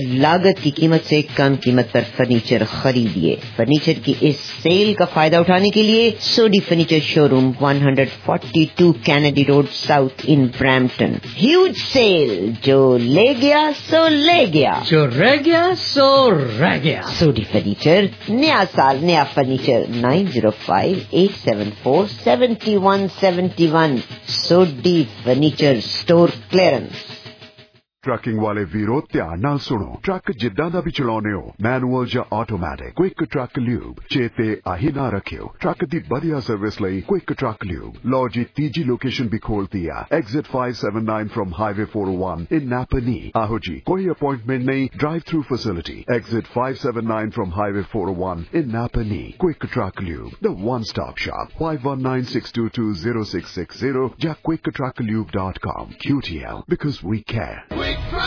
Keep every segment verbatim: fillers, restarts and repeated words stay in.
लागत की कीमत से कम कीमत पर फर्नीचर खरीदिए। फर्नीचर की इस सेल का फायदा उठाने के लिए सोडी फर्नीचर शोरूम एक सौ बयालीस Kennedy Road South in Brampton. Huge sale, जो ले गया सो ले गया, जो रह गया सो रह गया। सोडी फर्नीचर, नया साल नया furniture. Nine zero five eight seven four seven one seven one. Sodhi furniture store clearance. Trucking वाले वीरो ध्यान नाल सुनो। ट्रक जिद्दां दा भी चलाउने हो, मैनुअल या ऑटोमैटिक, क्विक ट्रक ल्यूब चेते आही ना रखियो। ट्रक दी बढ़िया सर्विस लई क्विक ट्रक ल्यूब। लो जी तीजी लोकेशन भी खोल दिया, exit five seven nine from Highway four O one in Napanee. आहो जी, कोई अपॉइंटमेंट नहीं, drive through facility. Exit five seven nine from Highway four O one in Napanee. Quick truck lube, the one stop shop. Five one nine six two two zero six six zero या quick truck lube dot com. Q T L, because we care.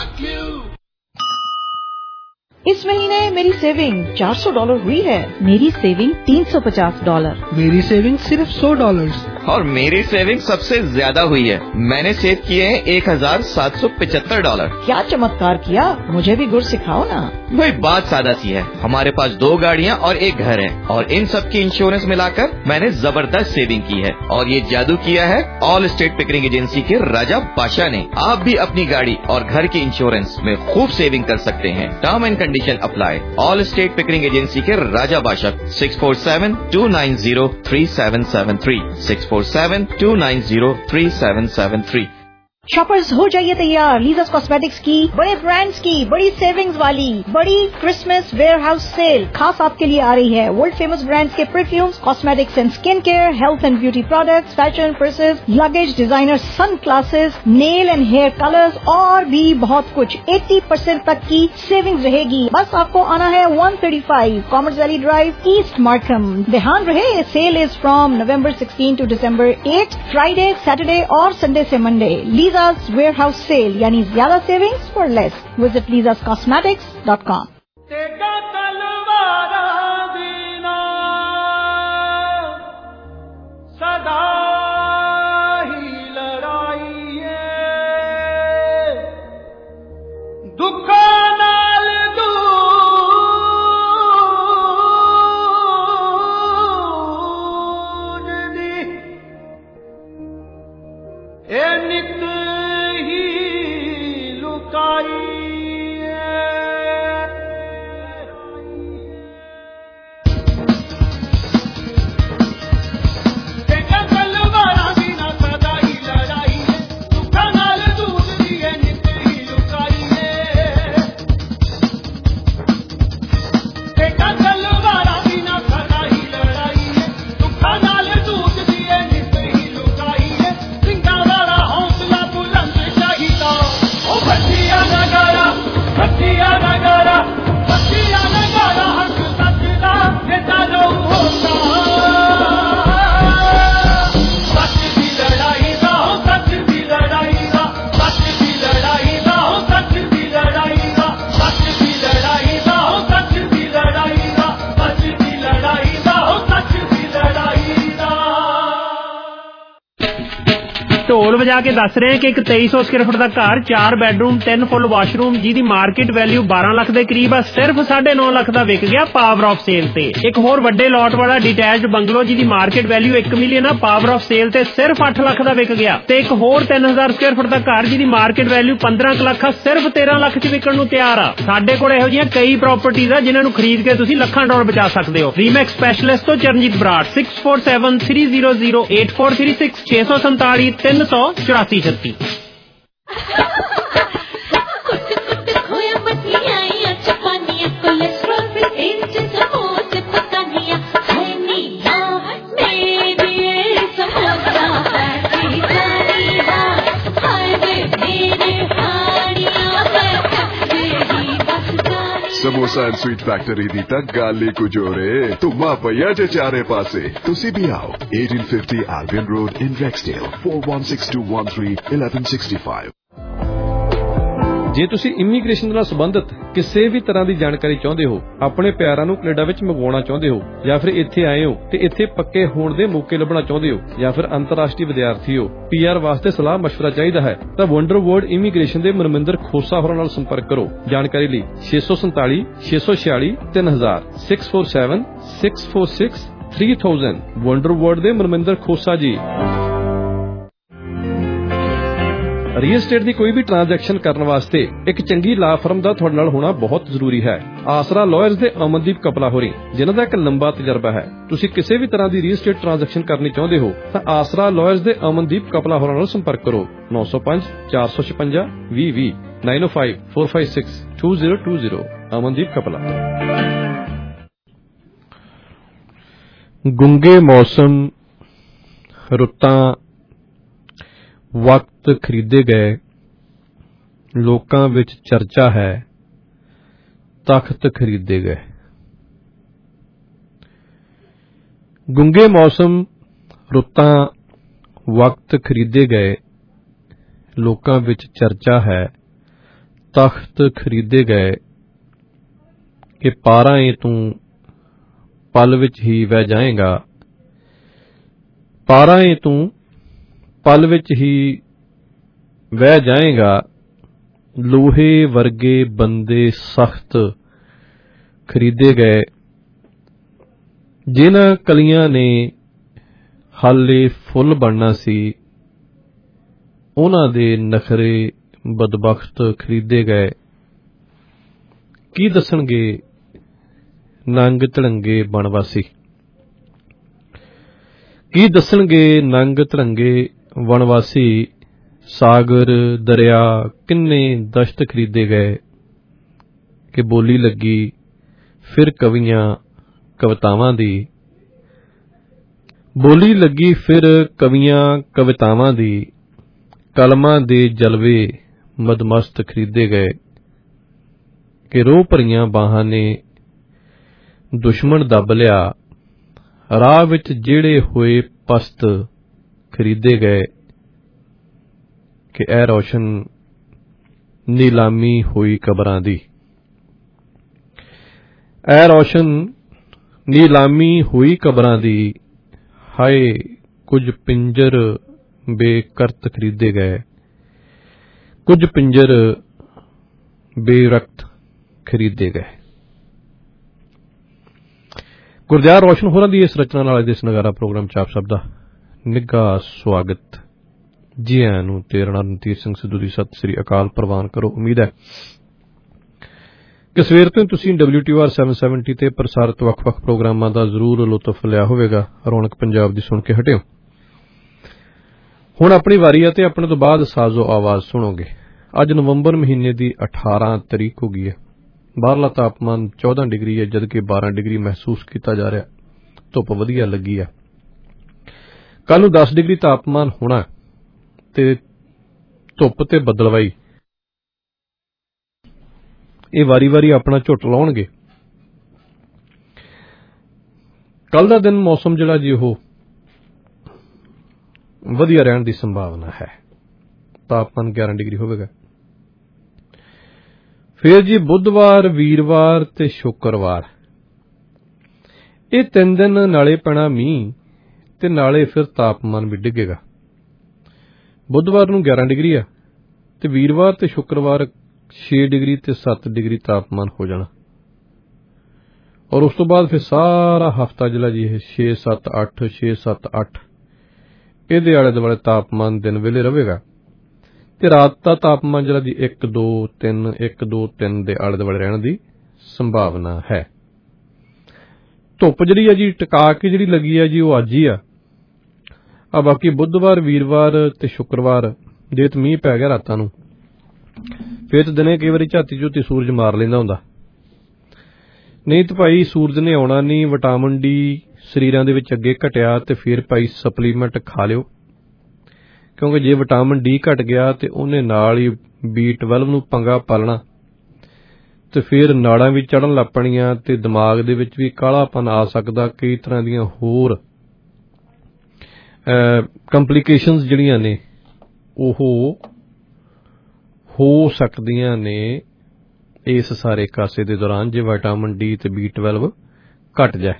इस महीने मेरी saving चार सौ dollar हुई है। मेरी saving तीन सौ पचास डॉलर। मेरी सेविंग सिर्फ सौ डॉलर। और मेरी सेविंग सबसे ज्यादा हुई है। मैंने सेव किए हैं एक हजार सात सौ पिछहत्तर डॉलर। क्या चमत्कार किया, मुझे भी गुर सिखाओ ना। भाई बात सादा सी है, हमारे पास दो गाड़ियाँ और एक घर है और इन सब की इंश्योरेंस मिलाकर मैंने जबरदस्त सेविंग की है। और ये जादू किया है ऑल स्टेट पिकरिंग एजेंसी के राजा बादशाह ने। आप भी अपनी गाड़ी और घर की इंश्योरेंस में खूब सेविंग कर सकते हैं। Term and condition apply. Allstate Pickering agency के Raja Badshah. Six four seven two nine zero three seven seven three six four seven two nine zero three seven seven three. Shoppers हो जाइए तैयार, लीज़ास cosmetics की बड़े brands की बड़ी savings वाली बड़ी क्रिसमस वेयरहाउस सेल खास आपके लिए आ रही है। वर्ल्ड फेमस ब्रांड्स के perfumes, cosmetics and skin care, health and beauty products, fashion, purses, luggage, designer sunglasses, nail and hair colours और भी बहुत कुछ। अस्सी परसेंट तक की सेविंग्स रहेगी। बस आपको आना है one thirty five Commerce Valley Drive, East Markham. ध्यान रहे, sale is from November sixteen to December eight, Friday, Saturday और संडे से मंडे। लीज़ास वेयरहाउस सेल यानी ज्यादा savings for less. Visit Lisa's cosmetics dot com. ਢੋਲ ਵਜਾ ਕੇ ਦੱਸ ਰਹੇ ਕਿ ਇੱਕ तेईस सौ ਸਕੁਅਰ ਫੁੱਟ ਦਾ ਘਰ, ਚਾਰ ਬੈਡਰੂਮ, ਤਿੰਨ ਫੁੱਲ ਵਾਸ਼ਰੂਮ, ਜਿਹਦੀ ਮਾਰਕੀਟ ਵੈਲਿਊ ਬਾਰਾਂ ਲੱਖ ਦੇ ਕਰੀਬ ਆ, ਸਿਰਫ ਸਾਢੇ ਨੌ ਲੱਖ ਦਾ ਵਿਕ ਗਿਆ ਪਾਵਰ ਆਫ ਸੇਲ ਤੇ। ਇੱਕ ਹੋਰ ਵੱਡੇ ਲੋਟ ਵਾਲਾ ਡਿਟੈਚਡ ਬੰਗਲੋ, ਜਿਹਦੀ ਮਾਰਕੀਟ ਵੈਲਿਊ ਇੱਕ ਮਿਲੀਅਨ ਆ, ਪਾਵਰ ਆਫ ਸੇਲ ਤੇ ਸਿਰਫ ਅੱਠ ਲੱਖ ਦਾ ਵਿਕ ਗਿਆ। ਤੇ ਇੱਕ ਹੋਰ ਤਿੰਨ ਹਜ਼ਾਰ ਸਕੁਅਰ ਫੁੱਟ ਦਾ ਘਰ, ਜਿਹਦੀ ਮਾਰਕੀਟ ਵੈਲਿਊ ਪੰਦਰਾਂ ਲੱਖ ਆ, ਸਿਰਫ ਤੇਰਾਂ ਲੱਖ ਚ ਵਿਕਣ ਨੂੰ ਤਿਆਰ ਆ। ਸਾਡੇ ਕੋਲ ਇਹੋ ਜਿਹੀਆਂ ਕਈ ਪ੍ਰਾਪਰਟੀਜ਼ ਆ ਜਿਨ੍ਹਾਂ ਨੂੰ ਖਰੀਦ ਕੇ ਤੁਸੀਂ ਲੱਖਾਂ ਡਾਲਰ ਬਚਾ ਸਕਦੇ ਹੋ। ਰੀਮੈਕਸ ਸਪੈਸ਼ਲਿਸਟ ਤੋਂ Charanjit Brar. Six four seven three zero zero eight four three six ਛੇ ਸੌ ਸੰਤਾਲੀ ਤਿੰਨ ਸੌ ਚੁਰਾਸੀ ਛੱਤੀ। समोसा एंड स्वीट फैक्टरी दी तक गाली कुजोरे तुम्मा पया जे चारे पासे तुसी भी आओ। Eighteen fifty Albion Road in Rexdale, four one six two one three one one six five। ਜੇ ਤੁਸੀਂ ਇਮੀਗ੍ਰੇਸ਼ਨ ਨਾਲ ਸੰਬੰਧਿਤ ਕਿਸੇ ਵੀ ਤਰ੍ਹਾਂ ਦੀ ਜਾਣਕਾਰੀ ਚਾਹੁੰਦੇ ਹੋ, ਆਪਣੇ ਪਿਆਰਾਂ ਨੂੰ ਕੈਨੇਡਾ ਵਿੱਚ ਮੰਗਵਾਉਣਾ ਚਾਹੁੰਦੇ ਹੋ, ਜਾਂ ਫਿਰ ਇੱਥੇ ਆਏ ਹੋ ਤੇ ਇੱਥੇ ਪੱਕੇ ਹੋਣ ਦੇ ਮੌਕੇ ਲੱਭਣਾ ਚਾਹੁੰਦੇ ਹੋ, ਜਾਂ ਫਿਰ ਅੰਤਰਰਾਸ਼ਟਰੀ ਵਿਦਿਆਰਥੀ ਹੋ, ਪੀਆਰ ਵਾਸਤੇ ਸਲਾਹ ਮਸ਼ਵਰਾ ਚਾਹੀਦਾ ਹੈ ਤਾਂ ਵੰਡਰ ਵਰਲਡ ਇਮੀਗ੍ਰੇਸ਼ਨ ਦੇ ਮਨਮਿੰਦਰ ਖੋਸਾ ਹੋਰਾਂ ਨਾਲ ਸੰਪਰਕ ਕਰੋ। ਜਾਣਕਾਰੀ ਲਈ ਛੇ ਸੌ ਸੰਤਾਲੀ ਛੇ ਸੌ ਛਿਆਲੀ ਤਿੰਨ ਹਜ਼ਾਰ six four seven six four six three thousand wonder world ਦੇ ਮਨਮਿੰਦਰ ਖੋਸਾ ਜੀ। ਰੀਅਲ estate ਦੀ ਕੋਈ ਵੀ ਟ੍ਰਾਂਜੈਕਸ਼ਨ ਕਰਨ ਵਾਸਤੇ ਇੱਕ ਚੰਗੀ ਲਾ ਫਰਮ ਦਾ ਤੁਹਾਡੇ ਨਾਲ ਹੋਣਾ ਬਹੁਤ ਜ਼ਰੂਰੀ ਹੈ। ਆਸਰਾ ਲਾਇਰਸ ਦੇ ਅਮਨਦੀਪ ਕਪਲਾ ਹੋਰੀ, ਜਿਨ੍ਹਾਂ ਦਾ ਇੱਕ ਲੰਬਾ ਤਜਰਬਾ ਹੈ। ਤੁਸੀਂ ਕਿਸੇ ਵੀ ਤਰ੍ਹਾਂ ਦੀ ਰੀਅਲ estate ਟ੍ਰਾਂਜੈਕਸ਼ਨ ਕਰਨੀ ਚਾਹੁੰਦੇ ਹੋ ਤਾਂ ਆਸਰਾ ਲਾਇਰਸ ਦੇ ਅਮਨਦੀਪ ਕਪਲਾ ਹੋਰਾਂ ਨਾਲ ਸੰਪਰਕ ਕਰੋ। ਨੌ ਸੌ ਪੰਜ ਚਾਰ ਸੌ ਛਪੰਜਾ ਵੀਹ ਵੀਹ nine O five four five six two zero two zero Amandeep Kapla. ਗੁੰਗੇ ਮੌਸਮ, ਰੁੱਤਾਂ, ਵਕਤ ਖਰੀਦੇ ਗਏ, ਲੋਕਾਂ ਵਿੱਚ ਚਰਚਾ ਹੈ, ਤਖਤ ਖਰੀਦੇ ਗਏ। ਗੁੰਗੇ ਮੌਸਮ, ਰੁੱਤਾਂ, ਵਕਤ ਖਰੀਦੇ ਗਏ, ਲੋਕਾਂ ਵਿੱਚ ਚਰਚਾ ਹੈ, ਤਖਤ ਖਰੀਦੇ ਗਏ ਕਿ ਪਾਰਾਂ ਏ ਤੂੰ ਪਲ ਵਿੱਚ ਹੀ ਵਹਿ ਜਾਏਗਾ, ਪਾਰਾਂ ਏ ਤੂੰ ਪਲ ਵਿੱਚ ਹੀ ਵਹਿ ਜਾਏਗਾ, ਲੋਹੇ ਵਰਗੇ ਬੰਦੇ ਸਖਤ ਖਰੀਦੇ ਗਏ, ਜਿਨ੍ਹਾਂ ਕਲੀਆਂ ਨੇ ਹਾਲੇ ਫੁੱਲ ਬਣਨਾ ਸੀ, ਉਹਨਾਂ ਦੇ ਨਖਰੇ ਬਦਬਖਤ ਖਰੀਦੇ ਗਏ। ਕੀ ਦੱਸਣਗੇ ਨੰਗ ਧੜੰਗੇ ਬਣਵਾਸੀ, ਕੀ ਦੱਸਣਗੇ ਨੰਗ ਧੜੰਗੇ ਵਣਵਾਸੀ, ਸਾਗਰ ਦਰਿਆ ਕਿੰਨੇ ਦਸ਼ਤ ਖਰੀਦੇ ਗਏ ਕਿ ਬੋਲੀ ਲੱਗੀ ਫਿਰ ਕਵੀਆਂ ਕਵਿਤਾਵਾਂ ਦੀ, ਬੋਲੀ ਲੱਗੀ ਫਿਰ ਕਵੀਆਂ ਕਵਿਤਾਵਾਂ ਦੀ, ਕਲਮਾਂ ਦੇ ਜਲਵੇ ਮਦਮਸਤ ਖਰੀਦੇ ਗਏ ਕਿ ਰੋਹ ਭਰੀਆਂ ਬਾਹਾਂ ਨੇ ਦੁਸ਼ਮਣ ਦੱਬ ਲਿਆ, ਰਾਹ ਵਿੱਚ ਜਿਹੜੇ ਹੋਏ ਪਸਤ ਖਰੀਦੇ ਗਏ ਕਿ ਐ ਰੋਸ਼ਨ ਨੀਲਾਮੀ ਹੋਈ ਕਬਰਾਂ ਦੀ, ਐ ਰੋਸ਼ਨ ਨੀਲਾਮੀ ਹੋਈ ਕਬਰਾਂ ਦੀ, ਹਾਏ ਕੁਝ ਪਿੰਜਰ ਬੇਕਰਤ ਖਰੀਦੇ ਗਏ, ਕੁਝ ਪਿੰਜਰ ਬੇਰਕਤ ਖਰੀਦੇ ਗਏ। ਗੁਰਦਿਆਲ ਰੋਸ਼ਨ ਹੋਰਾਂ ਦੀ ਇਸ ਰਚਨਾ ਨਾਲ ਇਸ ਨਗਾਰਾ ਪ੍ਰੋਗਰਾਮ ਚ ਆਪ ਸਭ ਦਾ ਨਿੱਘਾ ਸਵਾਗਤ। ਜੀ ਆਇਆਂ ਨੂੰ ਤੇ ਰਾਣਾ ਰਣਧੀਰ ਸਿੰਘ ਸਿੱਧੂ ਦੀ ਸਤਿ ਸ੍ਰੀ ਅਕਾਲ ਪ੍ਰਵਾਨ ਕਰੋ। ਉਮੀਦ ਹੈ ਕਿ ਸਵੇਰ ਤੋਂ ਤੁਸੀਂ W T R seven seventy ਤੇ ਪ੍ਰਸਾਰਿਤ ਵੱਖ-ਵੱਖ ਪ੍ਰੋਗਰਾਮਾਂ ਦਾ ਜ਼ਰੂਰ ਲੁਤਫ ਲਿਆ ਹੋਵੇਗਾ। ਰੌਣਕ ਪੰਜਾਬ ਦੀ ਸੁਣ ਕੇ ਹਟਿਓ। ਹੁਣ ਆਪਣੀ ਵਾਰੀ ਹੈ ਤੇ ਆਪਣੇ ਤੋਂ ਬਾਅਦ ਸਾਜ਼ੋ ਆਵਾਜ਼ ਸੁਣੋਗੇ। ਅੱਜ ਨਵੰਬਰ ਮਹੀਨੇ ਦੀ ਅਠਾਰਾਂ ਤਰੀਕ ਹੋ ਗਈ ਹੈ। ਬਾਹਰਲਾ ਤਾਪਮਾਨ ਚੌਦਾਂ ਡਿਗਰੀ ਹੈ, ਜਦਕਿ ਬਾਰਾਂ ਡਿਗਰੀ ਮਹਿਸੂਸ ਕੀਤਾ ਜਾ ਰਿਹਾ। ਧੁੱਪ ਵਧੀਆ ਲੱਗੀ ਹੈ। ਕੱਲ ਨੂੰ ਦਸ ਡਿਗਰੀ ਤਾਪਮਾਨ ਹੋਣਾ ਤੇ ਧੁੱਪ ਤੇ ਬੱਦਲਵਾਈ ਇਹ ਵਾਰੀ ਵਾਰੀ ਆਪਣਾ ਝੁੱਟ ਲਾਉਣਗੇ। ਕੱਲ ਦਾ ਦਿਨ ਮੌਸਮ ਜਿਹੜਾ ਜੀ ਉਹ ਵਧੀਆ ਰਹਿਣ ਦੀ ਸੰਭਾਵਨਾ ਹੈ। ਤਾਪਮਾਨ ਗਿਆਰਾਂ ਡਿਗਰੀ ਹੋਵੇਗਾ। ਫਿਰ ਜੀ ਬੁੱਧਵਾਰ, ਵੀਰਵਾਰ ਤੇ ਸ਼ੁੱਕਰਵਾਰ ਇਹ ਤਿੰਨ ਦਿਨ ਨਾਲੇ ਪੈਣਾ ਮੀਂਹ ਤੇ ਨਾਲੇ ਫਿਰ ਤਾਪਮਾਨ ਵੀ ਡਿੱਗੇਗਾ। ਬੁੱਧਵਾਰ ਨੂੰ ਗਿਆਰਾਂ ਡਿਗਰੀ ਆ ਤੇ ਵੀਰਵਾਰ ਤੇ ਸ਼ੁੱਕਰਵਾਰ ਛੇ ਡਿਗਰੀ ਤੇ ਸੱਤ ਡਿਗਰੀ ਤਾਪਮਾਨ ਹੋ ਜਾਣਾ। ਔਰ ਉਸ ਤੋਂ ਬਾਅਦ ਫਿਰ ਸਾਰਾ ਹਫ਼ਤਾ ਜਿਹੜਾ ਜੀ ਇਹ ਛੇ ਸੱਤ ਅੱਠ ਛੇ ਸੱਤ ਅੱਠ ਇਹਦੇ ਆਲੇ ਦੁਆਲੇ ਤਾਪਮਾਨ ਦਿਨ ਵੇਲੇ ਰਹੇਗਾ ਤੇ ਰਾਤ ਦਾ ਤਾਪਮਾਨ ਜਿਹੜਾ ਜੀ ਇੱਕ ਦੋ ਤਿੰਨ ਇੱਕ ਦੋ ਤਿੰਨ ਦੇ ਆਲੇ ਦੁਆਲੇ ਰਹਿਣ ਦੀ ਸੰਭਾਵਨਾ ਹੈ। ਧੁੱਪ ਜਿਹੜੀ ਹੈ ਜੀ ਟਿਕਾ ਕੇ ਜਿਹੜੀ ਲੱਗੀ ਹੈ ਜੀ ਉਹ ਅੱਜ ਹੀ ਆ। ਆ ਬਾਕੀ ਬੁੱਧਵਾਰ, ਵੀਰਵਾਰ ਤੇ ਸ਼ੁੱਕਰਵਾਰ ਜੇ ਤੇ ਮੀਂਹ ਪੈ ਗਿਆ ਰਾਤਾਂ ਨੂੰ ਫਿਰ ਤਾਂ ਦਿਨੇ ਕਈ ਵਾਰੀ ਝਾਤੀ ਝੂਤੀ ਸੂਰਜ ਮਾਰ ਲੈਂਦਾ ਹੁੰਦਾ। ਨਹੀਂ ਤਾਂ ਭਾਈ ਸੂਰਜ ਨੇ ਆਉਣਾ ਨਹੀਂ। ਵਿਟਾਮਿਨ ਡੀ ਸਰੀਰਾਂ ਦੇ ਵਿੱਚ ਅੱਗੇ ਘਟਿਆ ਤੇ ਫਿਰ ਭਾਈ ਸਪਲੀਮੈਂਟ ਖਾ ਲਿਓ, ਕਿਉਂਕਿ ਜੇ ਵਿਟਾਮਿਨ ਡੀ ਘਟ ਗਿਆ ਤੇ ਉਹਨੇ ਨਾਲ ਹੀ ਬੀ ਟਵੈਲਵ ਨੂੰ ਪੰਗਾ ਪਾਲਣਾ ਤੇ ਫਿਰ ਨਾੜਾਂ ਵੀ ਚੜ੍ਹਨ ਲੱਗ ਪੈਣੀਆਂ ਤੇ ਦਿਮਾਗ ਦੇ ਵਿੱਚ ਵੀ ਕਾਲਾਪਨ ਆ ਸਕਦਾ। ਕਈ ਤਰ੍ਹਾਂ ਦੀਆਂ ਹੋਰ ਕੰਪਲੀਕੇਸ਼ਨਸ ਜਿਹੜੀਆਂ ਨੇ ਉਹ ਹੋ ਸਕਦੀਆਂ ਨੇ ਇਸ ਸਾਰੇ ਕਾਸੇ ਦੇ ਦੌਰਾਨ ਜੇ ਵਿਟਾਮਿਨ ਡੀ ਤੇ ਬੀ ਟਵੈਲਵ ਘਟ ਜਾਏ।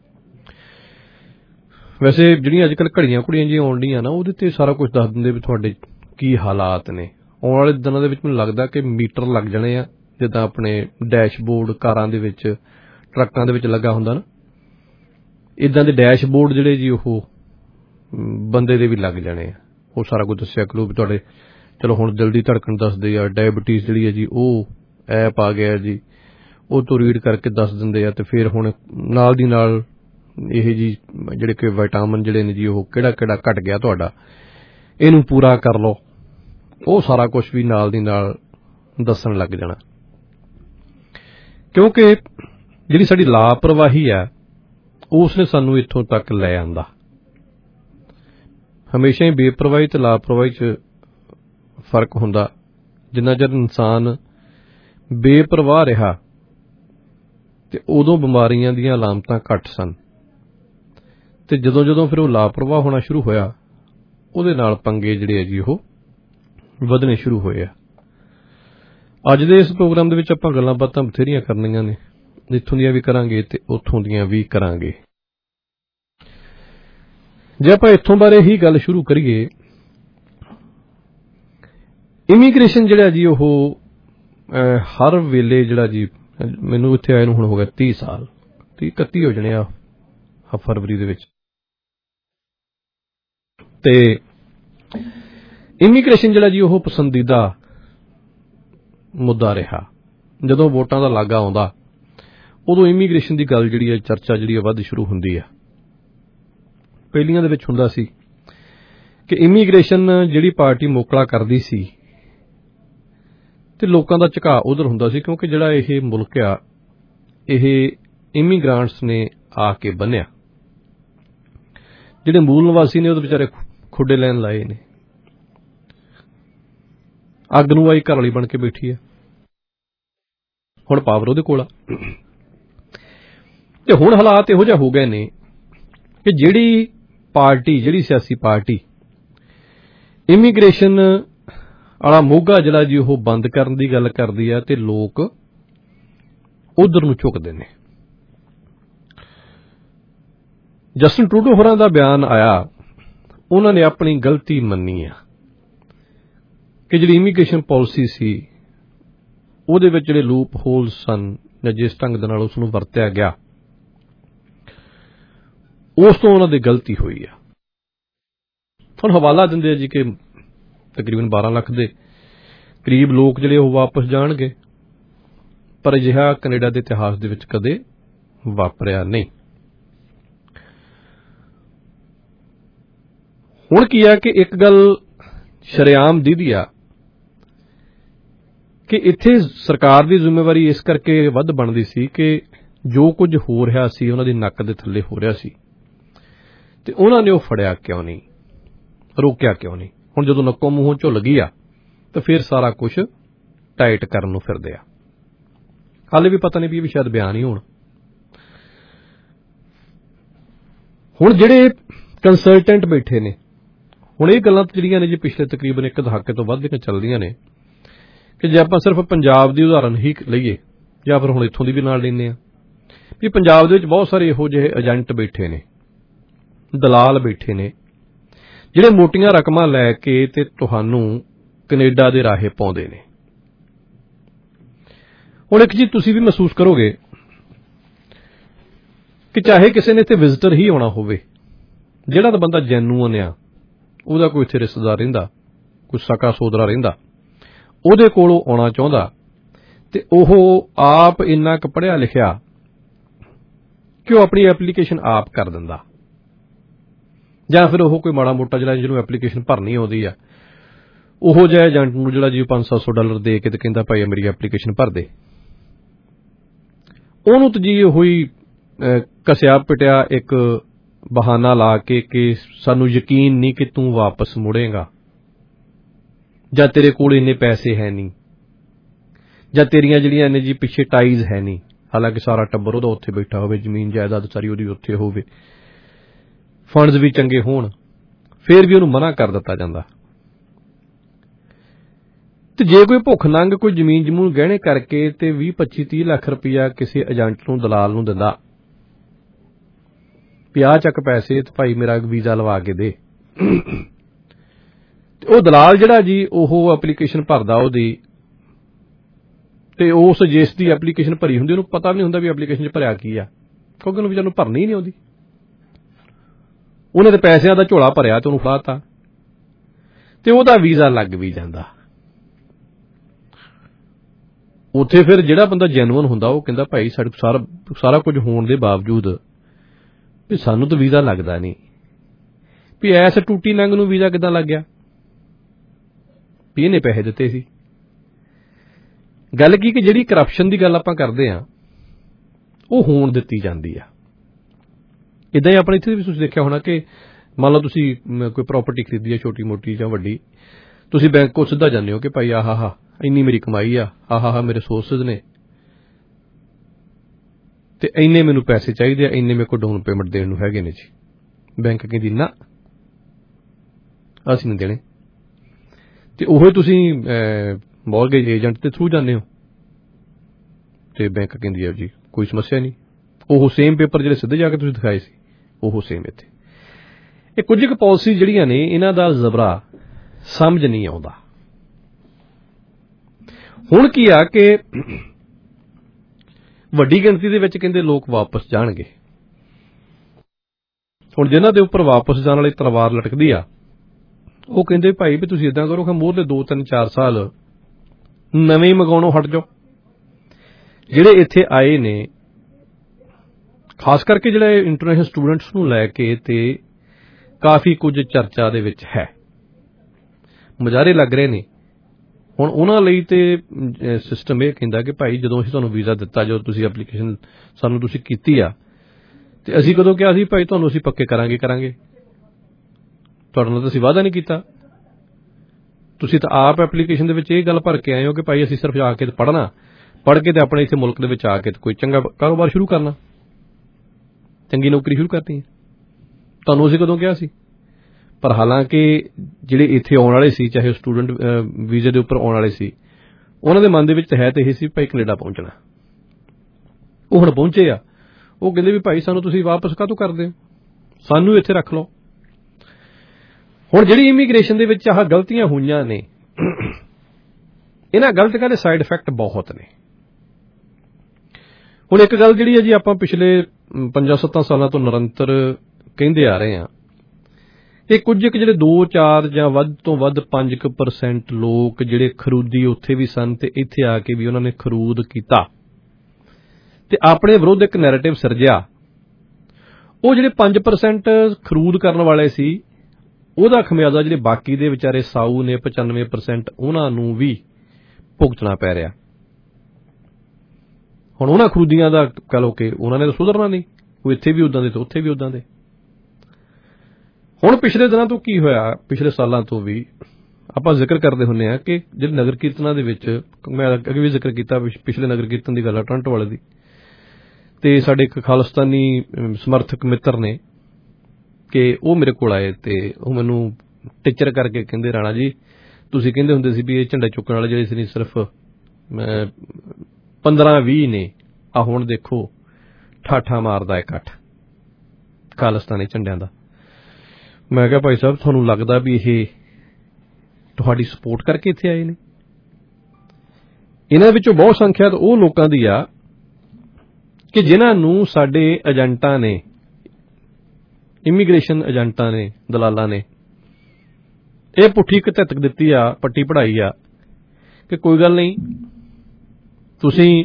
ਵੈਸੇ ਜਿਹੜੀਆਂ ਅੱਜ ਕੱਲ੍ਹ ਘੜੀਆਂ ਘੁੜੀਆਂ ਜੀ ਆਉਣ ਡੀਆਂ ਨਾ ਉਹਦੇ ਤੇ ਸਾਰਾ ਕੁਝ ਦੱਸ ਦਿੰਦੇ ਵੀ ਤੁਹਾਡੇ ਕੀ ਹਾਲਾਤ ਨੇ। ਆਉਣ ਵਾਲੇ ਦਿਨਾਂ ਦੇ ਵਿੱਚ ਮੈਨੂੰ ਲੱਗਦਾ ਕਿ ਮੀਟਰ ਲੱਗ ਜਾਣੇ ਆ, ਜਿੱਦਾਂ ਆਪਣੇ ਡੈਸ਼ਬੋਰਡ ਕਾਰਾਂ ਦੇ ਵਿੱਚ ਟਰੱਕਾਂ ਦੇ ਵਿੱਚ ਲੱਗਾ ਹੁੰਦਾ ਨਾ, ਇੱਦਾਂ ਦੇ ਡੈਸ਼ਬੋਰਡ ਜਿਹੜੇ ਜੀ ਉਹ ਬੰਦੇ ਦੇ ਵੀ ਲੱਗ ਜਾਣੇ ਆ। ਉਹ ਸਾਰਾ ਕੁਝ ਦੱਸਿਆ ਕਰੂ ਵੀ ਤੁਹਾਡੇ ਚਲੋ ਹੁਣ ਦਿਲ ਦੀ ਧੜਕਣ ਦੱਸਦੇ ਆ, ਡਾਇਬਟੀਜ਼ ਜਿਹੜੀ ਹੈ ਜੀ ਉਹ ਐਪ ਆ ਗਿਆ ਜੀ, ਉਹ ਤੋਂ ਰੀਡ ਕਰਕੇ ਦੱਸ ਦਿੰਦੇ ਆ। ਤੇ ਫਿਰ ਹੁਣ ਨਾਲ ਦੀ ਨਾਲ ਇਹ ਜੀ ਜਿਹੜੇ ਕਿ ਵਿਟਾਮਿਨ ਜਿਹੜੇ ਨੇ ਜੀ ਉਹ ਕਿਹੜਾ ਕਿਹੜਾ ਘਟ ਗਿਆ ਤੁਹਾਡਾ, ਇਹਨੂੰ ਪੂਰਾ ਕਰ ਲਓ, ਉਹ ਸਾਰਾ ਕੁਝ ਵੀ ਨਾਲ ਦੀ ਨਾਲ ਦੱਸਣ ਲੱਗ ਜਾਣਾ। ਕਿਉਂਕਿ ਜਿਹੜੀ ਸਾਡੀ ਲਾਪਰਵਾਹੀ ਆ ਉਸ ਨੇ ਸਾਨੂੰ ਇੱਥੋਂ ਤੱਕ ਲੈ ਆਂਦਾ। ਹਮੇਸ਼ਾ ਹੀ ਬੇਪਰਵਾਹੀ ਤੇ ਲਾਪਰਵਾਹੀ 'ਚ ਫਰਕ ਹੁੰਦਾ। ਜਿੰਨਾ ਚਿਰ ਇਨਸਾਨ ਬੇਪਰਵਾਹ ਰਿਹਾ ਤੇ ਉਦੋਂ ਬਿਮਾਰੀਆਂ ਦੀਆਂ ਅਲਾਮਤਾਂ ਘੱਟ ਸਨ, ਤੇ ਜਦੋਂ ਜਦੋਂ ਫਿਰ ਉਹ ਲਾਪਰਵਾਹ ਹੋਣਾ ਸ਼ੁਰੂ ਹੋਇਆ ਉਹਦੇ ਨਾਲ ਪੰਗੇ ਜਿਹੜੇ ਆ ਜੀ ਉਹ ਵਧਣੇ ਸ਼ੁਰੂ ਹੋਏ ਆ। ਅੱਜ ਦੇ ਇਸ ਪ੍ਰੋਗਰਾਮ ਦੇ ਵਿੱਚ ਆਪਾਂ ਗੱਲਾਂ ਬਾਤਾਂ ਬਥੇਰੀਆਂ ਕਰਨੀਆਂ ਨੇ, ਇੱਥੋਂ ਦੀਆਂ ਵੀ ਕਰਾਂਗੇ ਤੇ ਉੱਥੋਂ ਦੀਆਂ ਵੀ ਕਰਾਂਗੇ। ਜੇ ਆਪਾਂ ਇੱਥੋਂ ਬਾਰੇ ਹੀ ਗੱਲ ਸ਼ੁਰੂ ਕਰੀਏ, ਇਮੀਗ੍ਰੇਸ਼ਨ ਜਿਹੜਾ ਜੀ ਉਹ ਹਰ ਵੇਲੇ ਜਿਹੜਾ ਜੀ, ਮੈਨੂੰ ਇੱਥੇ ਆਏ ਨੂੰ ਹੁਣ ਹੋ ਗਿਆ ਤੀਹ ਸਾਲ, ਤੀਹ ਇਕੱਤੀ ਹੋ ਜਾਣੇ ਆ ਫਰਵਰੀ ਦੇ ਵਿੱਚ। ਤੇ ਇਮੀਗ੍ਰੇਸ਼ਨ ਜਿਹੜਾ ਜੀ ਉਹ ਪਸੰਦੀਦਾ ਮੁੱਦਾ ਰਿਹਾ। ਜਦੋਂ ਵੋਟਾਂ ਦਾ ਲਾਗਾ ਆਉਂਦਾ ਉਦੋਂ ਇਮੀਗ੍ਰੇਸ਼ਨ ਦੀ ਗੱਲ ਜਿਹੜੀ ਹੈ ਚਰਚਾ ਜਿਹੜੀ ਹੈ ਵੱਧ ਸ਼ੁਰੂ ਹੁੰਦੀ ਆ। ਪਹਿਲੀਆਂ ਦੇ ਵਿੱਚ ਹੁੰਦਾ ਸੀ ਕਿ ਇਮੀਗ੍ਰੇਸ਼ਨ ਜਿਹੜੀ ਪਾਰਟੀ ਮੋਕਲਾ ਕਰਦੀ ਸੀ ਤੇ ਲੋਕਾਂ ਦਾ ਝੁਕਾਅ ਉਧਰ ਹੁੰਦਾ ਸੀ, ਕਿਉਂਕਿ ਜਿਹੜਾ ਇਹ ਮੁਲਕ ਆ ਇਹ ਇਮੀਗ੍ਰਾਂਟਸ ਨੇ ਆ ਕੇ ਬੰਨਿਆ। ਜਿਹੜੇ ਮੂਲ ਨਿਵਾਸੀ ਨੇ ਉਹਦੇ ਵਿਚਾਰੇ ਖੁੱਡੇ ਲੈਣ ਲਾਏ ਨੇ। ਅੱਗ ਨੂੰ ਆਈ ਘਰ ਵਾਲੀ ਬਣ ਕੇ ਬੈਠੀ ਆ, ਹੁਣ ਪਾਵਰ ਉਹਦੇ ਕੋਲ ਆ। ਤੇ ਹੁਣ ਹਾਲਾਤ ਇਹੋ ਜਿਹਾ ਹੋ ਗਏ ਨੇ ਕਿ ਜਿਹੜੀ ਪਾਰਟੀ ਜਿਹੜੀ ਸਿਆਸੀ ਪਾਰਟੀ ਇਮੀਗ੍ਰੇਸ਼ਨ ਵਾਲਾ ਮੋਗਾ ਜਿਹੜਾ ਜੀ ਉਹ ਬੰਦ ਕਰਨ ਦੀ ਗੱਲ ਕਰਦੀ ਆ ਤੇ ਲੋਕ ਉਧਰ ਨੂੰ ਝੁਕਦੇ ਨੇ। ਜਸਟਿਨ ਟਰੂਡੋ ਹੋਰਾਂ ਦਾ ਬਿਆਨ ਆਇਆ, ਉਹਨਾਂ ਨੇ ਆਪਣੀ ਗਲਤੀ ਮੰਨੀ ਆ ਕਿ ਜਿਹੜੀ ਇਮੀਗ੍ਰੇਸ਼ਨ ਪਾਲਿਸੀ ਸੀ ਉਹਦੇ ਵਿੱਚ ਜਿਹੜੇ ਲੂਪ ਹੋਲਸ ਸਨ ਜਾਂ ਜਿਸ ਢੰਗ ਦੇ ਨਾਲ ਉਸ ਨੂੰ ਵਰਤਿਆ ਗਿਆ ਉਸ ਤੋਂ ਉਹਨਾਂ ਦੀ ਗਲਤੀ ਹੋਈ ਆ। ਹੁਣ ਹਵਾਲਾ ਦਿੰਦੇ ਆ ਜੀ ਕਿ ਤਕਰੀਬਨ ਬਾਰਾਂ ਲੱਖ ਦੇ ਕਰੀਬ ਲੋਕ ਜਿਹੜੇ ਉਹ ਵਾਪਸ ਜਾਣਗੇ, ਪਰ ਅਜਿਹਾ ਕੈਨੇਡਾ ਦੇ ਇਤਿਹਾਸ ਦੇ ਵਿੱਚ ਕਦੇ ਵਾਪਰਿਆ ਨਹੀਂ। ਹੁਣ ਕੀ ਆ ਕਿ ਇੱਕ ਗੱਲ ਸ਼ਰੇਆਮ ਦੀਦੀ ਆ ਕਿ ਇੱਥੇ ਸਰਕਾਰ ਦੀ ਜ਼ਿੰਮੇਵਾਰੀ ਇਸ ਕਰਕੇ ਵੱਧ ਬਣਦੀ ਸੀ ਕਿ ਜੋ ਕੁਝ ਹੋ ਰਿਹਾ ਸੀ ਉਹਨਾਂ ਦੀ ਨੱਕ ਦੇ ਥੱਲੇ ਹੋ ਰਿਹਾ ਸੀ ਤੇ ਉਹਨਾਂ ਨੇ ਉਹ ਫੜਿਆ ਕਿਉਂ ਨਹੀਂ, ਰੋਕਿਆ ਕਿਉਂ ਨਹੀਂ। ਹੁਣ ਜਦੋਂ ਨੱਕੋਂ ਮੂੰਹੋਂ ਝੁੱਲ ਗਈ ਆ ਤਾਂ ਫਿਰ ਸਾਰਾ ਕੁਝ ਟਾਈਟ ਕਰਨ ਨੂੰ ਫਿਰਦੇ ਆ। ਹਾਲੇ ਵੀ ਪਤਾ ਨਹੀਂ ਵੀ ਇਹ ਵੀ ਸ਼ਾਇਦ ਬਿਆਨ ਹੀ ਹੋਣ। ਹੁਣ ਜਿਹੜੇ ਕੰਸਲਟੈਂਟ ਬੈਠੇ ਨੇ, ਹੁਣ ਇਹ ਗੱਲਾਂ ਜਿਹੜੀਆਂ ਨੇ ਜੀ ਪਿਛਲੇ ਤਕਰੀਬਨ ਇੱਕ ਦਹਾਕੇ ਤੋਂ ਵੱਧ ਦੀਆਂ ਚੱਲਦੀਆਂ ਨੇ ਕਿ ਜੇ ਆਪਾਂ ਸਿਰਫ ਪੰਜਾਬ ਦੀ ਉਦਾਹਰਨ ਹੀ ਲਈਏ ਜਾਂ ਫਿਰ ਹੁਣ ਇੱਥੋਂ ਦੀ ਵੀ ਨਾਲ ਲੈਂਦੇ ਹਾਂ ਵੀ ਪੰਜਾਬ ਦੇ ਵਿੱਚ ਬਹੁਤ ਸਾਰੇ ਇਹੋ ਜਿਹੇ ਏਜੰਟ ਬੈਠੇ ਨੇ, ਦਲਾਲ ਬੈਠੇ ਨੇ, ਜਿਹੜੇ ਮੋਟੀਆਂ ਰਕਮਾਂ ਲੈ ਕੇ ਤੇ ਤੁਹਾਨੂੰ ਕੈਨੇਡਾ ਦੇ ਰਾਹੇ ਪਾਉਂਦੇ ਨੇ। ਹੁਣ ਇੱਕ ਚੀਜ਼ ਤੁਸੀਂ ਵੀ ਮਹਿਸੂਸ ਕਰੋਗੇ ਕਿ ਚਾਹੇ ਕਿਸੇ ਨੇ ਇੱਥੇ ਵਿਜ਼ਿਟਰ ਹੀ ਆਉਣਾ ਹੋਵੇ, ਜਿਹੜਾ ਤਾਂ ਬੰਦਾ ਜੈਨੂਅਨ ਆ, ਉਹਦਾ ਕੋਈ ਇੱਥੇ ਰਿਸ਼ਤੇਦਾਰ ਰਹਿੰਦਾ, ਕੋਈ ਸਕਾ ਸੋਦਰਾ ਰਹਿੰਦਾ, ਉਹਦੇ ਕੋਲੋਂ ਆਉਣਾ ਚਾਹੁੰਦਾ ਤੇ ਉਹ ਆਪ ਇੰਨਾ ਕੁ ਪੜ੍ਹਿਆ ਲਿਖਿਆ ਕਿ ਉਹ ਆਪਣੀ ਐਪਲੀਕੇਸ਼ਨ ਆਪ ਕਰ ਦਿੰਦਾ, ਜਾਂ ਫਿਰ ਉਹ ਕੋਈ ਮਾੜਾ ਮੋਟਾ ਜਿਹੜਾ ਜਿਹਨੂੰ ਐਪਲੀਕੇਸ਼ਨ ਭਰਨੀ ਆਉਂਦੀ ਆ ਉਹੋ ਜਿਹਾ ਏਜੰਟ ਨੂੰ ਜਿਹੜਾ ਜੀ ਪੰਜ ਸੱਤ ਸੌ ਡਾਲਰ ਦੇ ਕੇ ਤੇ ਕਹਿੰਦਾ ਭਾਈ ਮੇਰੀ ਐਪਲੀਕੇਸ਼ਨ ਭਰ ਦੇ। ਉਹਨੂੰ ਤਾਂ ਜੀ ਉਹੀ ਕਸਿਆ ਪਿਟਿਆ ਇੱਕ ਬਹਾਨਾ ਲਾ ਕੇ ਕਿ ਸਾਨੂੰ ਯਕੀਨ ਨਹੀਂ ਕਿ ਤੂੰ ਵਾਪਸ ਮੁੜੇਗਾ, ਜਾਂ ਤੇਰੇ ਕੋਲ ਇੰਨੇ ਪੈਸੇ ਹੈ ਨਹੀਂ, ਜਾਂ ਤੇਰੀਆਂ ਜਿਹੜੀਆਂ ਨੇ ਜੀ ਪਿੱਛੇ ਟਾਈਜ਼ ਹੈ ਨਹੀਂ। ਹਾਲਾਂਕਿ ਸਾਰਾ ਟੱਬਰ ਉਹਦਾ ਉੱਥੇ ਬੈਠਾ ਹੋਵੇ, ਜ਼ਮੀਨ ਜਾਇਦਾਦ ਸਾਰੀ ਉਹਦੀ ਉੱਥੇ ਹੋਵੇ, ਫੰਡਸ ਵੀ ਚੰਗੇ ਹੋਣ, ਫਿਰ ਵੀ ਉਹਨੂੰ ਮਨਾ ਕਰ ਦਿੱਤਾ ਜਾਂਦਾ। ਤੇ ਜੇ ਕੋਈ ਭੁੱਖ ਨੰਗ ਕੋਈ ਜ਼ਮੀਨ ਜਮੂਨ ਗਹਿਣੇ ਕਰਕੇ ਤੇ ਵੀਹ ਪੱਚੀ ਤੀਹ ਲੱਖ ਰੁਪਇਆ ਕਿਸੇ ਏਜੰਟ ਨੂੰ ਦਲਾਲ ਨੂੰ ਦਿੰਦਾ ਵੀ ਆਹ ਚੱਕ ਪੈਸੇ ਤੇ ਭਾਈ ਮੇਰਾ ਵੀਜ਼ਾ ਲਵਾ ਕੇ ਦੇ, ਉਹ ਦਲਾਲ ਜਿਹੜਾ ਜੀ ਉਹ ਐਪਲੀਕੇਸ਼ਨ ਭਰਦਾ ਉਹਦੀ, ਤੇ ਉਸ ਜਿਸ ਦੀ ਐਪਲੀਕੇਸ਼ਨ ਭਰੀ ਹੁੰਦੀ ਉਹਨੂੰ ਪਤਾ ਵੀ ਨਹੀਂ ਹੁੰਦਾ ਵੀ ਐਪਲੀਕੇਸ਼ਨ 'ਚ ਭਰਿਆ ਕੀ ਆ, ਕਿਉਂਕਿ ਉਹਨੂੰ ਵੀਜ਼ਾ ਨੂੰ ਭਰਨੀ ਹੀ ਨਹੀਂ ਆਉਂਦੀ। ਉਹਨੇ ਤੇ ਪੈਸਿਆਂ ਦਾ ਝੋਲਾ ਭਰਿਆ ਤੇ ਉਹਨੂੰ ਫੜਾਤਾ ਤੇ ਉਹਦਾ ਵੀਜ਼ਾ ਲੱਗ ਵੀ ਜਾਂਦਾ। ਉੱਥੇ ਫਿਰ ਜਿਹੜਾ ਬੰਦਾ ਜੈਨੂਅਨ ਹੁੰਦਾ ਉਹ ਕਹਿੰਦਾ ਭਾਈ ਸਾਡੇ ਸਾਰਾ ਸਾਰਾ ਕੁਝ ਹੋਣ ਦੇ ਬਾਵਜੂਦ ਵੀ ਸਾਨੂੰ ਤਾਂ ਵੀਜ਼ਾ ਲੱਗਦਾ ਨਹੀਂ, ਵੀ ਐਸ ਟੂਟੀ ਨੰਗ ਨੂੰ ਵੀਜ਼ਾ ਕਿੱਦਾਂ ਲੱਗ ਗਿਆ, ਵੀ ਇਹਨੇ ਪੈਸੇ ਦਿੱਤੇ ਸੀ। ਗੱਲ ਕੀ ਕਿ ਜਿਹੜੀ ਕਰਪਸ਼ਨ ਦੀ ਗੱਲ ਆਪਾਂ ਕਰਦੇ ਹਾਂ ਉਹ ਹੋਣ ਦਿੱਤੀ ਜਾਂਦੀ ਆ। ਇਦਾਂ ਹੀ ਆਪਣੇ ਇੱਥੇ ਵੀ ਤੁਸੀਂ ਦੇਖਿਆ ਹੋਣਾ ਕਿ ਮੰਨ ਲਓ ਤੁਸੀਂ ਕੋਈ ਪ੍ਰਾਪਰਟੀ ਖਰੀਦੀ ਹੈ ਛੋਟੀ ਮੋਟੀ ਜਾਂ ਵੱਡੀ, ਤੁਸੀਂ ਬੈਂਕ ਕੋਲ ਸਿੱਧਾ ਜਾਂਦੇ ਹੋ ਕਿ ਭਾਈ ਆਹ ਹਾ ਇੰਨੀ ਮੇਰੀ ਕਮਾਈ ਆ, ਆਹ ਹਾ ਮੇਰੇ ਸੋਰਸਿਸ ਨੇ ਤੇ ਇੰਨੇ ਮੈਨੂੰ ਪੈਸੇ ਚਾਹੀਦੇ ਆ, ਇੰਨੇ ਮੇਰੇ ਕੋਲ ਡਾਊਨ ਪੇਮੈਂਟ ਦੇਣ ਨੂੰ ਹੈਗੇ ਨੇ ਜੀ। ਬੈਂਕ ਕਹਿੰਦੀ ਨਾ ਅਸੀਂ ਨਹੀਂ ਦੇਣੇ, ਤੇ ਉਹ ਤੁਸੀਂ ਮੌਰਗੇਜ ਏਜੰਟ ਦੇ ਥਰੂ ਜਾਂਦੇ ਹੋ ਤੇ ਬੈਂਕ ਕਹਿੰਦੀ ਆ ਜੀ ਕੋਈ ਸਮੱਸਿਆ ਨਹੀਂ, ਉਹ ਸੇਮ ਪੇਪਰ ਜਿਹੜੇ ਸਿੱਧੇ ਜਾ ਕੇ ਤੁਸੀਂ ਦਿਖਾਏ ਸੀ ਉਹ ਸੇਮ ਇੱਥੇ। ਇਹ ਕੁਝ ਕੁ ਪਾਲਿਸੀ ਜਿਹੜੀਆਂ ਨੇ ਇਹਨਾਂ ਦਾ ਜ਼ਬਰਾ ਸਮਝ ਨਹੀਂ ਆਉਂਦਾ। ਹੁਣ ਕੀ ਆ ਕਿ ਵੱਡੀ ਗਿਣਤੀ ਦੇ ਵਿੱਚ ਕਹਿੰਦੇ ਲੋਕ ਵਾਪਸ ਜਾਣਗੇ। ਹੁਣ ਜਿਨ੍ਹਾਂ ਦੇ ਉੱਪਰ ਵਾਪਸ ਜਾਣ ਵਾਲੀ ਤਲਵਾਰ ਲਟਕਦੀ ਆ ਉਹ ਕਹਿੰਦੇ ਭਾਈ ਵੀ ਤੁਸੀਂ ਏਦਾਂ ਕਰੋ ਕਿ ਮੋਹਰਲੇ ਦੋ ਤਿੰਨ ਚਾਰ ਸਾਲ ਨਵੇਂ ਮੰਗਾਉਣੋਂ ਹਟ ਜਾਓ। ਜਿਹੜੇ ਇੱਥੇ ਆਏ ਨੇ ਖਾਸ ਕਰਕੇ ਜਿਹੜੇ ਇੰਟਰਨੈਸ਼ਨਲ ਸਟੂਡੈਂਟਸ ਨੂੰ ਲੈ ਕੇ ਤੇ ਕਾਫੀ ਕੁਝ ਚਰਚਾ ਦੇ ਵਿੱਚ ਹੈ, ਮੁਜ਼ਾਹਰੇ ਲੱਗ ਰਹੇ ਨੇ। ਹੁਣ ਉਹਨਾਂ ਲਈ ਤੇ ਸਿਸਟਮ ਇਹ ਕਹਿੰਦਾ ਕਿ ਭਾਈ ਜਦੋਂ ਅਸੀਂ ਤੁਹਾਨੂੰ ਵੀਜ਼ਾ ਦਿੱਤਾ, ਜਦੋਂ ਤੁਸੀਂ ਐਪਲੀਕੇਸ਼ਨ ਸਾਨੂੰ ਤੁਸੀਂ ਕੀਤੀ ਆ ਤੇ ਅਸੀਂ ਕਦੋਂ ਕਿਹਾ ਸੀ ਭਾਈ ਤੁਹਾਨੂੰ ਅਸੀਂ ਪੱਕੇ ਕਰਾਂਗੇ ਕਰਾਂਗੇ ਤੁਹਾਡੇ ਨਾਲ ਤਾਂ ਅਸੀਂ ਵਾਅਦਾ ਨਹੀਂ ਕੀਤਾ। ਤੁਸੀਂ ਤਾਂ ਆਪ ਐਪਲੀਕੇਸ਼ਨ ਦੇ ਵਿੱਚ ਇਹ ਗੱਲ ਭਰ ਕੇ ਆਏ ਹੋ ਕਿ ਭਾਈ ਅਸੀਂ ਸਿਰਫ ਆ ਕੇ ਪੜ੍ਹਨਾ, ਪੜ੍ਹ ਕੇ ਤੇ ਆਪਣੇ ਇੱਥੇ ਮੁਲਕ ਦੇ ਵਿੱਚ ਆ ਕੇ ਕੋਈ ਚੰਗਾ ਕਾਰੋਬਾਰ ਸ਼ੁਰੂ ਕਰਨਾ, ਚੰਗੀ ਨੌਕਰੀ ਸ਼ੁਰੂ ਕਰਨੀ ਹੈ। ਤੁਹਾਨੂੰ ਅਸੀਂ ਕਦੋਂ ਕਿਹਾ ਸੀ? ਪਰ ਹਾਲਾਂਕਿ ਜਿਹੜੇ ਇੱਥੇ ਆਉਣ ਵਾਲੇ ਸੀ, ਚਾਹੇ ਉਹ ਸਟੂਡੈਂਟ ਵੀਜ਼ੇ ਦੇ ਉੱਪਰ ਆਉਣ ਵਾਲੇ ਸੀ, ਉਹਨਾਂ ਦੇ ਮਨ ਦੇ ਵਿੱਚ ਹੈ ਤੇ ਇਹ ਸੀ ਭਾਈ ਕੈਨੇਡਾ ਪਹੁੰਚਣਾ। ਉਹ ਹੁਣ ਪਹੁੰਚੇ ਆ, ਉਹ ਕਹਿੰਦੇ ਵੀ ਭਾਈ ਸਾਨੂੰ ਤੁਸੀਂ ਵਾਪਸ ਕਾਹਤੋਂ ਕਰਦੇ ਹੋ, ਸਾਨੂੰ ਇੱਥੇ ਰੱਖ ਲਓ। ਹੁਣ ਜਿਹੜੀ ਇਮੀਗ੍ਰੇਸ਼ਨ ਦੇ ਵਿੱਚ ਆਹ ਗਲਤੀਆਂ ਹੋਈਆਂ ਨੇ, ਇਹਨਾਂ ਗਲਤੀਆਂ ਦੇ ਸਾਈਡ ਇਫੈਕਟ ਬਹੁਤ ਨੇ। ਹੁਣ ਇੱਕ ਗੱਲ ਜਿਹੜੀ ਹੈ ਜੀ ਆਪਾਂ ਪਿਛਲੇ ਪੰਜਾਂ ਸੱਤਾਂ ਸਾਲਾਂ ਤੋਂ ਨਿਰੰਤਰ ਕਹਿੰਦੇ ਆ ਰਹੇ ਹਾਂ, ਇਹ ਕੁਝ ਕੁ ਜਿਹੜੇ ਦੋ ਚਾਰ ਜਾਂ ਵੱਧ ਤੋਂ ਵੱਧ ਪੰਜ ਕੁ ਪਰਸੈਂਟ ਲੋਕ ਜਿਹੜੇ ਖਰੂਦੀ ਉੱਥੇ ਵੀ ਸਨ ਤੇ ਇੱਥੇ ਆ ਕੇ ਵੀ ਉਹਨਾਂ ਨੇ ਖਰੂਦ ਕੀਤਾ ਤੇ ਆਪਣੇ ਵਿਰੁੱਧ ਇੱਕ ਨੈਰੇਟਿਵ ਸਿਰਜਿਆ। ਉਹ ਜਿਹੜੇ ਪੰਜ ਪਰਸੈਂਟ ਖਰੂਦ ਕਰਨ ਵਾਲੇ ਸੀ ਉਹਦਾ ਖਮਿਆਜ਼ਾ ਜਿਹੜੇ ਬਾਕੀ ਦੇ ਵਿਚਾਰੇ ਸਾਊ ਨੇ ਪਚਾਨਵੇਂ ਪਰਸੈਂਟ ਉਹਨਾਂ ਨੂੰ ਵੀ ਭੁਗਤਣਾ ਪੈ ਰਿਹਾ। ਹੁਣ ਉਹਨਾਂ ਖਰੂਦੀਆਂ ਦਾ ਕਹਿ ਲਓ ਕਿ ਉਹਨਾਂ ਨੇ ਤਾਂ ਸੁਧਰਨਾ ਨਹੀਂ, ਉਹ ਇੱਥੇ ਵੀ ਉਦਾਂ ਦੇ ਤੇ ਉੱਥੇ ਵੀ ਉਦਾਂ ਦੇ। ਹੁਣ ਪਿਛਲੇ ਦਿਨਾਂ ਤੋਂ ਕੀ ਹੋਇਆ, ਪਿਛਲੇ ਸਾਲਾਂ ਤੋਂ ਵੀ ਆਪਾਂ ਜ਼ਿਕਰ ਕਰਦੇ ਹੁੰਦੇ ਹਾਂ ਕਿ ਜਿਹੜੇ ਨਗਰ ਕੀਰਤਨਾਂ ਦੇ ਵਿੱਚ, ਮੈਂ ਅੱਗੇ ਵੀ ਜ਼ਿਕਰ ਕੀਤਾ ਪਿਛਲੇ ਨਗਰ ਕੀਰਤਨ ਦੀ ਗੱਲ ਆ ਟੋਰਾਂਟੋ ਵਾਲੇ ਦੀ, ਤੇ ਸਾਡੇ ਇੱਕ ਖਾਲਿਸਤਾਨੀ ਸਮਰਥਕ ਮਿੱਤਰ ਨੇ ਕਿ ਉਹ ਮੇਰੇ ਕੋਲ ਆਏ ਤੇ ਉਹ ਮੈਨੂੰ ਟੀਚਰ ਕਰਕੇ ਕਹਿੰਦੇ ਰਾਣਾ ਜੀ ਤੁਸੀਂ ਕਹਿੰਦੇ ਹੁੰਦੇ ਸੀ ਵੀ ਇਹ ਝੰਡਾ ਚੁੱਕਣ ਵਾਲੇ ਜਿਹੜੇ ਸੀ ਸਿਰਫ ਪੰਦਰਾਂ ਵੀਹ ਨੇ, ਆ ਹੁਣ ਦੇਖੋ ਠਾਠਾ ਮਾਰਦਾ ਇਕੱਠ ਖਾਲਿਸਤਾਨੀ ਝੰਡਿਆਂ ਦਾ। ਮੈਂ ਕਿਹਾ ਭਾਈ ਸਾਹਿਬ ਤੁਹਾਨੂੰ ਲੱਗਦਾ ਵੀ ਇਹ ਤੁਹਾਡੀ ਸਪੋਰਟ ਕਰਕੇ ਇੱਥੇ ਆਏ ਨੇ? ਇਹਨਾਂ ਵਿੱਚੋਂ ਬਹੁਤ ਸੰਖਿਆ ਉਹ ਲੋਕਾਂ ਦੀ ਆ ਕਿ ਜਿਨ੍ਹਾਂ ਨੂੰ ਸਾਡੇ ਏਜੰਟਾਂ ਨੇ, ਇਮੀਗ੍ਰੇਸ਼ਨ ਏਜੰਟਾਂ ਨੇ, ਦਲਾਲਾਂ ਨੇ ਇਹ ਪੁੱਠੀ ਘਤਕ ਦਿੱਤੀ ਆ, ਪੱਟੀ ਪੜਾਈ ਆ ਕਿ ਕੋਈ ਗੱਲ ਨਹੀਂ, ਤੁਸੀਂ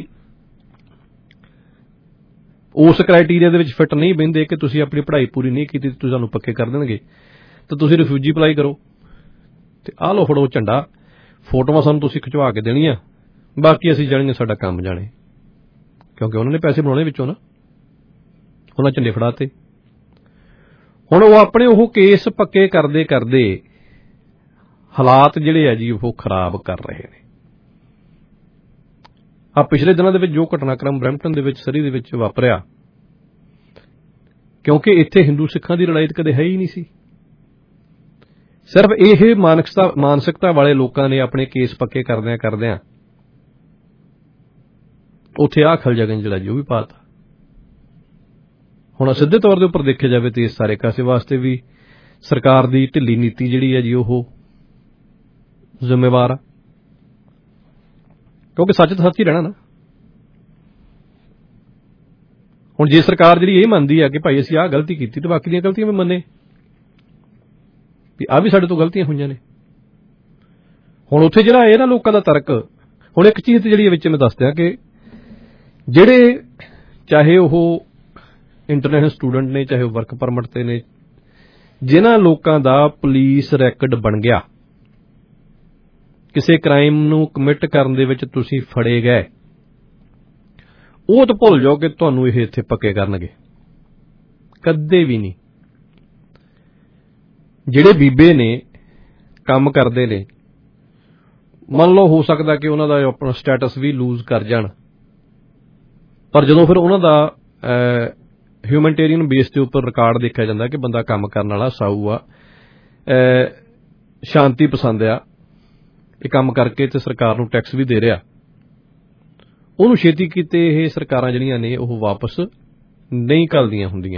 ਉਸ ਕ੍ਰਾਈਟੀਰੀਆ ਦੇ ਵਿੱਚ ਫਿੱਟ ਨਹੀਂ ਬਹਿੰਦੇ ਕਿ ਤੁਸੀਂ ਆਪਣੀ ਪੜ੍ਹਾਈ ਪੂਰੀ ਨਹੀਂ ਕੀਤੀ, ਤੁਸੀਂ ਸਾਨੂੰ ਪੱਕੇ ਕਰ ਦੇਣਗੇ ਤਾਂ ਤੁਸੀਂ ਰਿਫਿਊਜੀ ਅਪਲਾਈ ਕਰੋ ਤੇ ਆਹ ਲਓ ਫੜੋ ਝੰਡਾ, ਫੋਟੋਆਂ ਸਾਨੂੰ ਤੁਸੀਂ ਖਿਚਵਾ ਕੇ ਦੇਣੀਆਂ, ਬਾਕੀ ਅਸੀਂ ਜਾਣੀਆਂ ਸਾਡਾ ਕੰਮ ਜਾਣੇ। ਕਿਉਂਕਿ ਉਹਨਾਂ ਨੇ ਪੈਸੇ ਬਣਾਉਣੇ ਵਿੱਚੋਂ ਨਾ, ਉਹਨਾਂ ਝੰਡੇ ਫੜਾਤੇ। ਹੁਣ ਉਹ ਆਪਣੇ ਉਹ ਕੇਸ ਪੱਕੇ ਕਰਦੇ ਕਰਦੇ ਹਾਲਾਤ ਜਿਹੜੇ ਆ ਜੀ ਉਹ ਖਰਾਬ ਕਰ ਰਹੇ ਨੇ। ਆ ਪਿਛਲੇ ਦਿਨਾਂ ਦੇ ਵਿੱਚ ਜੋ ਘਟਨਾਕ੍ਰਮ ਬਰੈਂਪਟਨ ਦੇ ਵਿੱਚ, ਸਰੀ ਦੇ ਵਿੱਚ ਵਾਪਰਿਆ, ਕਿਉਂਕਿ ਇੱਥੇ ਹਿੰਦੂ ਸਿੱਖਾਂ ਦੀ ਲੜਾਈ ਤਾਂ ਕਦੇ ਹੈ ਹੀ ਨਹੀਂ ਸੀ। ਸਿਰਫ ਇਹ ਮਾਨਸਿਕਤਾ ਮਾਨਸਿਕਤਾ ਵਾਲੇ ਲੋਕਾਂ ਨੇ ਆਪਣੇ ਕੇਸ ਪੱਕੇ ਕਰਦਿਆਂ ਕਰਦਿਆਂ ਉੱਥੇ ਆਹ ਖਲਜਗਨ ਜਿਹੜਾ ਜੀ ਉਹ ਵੀ ਪਾਤਾ। ਹੁਣ ਸਿੱਧੇ ਤੌਰ ਦੇ ਉੱਪਰ ਦੇਖਿਆ ਜਾਵੇ ਤੇ ਇਸ ਸਾਰੇ ਕਾਸੇ ਵਾਸਤੇ ਵੀ ਸਰਕਾਰ ਦੀ ਢਿੱਲੀ ਨੀਤੀ ਜਿਹੜੀ ਹੈ ਜੀ ਉਹ ਜ਼ਿੰਮੇਵਾਰ ਆ, ਕਿਉਂਕਿ ਸੱਚ ਤਾਂ ਸੱਚ ਹੀ ਰਹਿਣਾ ਨਾ। ਹੁਣ ਜੇ ਸਰਕਾਰ ਜਿਹੜੀ ਇਹ ਮੰਨਦੀ ਆ ਕਿ ਭਾਈ ਅਸੀਂ ਆਹ ਗਲਤੀ ਕੀਤੀ ਤੇ ਬਾਕੀ ਦੀਆਂ ਗਲਤੀਆਂ ਵੀ ਮੰਨੇ ਵੀ ਆਹ ਵੀ ਸਾਡੇ ਤੋਂ ਗਲਤੀਆਂ ਹੋਈਆਂ ਨੇ। ਹੁਣ ਉੱਥੇ ਜਿਹੜਾ ਇਹ ਨਾ ਲੋਕਾਂ ਦਾ ਤਰਕ, ਹੁਣ ਇੱਕ ਚੀਜ਼ ਜਿਹੜੀ ਵਿੱਚ ਮੈਂ ਦੱਸ ਦਿਆਂ ਕਿ ਜਿਹੜੇ ਚਾਹੇ ਉਹ ਇੰਟਰਨੈਸ਼ਨਲ ਸਟੂਡੈਂਟ ਨੇ, ਚਾਹੇ ਉਹ ਵਰਕ ਪਰਮਿਟ ਤੇ ਨੇ, ਜਿਨ੍ਹਾਂ ਲੋਕਾਂ ਦਾ ਪੁਲਿਸ ਰੈਕਡ ਬਣ ਗਿਆ, ਕਿਸੇ ਕ੍ਰਾਈਮ ਨੂੰ ਕਮਿਟ ਕਰਨ ਦੇ ਵਿੱਚ ਤੁਸੀਂ ਫੜੇ ਗਏ, ਉਹ ਤਾਂ ਭੁੱਲ ਜਾਓ ਕਿ ਤੁਹਾਨੂੰ ਇਹ ਇੱਥੇ ਪੱਕੇ ਕਰਨਗੇ, ਕਦੇ ਵੀ ਨਹੀਂ। ਜਿਹੜੇ ਬੀਬੇ ਨੇ ਕੰਮ ਕਰਦੇ ਨੇ, ਮੰਨ ਲਓ ਹੋ ਸਕਦਾ ਕਿ ਉਹਨਾਂ ਦਾ ਆਪਣਾ ਸਟੇਟਸ ਵੀ ਲੂਜ਼ ਕਰ ਜਾਣ, ਪਰ ਜਦੋਂ ਫਿਰ ਉਹਨਾਂ ਦਾ ਹਿਊਮਨਟੇਰੀਅਨ ਬੇਸ ਦੇ ਉੱਪਰ ਰਿਕਾਰਡ ਦੇਖਿਆ ਜਾਂਦਾ ਕਿ ਬੰਦਾ ਕੰਮ ਕਰਨ ਵਾਲਾ ਸਾਊ ਆ, ਸ਼ਾਂਤੀ ਪਸੰਦ ਆ, ਇਹ ਕੰਮ ਕਰਕੇ ਤੇ ਸਰਕਾਰ ਨੂੰ ਟੈਕਸ ਵੀ ਦੇ ਰਿਹਾ, ਉਹਨੂੰ ਛੇਤੀ ਕੀਤੇ ਇਹ ਸਰਕਾਰਾਂ ਜਿਹੜੀਆਂ ਨੇ ਉਹ ਵਾਪਸ ਨਹੀਂ ਘੱਲਦੀਆਂ ਹੁੰਦੀਆਂ।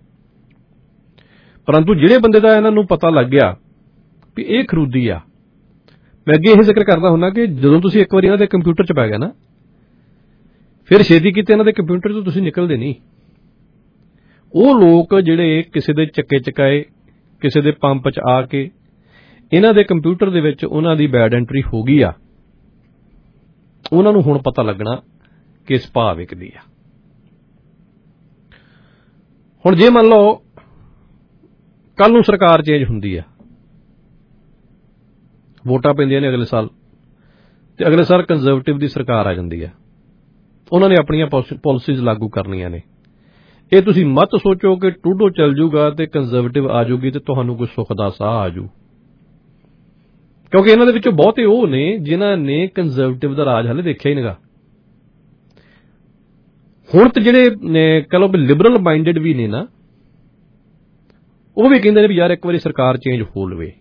ਪਰੰਤੂ ਜਿਹੜੇ ਬੰਦੇ ਦਾ ਇਹਨਾਂ ਨੂੰ ਪਤਾ ਲੱਗ ਗਿਆ ਵੀ ਇਹ ਖਰੂਦੀ ਆ, ਮੈਂ ਅੱਗੇ ਇਹ ਜ਼ਿਕਰ ਕਰਦਾ ਹੁੰਦਾ ਕਿ ਜਦੋਂ ਤੁਸੀਂ ਇੱਕ ਵਾਰੀ ਇਹਨਾਂ ਦੇ ਕੰਪਿਊਟਰ 'ਚ ਪੈ ਗਿਆ ਨਾ, ਫਿਰ ਛੇਤੀ ਕੀਤੇ ਇਹਨਾਂ ਦੇ ਕੰਪਿਊਟਰ ਤੋਂ ਤੁਸੀਂ ਨਿਕਲਦੇ ਨਹੀਂ। ਉਹ ਲੋਕ ਜਿਹੜੇ ਕਿਸੇ ਦੇ ਚੱਕੇ ਚਕਾਏ, ਕਿਸੇ ਦੇ ਪੰਪ 'ਚ ਆ ਕੇ ਇਹਨਾਂ ਦੇ ਕੰਪਿਊਟਰ ਦੇ ਵਿੱਚ ਉਹਨਾਂ ਦੀ ਬੈਡ ਐਂਟਰੀ ਹੋ ਗਈ ਆ, ਉਹਨਾਂ ਨੂੰ ਹੁਣ ਪਤਾ ਲੱਗਣਾ ਕਿ ਇਸ ਭਾਅ ਵਿਕਦੀ ਆ। ਹੁਣ ਜੇ ਮੰਨ ਲਓ ਕੱਲ ਨੂੰ ਸਰਕਾਰ ਚੇਂਜ ਹੁੰਦੀ ਆ, ਵੋਟਾਂ ਪੈਂਦੀਆਂ ਨੇ ਅਗਲੇ ਸਾਲ, ਤੇ ਅਗਲੇ ਸਾਲ ਕੰਜ਼ਰਵੇਟਿਵ ਦੀ ਸਰਕਾਰ ਆ ਜਾਂਦੀ ਆ, ਉਹਨਾਂ ਨੇ ਆਪਣੀਆਂ ਪਾਲਿਸੀਜ਼ ਲਾਗੂ ਕਰਨੀਆਂ ਨੇ। ਇਹ ਤੁਸੀਂ ਮਤ ਸੋਚੋ ਕਿ ਟੂਡੋ ਚੱਲ ਜੂਗਾ ਤੇ ਕੰਜ਼ਰਵੇਟਿਵ ਆ ਜੂਗੀ ਤੇ ਤੁਹਾਨੂੰ ਕੋਈ ਸੁੱਖ ਦਾ ਸਾਹ ਆ ਜੂ, ਕਿਉਂਕਿ ਇਹਨਾਂ ਦੇ ਵਿੱਚੋਂ ਬਹੁਤੇ ਉਹ ਨੇ ਜਿਨ੍ਹਾਂ ਨੇ ਕੰਜ਼ਰਵੇਟਿਵ ਦਾ ਰਾਜ ਹਾਲੇ ਦੇਖਿਆ ਹੀ ਨਹੀਂਗਾ। ਹੁਣ ਤੇ ਜਿਹੜੇ ਕਹ ਲਓ ਵੀ ਲਿਬਰਲ ਮਾਈਂਡਡ ਵੀ ਨੇ ਨਾ, ਉਹ ਵੀ ਕਹਿੰਦੇ ਨੇ ਵੀ ਯਾਰ ਇੱਕ ਵਾਰੀ ਸਰਕਾਰ ਚੇਂਜ ਹੋ ਲਵੇ,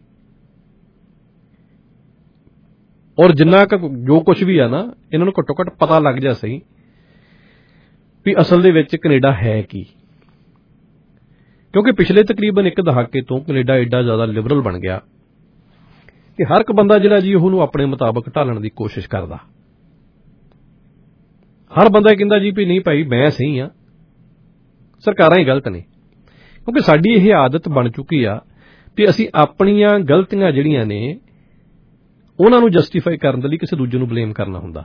ਔਰ ਜਿੰਨਾ ਕੁ ਜੋ ਕੁਝ ਵੀ ਆ ਨਾ ਇਹਨਾਂ ਨੂੰ ਘੱਟੋ ਘੱਟ ਪਤਾ ਲੱਗ ਜਾ ਸਹੀ ਵੀ ਅਸਲ ਦੇ ਵਿੱਚ ਕੈਨੇਡਾ ਹੈ ਕੀ। ਕਿਉਂਕਿ ਪਿਛਲੇ ਤਕਰੀਬਨ ਇੱਕ ਦਹਾਕੇ ਤੋਂ ਕੈਨੇਡਾ ਏਡਾ ਜ਼ਿਆਦਾ ਲਿਬਰਲ ਬਣ ਗਿਆ ਕਿ ਹਰ ਇੱਕ ਬੰਦਾ ਜਿਹੜਾ ਜੀ ਉਹਨੂੰ ਆਪਣੇ ਮੁਤਾਬਕ ਢਾਲਣ ਦੀ ਕੋਸ਼ਿਸ਼ ਕਰਦਾ। ਹਰ ਬੰਦਾ ਕਹਿੰਦਾ ਜੀ ਵੀ ਨਹੀਂ ਭਾਈ ਮੈਂ ਸਹੀ ਆ, ਸਰਕਾਰਾਂ ਹੀ ਗਲਤ ਨੇ। ਕਿਉਂਕਿ ਸਾਡੀ ਇਹ ਆਦਤ ਬਣ ਚੁੱਕੀ ਆ ਵੀ ਅਸੀਂ ਆਪਣੀਆਂ ਗਲਤੀਆਂ ਜਿਹੜੀਆਂ ਨੇ ਉਹਨਾਂ ਨੂੰ ਜਸਟੀਫਾਈ ਕਰਨ ਦੇ ਲਈ ਕਿਸੇ ਦੂਜੇ ਨੂੰ ਬਲੇਮ ਕਰਨਾ ਹੁੰਦਾ।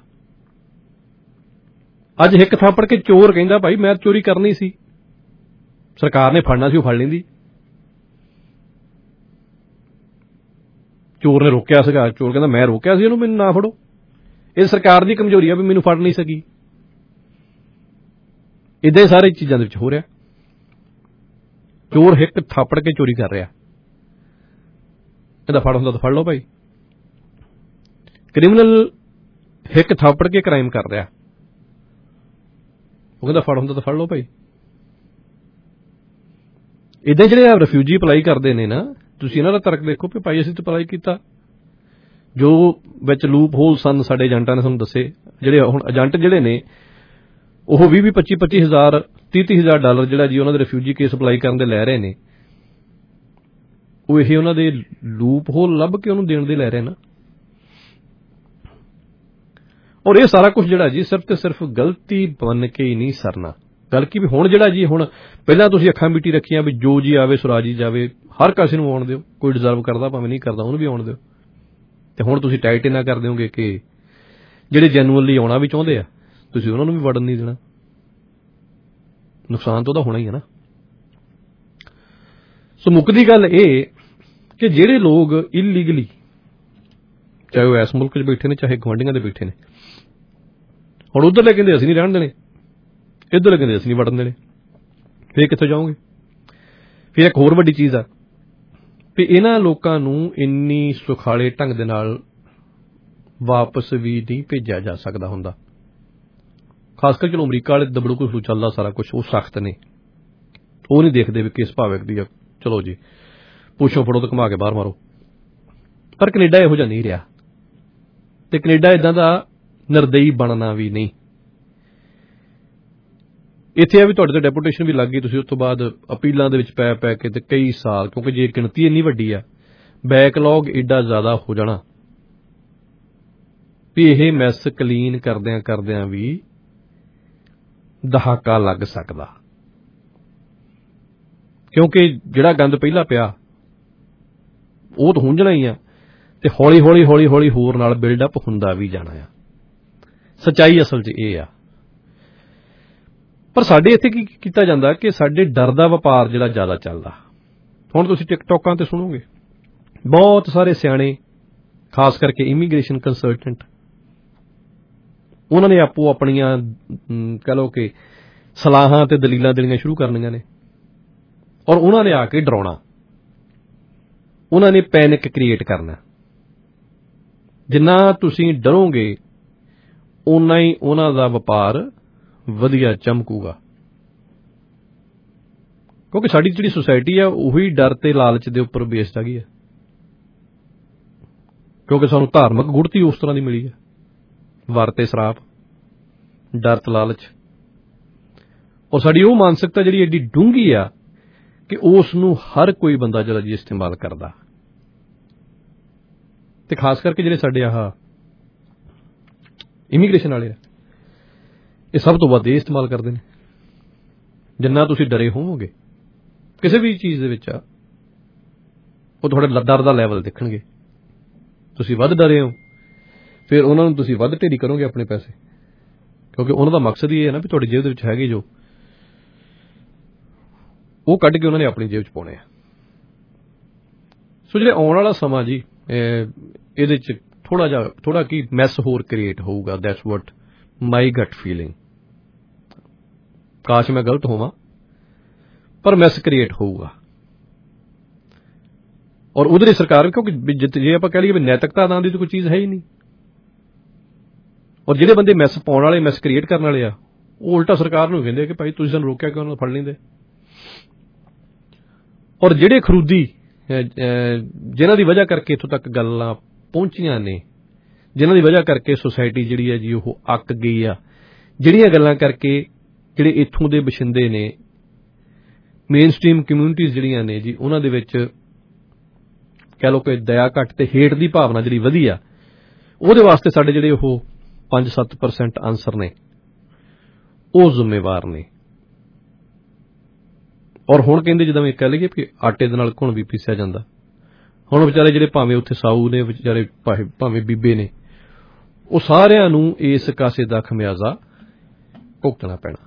ਅੱਜ ਹਿੱਕ ਥਾਪੜ ਕੇ ਚੋਰ ਕਹਿੰਦਾ ਭਾਈ ਮੈਂ ਚੋਰੀ ਕਰਨੀ ਸੀ, ਸਰਕਾਰ ਨੇ ਫੜਨਾ ਸੀ ਉਹ ਫੜ ਲੈਂਦੀ। ਚੋਰ ਨੇ ਰੋਕਿਆ ਸੀਗਾ, ਚੋਰ ਕਹਿੰਦਾ ਮੈਂ ਰੋਕਿਆ ਸੀ ਉਹਨੂੰ, ਮੈਨੂੰ ਨਾ ਫੜੋ। ਇਹ ਸਰਕਾਰ ਦੀ ਕਮਜ਼ੋਰੀ ਆ ਵੀ ਮੈਨੂੰ ਫੜ ਨਹੀਂ ਸਕੀ। ਏਦਾਂ ਹੀ ਸਾਰੇ ਚੀਜ਼ਾਂ ਦੇ ਵਿੱਚ ਹੋ ਰਿਹਾ। ਚੋਰ ਹਿੱਕ ਥਾਪੜ ਕੇ ਚੋਰੀ ਕਰ ਰਿਹਾ, ਇਹਦਾ ਫੜ ਹੁੰਦਾ ਤਾਂ ਫੜ ਲਓ ਭਾਈ। ਕ੍ਰਿਮੀਨਲ ਹਿੱਕ ਥਾਪੜ ਕੇ ਕ੍ਰਾਈਮ ਕਰ ਰਿਹਾ, ਉਹ ਕਹਿੰਦਾ ਫੜ ਹੁੰਦਾ ਤਾਂ ਫੜ ਲਓ ਭਾਈ। ਏਦਾਂ ਜਿਹੜੇ ਰਿਫਿਊਜੀ ਅਪਲਾਈ ਕਰਦੇ ਨੇ ਨਾ, ਤੁਸੀਂ ਇਹਨਾਂ ਦਾ ਤਰਕ ਦੇਖੋ ਕਿ ਭਾਈ ਅਸੀਂ ਤਾਂ ਅਪਲਾਈ ਕੀਤਾ, ਜੋ ਵਿੱਚ ਲੂਪ ਹੋਲ ਸਨ ਸਾਡੇ ਏਜੰਟਾਂ ਨੇ ਤੁਹਾਨੂੰ ਦੱਸੇ। ਜਿਹੜੇ ਹੁਣ ਏਜੰਟ ਜਿਹੜੇ ਨੇ ਉਹ ਵੀਹ ਵੀਹ ਪੱਚੀ ਪੱਚੀ ਹਜ਼ਾਰ ਤੀਹ ਤੀਹ ਹਜ਼ਾਰ ਡਾਲਰ ਜਿਹੜਾ ਜੀ ਉਹਨਾਂ ਦੇ ਰਿਫਿਊਜੀ ਕੇਸ ਅਪਲਾਈ ਕਰਨ ਦੇ ਲੈ ਰਹੇ ਨੇ, ਉਹ ਇਹ ਉਹਨਾਂ ਦੇ ਲੂਪ ਹੋਲ ਲੱਭ ਕੇ ਉਹਨੂੰ ਦੇਣ ਦੇ ਲੈ ਰਹੇ ਨਾ। ਔਰ ਇਹ ਸਾਰਾ ਕੁਝ ਜਿਹੜਾ ਜੀ ਸਿਰਫ ਤੇ ਸਿਰਫ ਗਲਤੀ ਬਣ ਕੇ ਹੀ ਨਹੀਂ ਸਰਨਾ। ਬਲਕਿ ਵੀ ਹੁਣ ਜਿਹੜਾ ਜੀ ਹੁਣ ਪਹਿਲਾਂ ਤੁਸੀਂ ਅੱਖਾਂ ਮੀਟੀ ਰੱਖੀਆਂ ਵੀ ਜੋ ਜੀ ਆਵੇ ਸੁਰਾਜੀ ਜਾਵੇ, ਹਰ ਕਿਸੇ ਨੂੰ ਆਉਣ ਦਿਓ, ਕੋਈ ਡਿਜ਼ਰਵ ਕਰਦਾ ਭਾਵੇਂ ਨਹੀਂ ਕਰਦਾ ਉਹਨੂੰ ਵੀ ਆਉਣ ਦਿਓ। ਤੇ ਹੁਣ ਤੁਸੀਂ ਟਾਈਟ ਇਹਨਾਂ ਕਰ ਦਿਓਗੇ ਕਿ ਜਿਹੜੇ ਜੈਨੂਅਲੀ ਆਉਣਾ ਵੀ ਚਾਹੁੰਦੇ ਆ ਤੁਸੀਂ ਉਹਨਾਂ ਨੂੰ ਵੀ ਵੜਨ ਨਹੀਂ ਦੇਣਾ। ਨੁਕਸਾਨ ਤਾਂ ਉਹਦਾ ਹੋਣਾ ਹੀ ਹੈ ਨਾ। ਸੋ ਮੁੱਕਦੀ ਗੱਲ ਇਹ ਕਿ ਜਿਹੜੇ ਲੋਕ ਇਲੀਗਲੀ, ਚਾਹੇ ਉਹ ਇਸ ਮੁਲਕ 'ਚ ਬੈਠੇ ਨੇ ਚਾਹੇ ਗੁਆਂਢੀਆਂ ਦੇ ਬੈਠੇ ਨੇ, ਹੁਣ ਉੱਧਰਲੇ ਕਹਿੰਦੇ ਅਸੀਂ ਨਹੀਂ ਰਹਿਣ ਦੇਣੇ, ਇੱਧਰਲੇ ਕਹਿੰਦੇ ਅਸੀਂ ਨਹੀਂ ਵੜਨ ਦੇਣੇ, ਫਿਰ ਕਿੱਥੋਂ ਜਾਓਗੇ? ਫਿਰ ਇੱਕ ਹੋਰ ਵੱਡੀ ਚੀਜ਼ ਆ ਵੀ ਇਹਨਾਂ ਲੋਕਾਂ ਨੂੰ ਇੰਨੀ ਸੁਖਾਲੇ ਢੰਗ ਦੇ ਨਾਲ ਵਾਪਸ ਵੀ ਨਹੀਂ ਭੇਜਿਆ ਜਾ ਸਕਦਾ ਹੁੰਦਾ। ਖਾਸ ਕਰ ਚਲੋ ਅਮਰੀਕਾ ਵਾਲੇ ਦਬੜੂ ਘੁਸੜੂ ਚੱਲਦਾ ਸਾਰਾ ਕੁਛ, ਉਹ ਸਖਤ ਨੇ, ਉਹ ਨਹੀਂ ਦੇਖਦੇ ਵੀ ਕਿਸ ਭਾਵਕ ਦੀ ਆ, ਚਲੋ ਜੀ ਪੁੱਛੋ ਫੜੋ ਤੇ ਘੁਮਾ ਕੇ ਬਾਹਰ ਮਾਰੋ, ਪਰ ਕੈਨੇਡਾ ਇਹੋ ਜਿਹਾ ਨਹੀਂ ਰਿਹਾ, ਤੇ ਕੈਨੇਡਾ ਇਦਾਂ ਦਾ ਨਿਰਦਈ ਬਣਨਾ ਵੀ ਨਹੀਂ। ਇੱਥੇ ਆ ਵੀ ਤੁਹਾਡੇ ਤੇ ਡੈਪੂਟੇਸ਼ਨ ਵੀ ਲੱਗ ਗਈ, ਤੁਸੀਂ ਉਸ ਤੋਂ ਬਾਅਦ ਅਪੀਲਾਂ ਦੇ ਵਿੱਚ ਪੈ ਪੈ ਕੇ ਤੇ ਕਈ ਸਾਲ, ਕਿਉਂਕਿ ਜੇ ਗਿਣਤੀ ਇੰਨੀ ਵੱਡੀ ਆ, ਬੈਕਲੌਗ ਏਡਾ ਜ਼ਿਆਦਾ ਹੋ ਜਾਣਾ ਵੀ ਇਹ ਮੈਸ ਕਲੀਨ ਕਰਦਿਆਂ ਕਰਦਿਆਂ ਵੀ ਦਹਾਕਾ ਲੱਗ ਸਕਦਾ, ਕਿਉਂਕਿ ਜਿਹੜਾ ਗੰਦ ਪਹਿਲਾਂ ਪਿਆ ਉਹ ਤਾਂ ਹੁੰਝਣਾ ਹੀ ਆ, ਤੇ ਹੌਲੀ ਹੌਲੀ ਹੌਲੀ ਹੌਲੀ ਹੋਰ ਨਾਲ ਬਿਲਡਅਪ ਹੁੰਦਾ ਵੀ ਜਾਣਾ ਆ। ਸੱਚਾਈ ਅਸਲ 'ਚ ਇਹ ਆ। ਪਰ ਸਾਡੇ ਇੱਥੇ ਕੀ ਕੀਤਾ ਜਾਂਦਾ ਕਿ ਸਾਡੇ ਡਰ ਦਾ ਵਪਾਰ ਜਿਹੜਾ ਜ਼ਿਆਦਾ ਚੱਲਦਾ। ਹੁਣ ਤੁਸੀਂ ਟਿਕਟੋਕਾਂ ਤੇ ਸੁਣੋਗੇ ਬਹੁਤ ਸਾਰੇ ਸਿਆਣੇ, ਖਾਸ ਕਰਕੇ ਇਮੀਗ੍ਰੇਸ਼ਨ ਕੰਸਲਟੈਂਟ, ਉਹਨਾਂ ਨੇ ਆਪੋ ਆਪਣੀਆਂ ਕਹਿ ਲਓ ਕਿ ਸਲਾਹਾਂ ਤੇ ਦਲੀਲਾਂ ਦੇਣੀਆਂ ਸ਼ੁਰੂ ਕਰਨੀਆਂ ਨੇ, ਔਰ ਉਹਨਾਂ ਨੇ ਆ ਕੇ ਡਰਾਉਣਾ, ਉਹਨਾਂ ਨੇ ਪੈਨਿਕ ਕ੍ਰੀਏਟ ਕਰਨਾ। ਜਿੰਨਾ ਤੁਸੀਂ ਡਰੋਗੇ ਓਨਾ ਹੀ ਉਹਨਾਂ ਦਾ ਵਪਾਰ ਵਧੀਆ ਚਮਕੂਗਾ, ਕਿਉਂਕਿ ਸਾਡੀ ਜਿਹੜੀ ਸੁਸਾਇਟੀ ਆ ਉਹੀ ਡਰ ਤੇ ਲਾਲਚ ਦੇ ਉੱਪਰ ਬੇਸਡ ਹੈਗੀ ਆ, ਕਿਉਂਕਿ ਸਾਨੂੰ ਧਾਰਮਿਕ ਗੁੜਤੀ ਉਸ ਤਰ੍ਹਾਂ ਦੀ ਮਿਲੀ ਹੈ, ਵਰ ਤੇ ਸਰਾਪ, ਡਰ ਤੇ ਲਾਲਚ, ਔਰ ਸਾਡੀ ਉਹ ਮਾਨਸਿਕਤਾ ਜਿਹੜੀ ਐਡੀ ਡੂੰਘੀ ਆ ਕਿ ਉਸ ਨੂੰ ਹਰ ਕੋਈ ਬੰਦਾ ਜਿਹੜਾ ਜੀ ਇਸਤੇਮਾਲ ਕਰਦਾ, ਤੇ ਖਾਸ ਕਰਕੇ ਜਿਹੜੇ ਸਾਡੇ ਆਹ ਇਮੀਗ੍ਰੇਸ਼ਨ ਵਾਲੇ ਆ ਇਹ ਸਭ ਤੋਂ ਵੱਧ ਇਹ ਇਸਤੇਮਾਲ ਕਰਦੇ ਨੇ। ਜਿੰਨਾ ਤੁਸੀਂ ਡਰੇ ਹੋਵੋਗੇ ਕਿਸੇ ਵੀ ਚੀਜ਼ ਦੇ ਵਿੱਚ ਆ, ਉਹ ਤੁਹਾਡੇ ਡਰ ਦਾ ਲੈਵਲ ਦੇਖਣਗੇ। ਤੁਸੀਂ ਵੱਧ ਡਰੇ ਹੋ, ਫਿਰ ਉਹਨਾਂ ਨੂੰ ਤੁਸੀਂ ਵੱਧ ਢੇਰੀ ਕਰੋਗੇ ਆਪਣੇ ਪੈਸੇ, ਕਿਉਂਕਿ ਉਹਨਾਂ ਦਾ ਮਕਸਦ ਹੀ ਇਹ ਹੈ ਨਾ ਵੀ ਤੁਹਾਡੀ ਜੇਬ ਦੇ ਵਿੱਚ ਹੈਗੇ ਜੋ ਉਹ ਕੱਢ ਕੇ ਉਹਨਾਂ ਨੇ ਆਪਣੀ ਜੇਬ 'ਚ ਪਾਉਣੇ ਆ। ਸੋ ਜਿਹੜੇ ਆਉਣ ਵਾਲਾ ਸਮਾਂ ਜੀ ਇਹਦੇ 'ਚ ਥੋੜਾ ਜਿਹਾ ਥੋੜਾ ਕੀ ਮੈਸ ਹੋਰ ਕ੍ਰੀਏਟ ਹੋਊਗਾ। That's what my gut feeling. ਕਾਸ਼ ਮੈਂ ਗਲਤ ਹੋਵਾਂ, ਪਰ ਮੈਸ ਕ੍ਰੀਏਟ ਹੋਊਗਾ। ਔਰ ਉਧਰ ਹੀ ਸਰਕਾਰ, ਕਿਉਂਕਿ ਜੇ ਆਪਾਂ ਕਹਿ ਲਈਏ ਵੀ ਨੈਤਿਕਤਾ ਨਾਂ ਦੀ ਤਾਂ ਕੋਈ ਚੀਜ਼ ਹੈ ਹੀ ਨਹੀਂ, ਔਰ ਜਿਹੜੇ ਬੰਦੇ ਮੈਸ ਪਾਉਣ ਵਾਲੇ, ਮੈਸ ਕ੍ਰੀਏਟ ਕਰਨ ਵਾਲੇ ਆ, ਉਹ ਉਲਟਾ ਸਰਕਾਰ ਨੂੰ ਕਹਿੰਦੇ ਕਿ ਭਾਈ ਤੁਸੀਂ ਸਾਨੂੰ ਰੋਕਿਆ ਕਿਉਂ, ਉਹਨਾਂ ਨੂੰ ਫੜ ਲੈਂਦੇ। ਔਰ ਜਿਹੜੇ ਖਰੂਦੀ ਜਿਨ੍ਹਾਂ ਦੀ ਵਜ੍ਹਾ ਕਰਕੇ ਇੱਥੋਂ ਤੱਕ ਗੱਲਾਂ ਪਹੁੰਚੀਆਂ ਨੇ, ਜਿਨ੍ਹਾਂ ਦੀ ਵਜ੍ਹਾ ਕਰਕੇ ਸੁਸਾਇਟੀ ਜਿਹੜੀ ਹੈ ਜੀ ਉਹ ਅੱਕ ਗਈ ਆ, ਜਿਹੜੀਆਂ ਗੱਲਾਂ ਕਰਕੇ ਜਿਹੜੇ ਇੱਥੋਂ ਦੇ ਵਸਿੰਦੇ ਨੇ, ਮੇਨ ਸਟ੍ਰੀਮ ਕਮਿਊਨਿਟੀਜ਼ ਜਿਹੜੀਆਂ ਨੇ ਜੀ, ਉਹਨਾਂ ਦੇ ਵਿੱਚ ਕਹਿ ਲਓ ਕਿ ਦਇਆ ਘੱਟ ਤੇ ਹੇਟ ਦੀ ਭਾਵਨਾ ਜਿਹੜੀ ਵਧੀ ਆ, ਉਹਦੇ ਵਾਸਤੇ ਸਾਡੇ ਜਿਹੜੇ ਉਹ ਪੰਜ ਸੱਤ ਪਰਸੈਂਟ ਆਨਸਰ ਨੇ ਉਹ ਜ਼ਿੰਮੇਵਾਰ ਨੇ। ਔਰ ਹੁਣ ਕਹਿੰਦੇ ਜਿੱਦਾਂ ਮੈਂ ਕਹਿ ਲਈਏ ਕਿ ਆਟੇ ਦੇ ਨਾਲ ਘੁਣ ਵੀ ਪੀਸਿਆ ਜਾਂਦਾ। ਹੁਣ ਵਿਚਾਰੇ ਜਿਹੜੇ ਭਾਵੇਂ ਉੱਥੇ ਸਾਊ ਨੇ, ਵਿਚਾਰੇ ਭਾਵੇਂ ਬੀਬੇ ਨੇ, ਉਹ ਸਾਰਿਆਂ ਨੂੰ ਇਸ ਕਾਸੇ ਦਾ ਖਮਿਆਜ਼ਾ ਭੁਗਤਣਾ ਪੈਣਾ।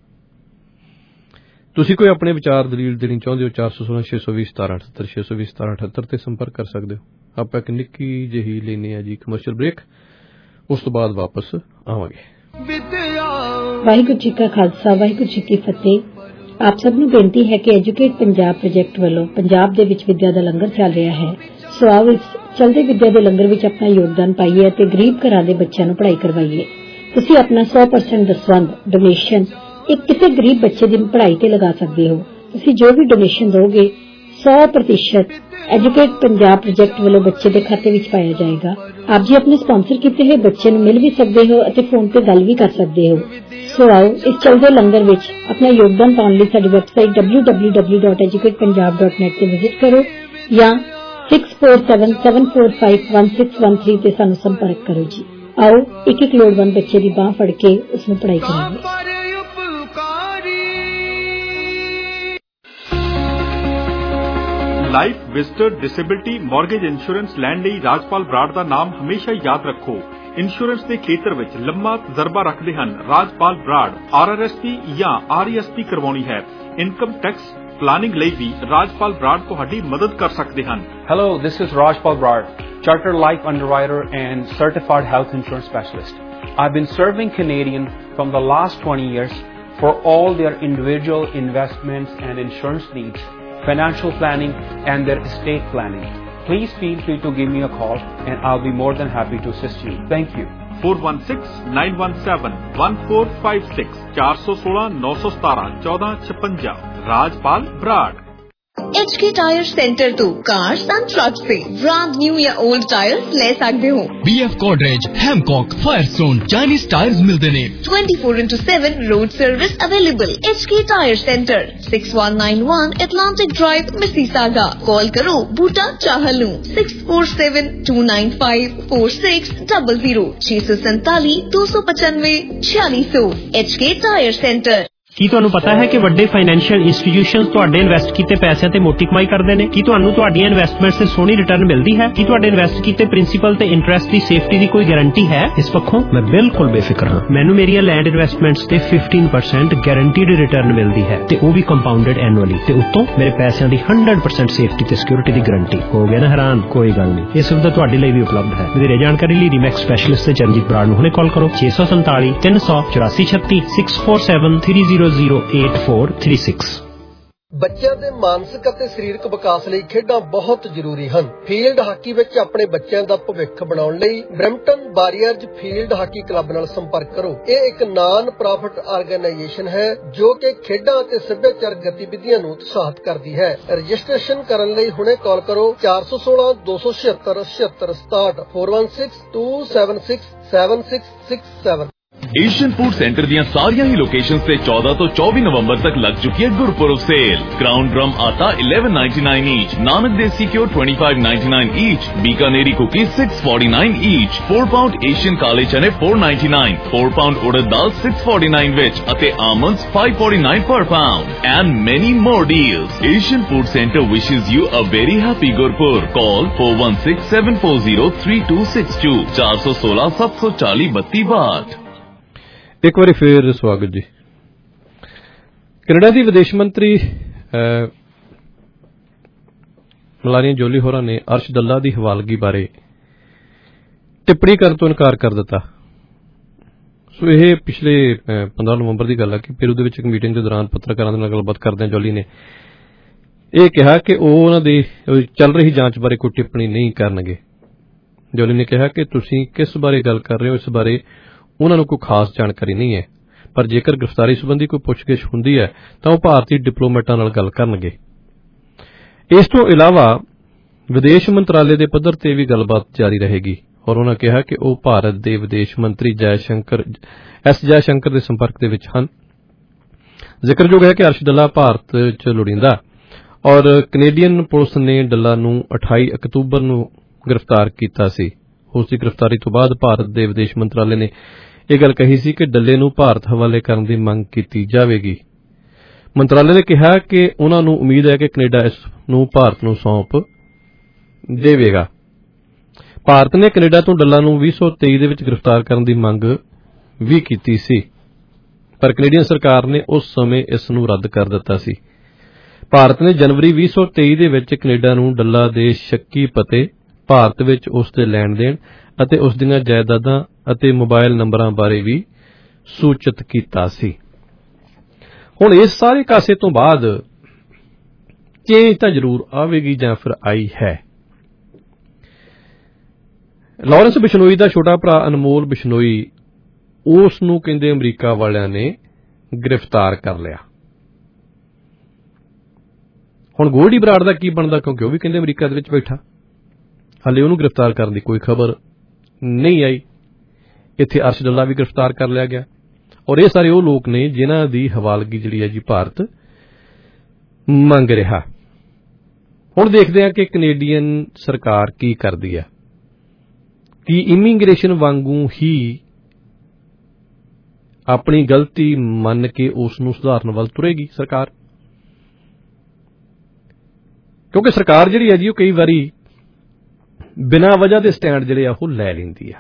ਤੁਸੀਂ ਕੋਈ ਆਪਣੇ ਵਿਚਾਰ ਦਲੀਲ ਦੇਣੀ ਚਾਹੁੰਦੇ ਹੋ, ਚਾਰ ਸੌ ਸੋਲਾਂ ਛੇ ਸੌ ਵੀਹ ਸਤਾਰਾਂ ਅਠੱਤਰ ਛੇ ਸੌ ਵੀਹ ਸਤਾਰਾਂ ਅਠੱਤਰ ਤੇ ਸੰਪਰਕ ਕਰ ਸਕਦੇ ਹੋ। ਆਪਾਂ ਇੱਕ ਨਿੱਕੀ ਜਿਹੀ ਲੈਂਦੇ ਹਾਂ ਜੀ ਕਮਰਸ਼ੀਅਲ ਬ੍ਰੇਕ, ਉਸ ਤੋਂ ਬਾਅਦ ਵਾਪਸ ਆਵਾਂਗੇ। ਵਾਹਿਗੁਰੂ ਜੀ ਕਾ ਖਾਲਸਾ, ਵਾਹਿਗੁਰੂ ਜੀ ਕੀ ਫਤਿਹ। ਆਪ ਸਭ ਨੂੰ ਬੇਨਤੀ ਹੈ ਕਿ ਐਜੂਕੇਟ ਪੰਜਾਬ ਪ੍ਰੋਜੈਕਟ ਵੱਲੋਂ ਪੰਜਾਬ ਦੇ ਵਿੱਚ ਵਿਦਿਆ ਦਾ ਲੰਗਰ ਚੱਲ ਰਿਹਾ ਹੈ। ਸੋ ਆਓ ਇਸ ਚਲਦੇ ਵਿਦਿਆ ਦੇ ਲੰਗਰ ਵਿੱਚ ਆਪਣਾ ਯੋਗਦਾਨ ਪਾਈਏ ਅਤੇ ਗਰੀਬ ਘਰਾਂ ਦੇ ਬੱਚਿਆਂ ਨੂੰ ਪੜ੍ਹਾਈ ਕਰਵਾਈਏ। ਤੁਸੀਂ ਆਪਣਾ ਸੌ ਪਰਸੈਂਟ ਦਸਵੰਧ ਡੋਨੇਸ਼ਨ ਇੱਕ ਕਿਸੇ ਗਰੀਬ ਬੱਚੇ ਦੀ ਪੜ੍ਹਾਈ ਤੇ ਲਗਾ ਸਕਦੇ ਹੋ। ਤੁਸੀਂ ਜੋ ਵੀ ਡੋਨੇਸ਼ਨ ਦਿਓਗੇ ਸੌ ਪ੍ਰਤੀਸ਼ਤ ਐਜੂਕੇਟ ਪੰਜਾਬ ਪ੍ਰੋਜੈਕਟ ਵੱਲੋਂ ਬੱਚੇ ਦੇ ਖਾਤੇ ਵਿੱਚ ਪਾਇਆ ਜਾਏਗਾ। ਆਪ ਜੀ ਆਪਣੇ ਸਪਾਂਸਰ ਕੀਤੇ ਹੋਏ ਬੱਚੇ ਨੂੰ ਮਿਲ ਵੀ ਸਕਦੇ ਹੋ ਅਤੇ ਫੋਨ ਤੇ ਗੱਲ ਵੀ ਕਰ ਸਕਦੇ ਹੋ। ਸੋ ਆਓ ਇਸ ਚਲਦੇ ਲੰਗਰ ਵਿੱਚ ਆਪਣਾ ਯੋਗਦਾਨ ਪਾਉਣ ਲਈ ਸਾਡੀ website W W W dot educate Punjab dot net ਤੇ ਵਿਜ਼ਿਟ ਕਰੋ ਜਾਂ six four seven seven four five one six one three ਤੇ ਸਾਨੂੰ ਸੰਪਰਕ ਕਰੋ ਜੀ। ਆਓ ਇੱਕ ਇੱਕ ਲੋੜਵੰਦ ਬੱਚੇ ਦੀ ਬਾਂਹ ਫੜ ਕੇ ਉਸ ਨੂੰ ਪੜ੍ਹਾਈ ਕਰਾਂਗੇ। Life, visitor, disability, mortgage insurance ਲੈਣ ਲਈ ਰਾਜਪਾਲ ਬਰਾੜ ਦਾ ਨਾਮ ਹਮੇਸ਼ਾ ਯਾਦ ਰੱਖੋ। ਇੰਸ਼ੋਰੈਂਸ ਦੇ ਖੇਤਰ ਵਿੱਚ ਲੰਮਾ ਤਜਰਬਾ ਰੱਖਦੇ ਹਨ Rajpal Brar. R R S P ਜਾਂ ਆਰ ਈ ਐਸ ਪੀ ਕਰਵਾਉਣੀ ਹੈ, ਇਨਕਮ ਟੈਕਸ ਪਲਾਨਿੰਗ ਲਈ ਵੀ ਰਾਜਪਾਲ ਬਰਾੜ ਤੁਹਾਡੀ ਮਦਦ ਕਰ ਸਕਦੇ ਹਨ। Hello, this is Rajpal Brad, Chartered Life Underwriter and Certified Health Insurance Specialist. I've been serving Canadian from the last twenty years for all their individual investments and insurance needs, financial planning and their estate planning. Please feel free to give me a call and I'll be more than happy to assist you. Thank you. four one six nine one seven one four five six four one six nine one seven one four five six, Rajpal Brad. H K tyre centre तो cars and trucks से brand new या old tyres ले सकते हो। B F Goodrich, Hankook, Firestone, Chinese tyres मिलते ने। Twenty four into seven road service available. H K tyre centre six one nine one Atlantic Drive, Mississauga. Call करो Boota Chahal six four seven two nine five four six double zero छह सौ सैतालीस दो सौ पचानवे छियालीस सौ। H K tyre centre. ਕੀ ਤੁਹਾਨੂੰ ਪਤਾ ਹੈ ਕਿ ਵੱਡੇ ਫਾਈਨੈਂਸ਼ੀਅਲ ਇੰਸਟੀਟਿਊਸ਼ਨਸ ਤੁਹਾਡੇ ਇਨਵੈਸਟ ਕੀਤੇ ਪੈਸਿਆਂ ਤੇ ਮੋਟੀ ਕਮਾਈ ਕਰਦੇ ਨੇ? ਕੀ ਤੁਹਾਨੂੰ ਤੁਹਾਡੀਆਂ ਇਨਵੈਸਟਮੈਂਟਸ ਤੇ ਸੋਹਣੀ ਰਿਟਰਨ ਮਿਲਦੀ ਹੈ? ਕੀ ਤੁਹਾਡੇ ਇਨਵੈਸਟ ਕੀਤੇ ਪ੍ਰਿੰਸੀਪਲ ਤੇ ਇੰਟਰਸਟ ਦੀ ਸੇਫਟੀ ਦੀ ਕੋਈ ਗਾਰੰਟੀ ਹੈ? ਇਸ ਪੱਖੋਂ ਮੈਂ ਬਿਲਕੁਲ ਬੇਫਿਕਰ ਹਾਂ। ਮੈਨੂੰ ਮੇਰੀਆਂ ਲੈਂਡ ਇਨਵੈਸਟਮੈਂਟਸ ਤੇ ਫਿਫਟੀਨ ਪਰਸੈਂਟ ਗਾਰੰਟੀਡ ਰਿਟਰਨ ਮਿਲਦੀ ਹੈ ਤੇ ਉਹ ਵੀ ਕੰਪਾਊਂਡਡ ਐਨੂਅਲੀ, ਤੇ ਉੱਤੋਂ ਮੇਰੇ ਪੈਸਿਆਂ ਦੀ ਹੰਡਰਡ ਪਰਸੈਂਟ ਸੇਫਟੀ ਤੇ ਸਿਕਿਉਰਿਟੀ ਦੀ ਗਾਰੰਟੀ। ਹੋ ਗਿਆ ਨਾ ਹੈਰਾਨ? ਕੋਈ ਗੱਲ ਨਹੀਂ, ਇਹ ਸੁਵਿਧਾ ਤੁਹਾਡੇ ਲਈ ਵੀ ਉਪਲਬਧ ਹੈ। ਵਧੇਰੇ ਜਾਣਕਾਰੀ ਲਈ ਰੀਮੈਕਸ ਸਪੈਸ਼ਲਿਸਟ ਤੇ ਚਰਨਜੀਤ ਬਰਾੜ ਨੂੰ ਹੁਣੇ ਕਾਲ ਕਰੋ ਛੇ ਸੌ ਸੰਤਾਲੀ ਤਿੰਨ ਸੌ ਚੁਰਾਸੀ ਛੱਤੀ six four seven three zero zero eight four three six. ਬੱਚਿਆਂ ਦੇ ਮਾਨਸਿਕ ਅਤੇ ਸਰੀਰਕ ਵਿਕਾਸ ਲਈ ਖੇਡਾਂ ਬਹੁਤ ਜ਼ਰੂਰੀ ਹਨ। ਫੀਲਡ ਹਾਕੀ ਵਿੱਚ ਆਪਣੇ ਬੱਚਿਆਂ ਦਾ ਭਵਿੱਖ ਬਣਾਉਣ ਲਈ Brampton Warriors field hockey club ਨਾਲ ਸੰਪਰਕ ਕਰੋ। ਇਹ ਇੱਕ ਨਾਨ ਪ੍ਰੋਫਿਟ ਆਰਗੇਨਾਈਜੇਸ਼ਨ ਹੈ ਜੋ ਕਿ ਖੇਡਾਂ ਅਤੇ ਸੱਭਿਆਚਾਰਕ ਗਤੀਵਿਧੀਆਂ ਨੂੰ ਉਤਸ਼ਾਹਿਤ ਕਰਦੀ ਹੈ। ਰਜਿਸਟ੍ਰੇਸ਼ਨ ਕਰਨ ਲਈ ਹੁਣੇ ਕਾਲ ਕਰੋ ਚਾਰ ਸੌ ਸੋਲਾਂ ਦੋ ਸੌ ਛਿਅੱਤਰ ਛਿਅੱਤਰ ਸਤਾਹਠ four one six two seven six seven six six seven. Asian food centre दियां सारियां ही लोकेशंस से चौदह तो चौबीस नवंबर तक लग चुकी है Gurpurab sale. Crown Drum atta eleven ninety nine each, Nanak desi घ्यो twenty five ninety nine each, Bikaneri cookies six forty nine each, four pound Asian काले चने four ninety nine, four pound urad dal six forty nine विच अते almonds five forty nine per pound and many more deals. Asian food centre wishes you a very happy Gurpurab. Call four one six seven four zero three two six two चार सौ सोलह सात सौ चालीस बत्ती बाट। ਇੱਕ ਵਾਰੀ ਫੇਰ ਸਵਾਗਤ ਜੀ। ਕੈਨੇਡਾ ਦੀ ਵਿਦੇਸ਼ ਮੰਤਰੀ ਮਲਾਨੀਆ ਜੋਲੀ ਹੋਰਾਂ ਨੇ ਅਰਸ਼ ਦੱਲਾ ਦੀ ਹਵਾਲਗੀ ਬਾਰੇ ਟਿੱਪਣੀ ਕਰਨ ਤੋਂ ਇਨਕਾਰ ਕਰ ਦਿੱਤਾ। ਸੋ ਇਹ ਪਿਛਲੇ ਪੰਦਰਾਂ ਨਵੰਬਰ ਦੀ ਗੱਲ ਹੈ ਕਿ ਪੇਰੂ ਦੇ ਵਿੱਚ ਇੱਕ ਮੀਟਿੰਗ ਦੇ ਦੌਰਾਨ ਪੱਤਰਕਾਰਾਂ ਦੇ ਨਾਲ ਗੱਲਬਾਤ ਕਰਦਿਆਂ ਜੋਲੀ ਨੇ ਇਹ ਕਿਹਾ ਕਿ ਉਹ ਉਹਨਾਂ ਦੀ ਚੱਲ ਰਹੀ ਜਾਂਚ ਬਾਰੇ ਕੋਈ ਟਿੱਪਣੀ ਨਹੀਂ ਕਰਨਗੇ। ਜੋਲੀ ਨੇ ਕਿਹਾ ਕਿ ਤੁਸੀਂ ਕਿਸ ਬਾਰੇ ਗੱਲ ਕਰ ਰਹੇ ਹੋ, ਇਸ ਬਾਰੇ ਉਹਨਾਂ ਨੂੰ ਕੋਈ ਖਾਸ ਜਾਣਕਾਰੀ ਨਹੀਂ ਹੈ, ਪਰ ਜੇਕਰ ਗ੍ਰਿਫਤਾਰੀ ਸੰਬੰਧੀ ਕੋਈ ਪੁੱਛਗਿੱਛ ਹੁੰਦੀ ਹੈ ਤਾਂ ਉਹ ਭਾਰਤੀ ਡਿਪਲੋਮੈਟਾਂ ਨਾਲ ਗੱਲ ਕਰਨਗੇ। ਇਸ ਤੋਂ ਇਲਾਵਾ ਵਿਦੇਸ਼ ਮੰਤਰਾਲੇ ਦੇ ਪੱਧਰ ਤੇ ਵੀ ਗੱਲਬਾਤ ਜਾਰੀ ਰਹੇਗੀ ਔਰ ਉਹਨਾਂ ਕਿਹਾ ਕਿ ਉਹ ਭਾਰਤ ਦੇ ਵਿਦੇਸ਼ ਮੰਤਰੀ ਜੈ ਸ਼ੰਕਰ ਐਸ ਜੈ ਸ਼ੰਕਰ ਦੇ ਸੰਪਰਕ ਦੇ ਵਿੱਚ ਹਨ। ਜ਼ਿਕਰਯੋਗ ਹੈ ਕਿ ਅਰਸ਼ ਦੱਲਾ ਭਾਰਤ ਚ ਲੋੜੀਂਦਾ ਔਰ ਕੈਨੇਡੀਅਨ ਪੁਲਿਸ ਨੇ ਦੱਲਾ ਨੂੰ ਅਠਾਈ ਅਕਤੂਬਰ ਨੂੰ ਗ੍ਰਿਫਤਾਰ ਕੀਤਾ ਸੀ। ਉਸ ਦੀ ਗ੍ਰਿਫਤਾਰੀ ਤੋਂ ਬਾਅਦ ਭਾਰਤ ਦੇ ਵਿਦੇਸ਼ ਮੰਤਰਾਲੇ ਨੇ ਇਹ ਗੱਲ ਕਹੀ ਸੀ ਕਿ ਡੱਲੇ ਨੂੰ ਭਾਰਤ ਹਵਾਲੇ ਕਰਨ ਦੀ ਮੰਗ ਕੀਤੀ ਜਾਵੇਗੀ। ਮੰਤਰਾਲੇ ਨੇ ਕਿਹਾ ਕਿ ਉਹਨਾਂ ਨੂੰ ਉਮੀਦ ਹੈ ਕਿ ਕੈਨੇਡਾ ਇਸ ਨੂੰ ਭਾਰਤ ਨੂੰ ਸੌਂਪ ਦੇਵੇਗਾ। ਭਾਰਤ ਨੇ ਕੈਨੇਡਾ ਤੋਂ ਡੱਲਾ ਨੂੰ ਵੀਹ ਸੌ ਤੇਈ ਦੇ ਵਿੱਚ ਗ੍ਰਿਫਤਾਰ ਕਰਨ ਦੀ ਮੰਗ ਵੀ ਕੀਤੀ ਸੀ, ਪਰ ਕੈਨੇਡੀਅਨ ਸਰਕਾਰ ਨੇ ਉਸ ਸਮੇਂ ਇਸ ਨੂੰ ਰੱਦ ਕਰ ਦਿੱਤਾ ਸੀ। ਭਾਰਤ ਨੇ ਜਨਵਰੀ ਵੀਹ ਸੌ ਤੇਈ ਦੇ ਵਿੱਚ ਕੈਨੇਡਾ ਨੂੰ ਡੱਲਾ ਦੇ ਸ਼ੱਕੀ ਪਤੇ, ਭਾਰਤ ਵਿੱਚ ਉਸ ਦੇ ਲੈਣ ਦੇਣ ਅਤੇ ਉਸ ਦੀਆਂ ਜਾਇਦਾਦਾਂ ਅਤੇ ਮੋਬਾਈਲ ਨੰਬਰਾਂ ਬਾਰੇ ਵੀ ਸੂਚਿਤ ਕੀਤਾ ਸੀ। ਹੁਣ ਇਸ ਸਾਰੇ ਕਾਸੇ ਤੋਂ ਬਾਅਦ ਚੇਂਜ ਤਾਂ ਜ਼ਰੂਰ ਆਵੇਗੀ ਜਾਂ ਫਿਰ ਆਈ ਹੈ। ਲਾਰੈਂਸ ਬਿਸ਼ਨੋਈ ਦਾ ਛੋਟਾ ਭਰਾ ਅਨਮੋਲ ਬਿਸ਼ਨੋਈ, ਉਸ ਨੂੰ ਕਹਿੰਦੇ ਅਮਰੀਕਾ ਵਾਲਿਆਂ ਨੇ ਗ੍ਰਿਫਤਾਰ ਕਰ ਲਿਆ। ਹੁਣ ਗੋਲਡੀ ਬਰਾੜ ਦਾ ਕੀ ਬਣਦਾ, ਕਿਉਂਕਿ ਉਹ ਵੀ ਕਹਿੰਦੇ ਅਮਰੀਕਾ ਦੇ ਵਿੱਚ ਬੈਠਾ। ਹਾਲੇ ਉਹਨੂੰ ਗ੍ਰਿਫਤਾਰ ਕਰਨ ਦੀ ਕੋਈ ਖਬਰ ਨਹੀਂ ਆਈ। ਇੱਥੇ ਅਰਸ਼ ਦੱਲਾ ਵੀ ਗ੍ਰਿਫਤਾਰ ਕਰ ਲਿਆ ਗਿਆ ਔਰ ਇਹ ਸਾਰੇ ਉਹ ਲੋਕ ਨੇ ਜਿਨ੍ਹਾਂ ਦੀ ਹਵਾਲਗੀ ਜਿਹੜੀ ਹੈ ਜੀ ਭਾਰਤ ਮੰਗ ਰਿਹਾ। ਹੁਣ ਦੇਖਦੇ ਹਾਂ ਕਿ ਕੈਨੇਡੀਅਨ ਸਰਕਾਰ ਕੀ ਕਰਦੀ ਹੈ। ਕੀ ਇਮੀਗ੍ਰੇਸ਼ਨ ਵਾਂਗੂ ਹੀ ਆਪਣੀ ਗਲਤੀ ਮੰਨ ਕੇ ਉਸ ਨੂੰ ਸੁਧਾਰਨ ਵੱਲ ਤੁਰੇਗੀ ਸਰਕਾਰ? ਕਿਉਂਕਿ ਸਰਕਾਰ ਜਿਹੜੀ ਹੈ ਜੀ ਉਹ ਕਈ ਵਾਰੀ ਬਿਨਾਂ ਵਜ੍ਹਾ ਦੇ ਸਟੈਂਡ ਜਿਹੜੇ ਆ ਉਹ ਲੈ ਲੈਂਦੀ ਆ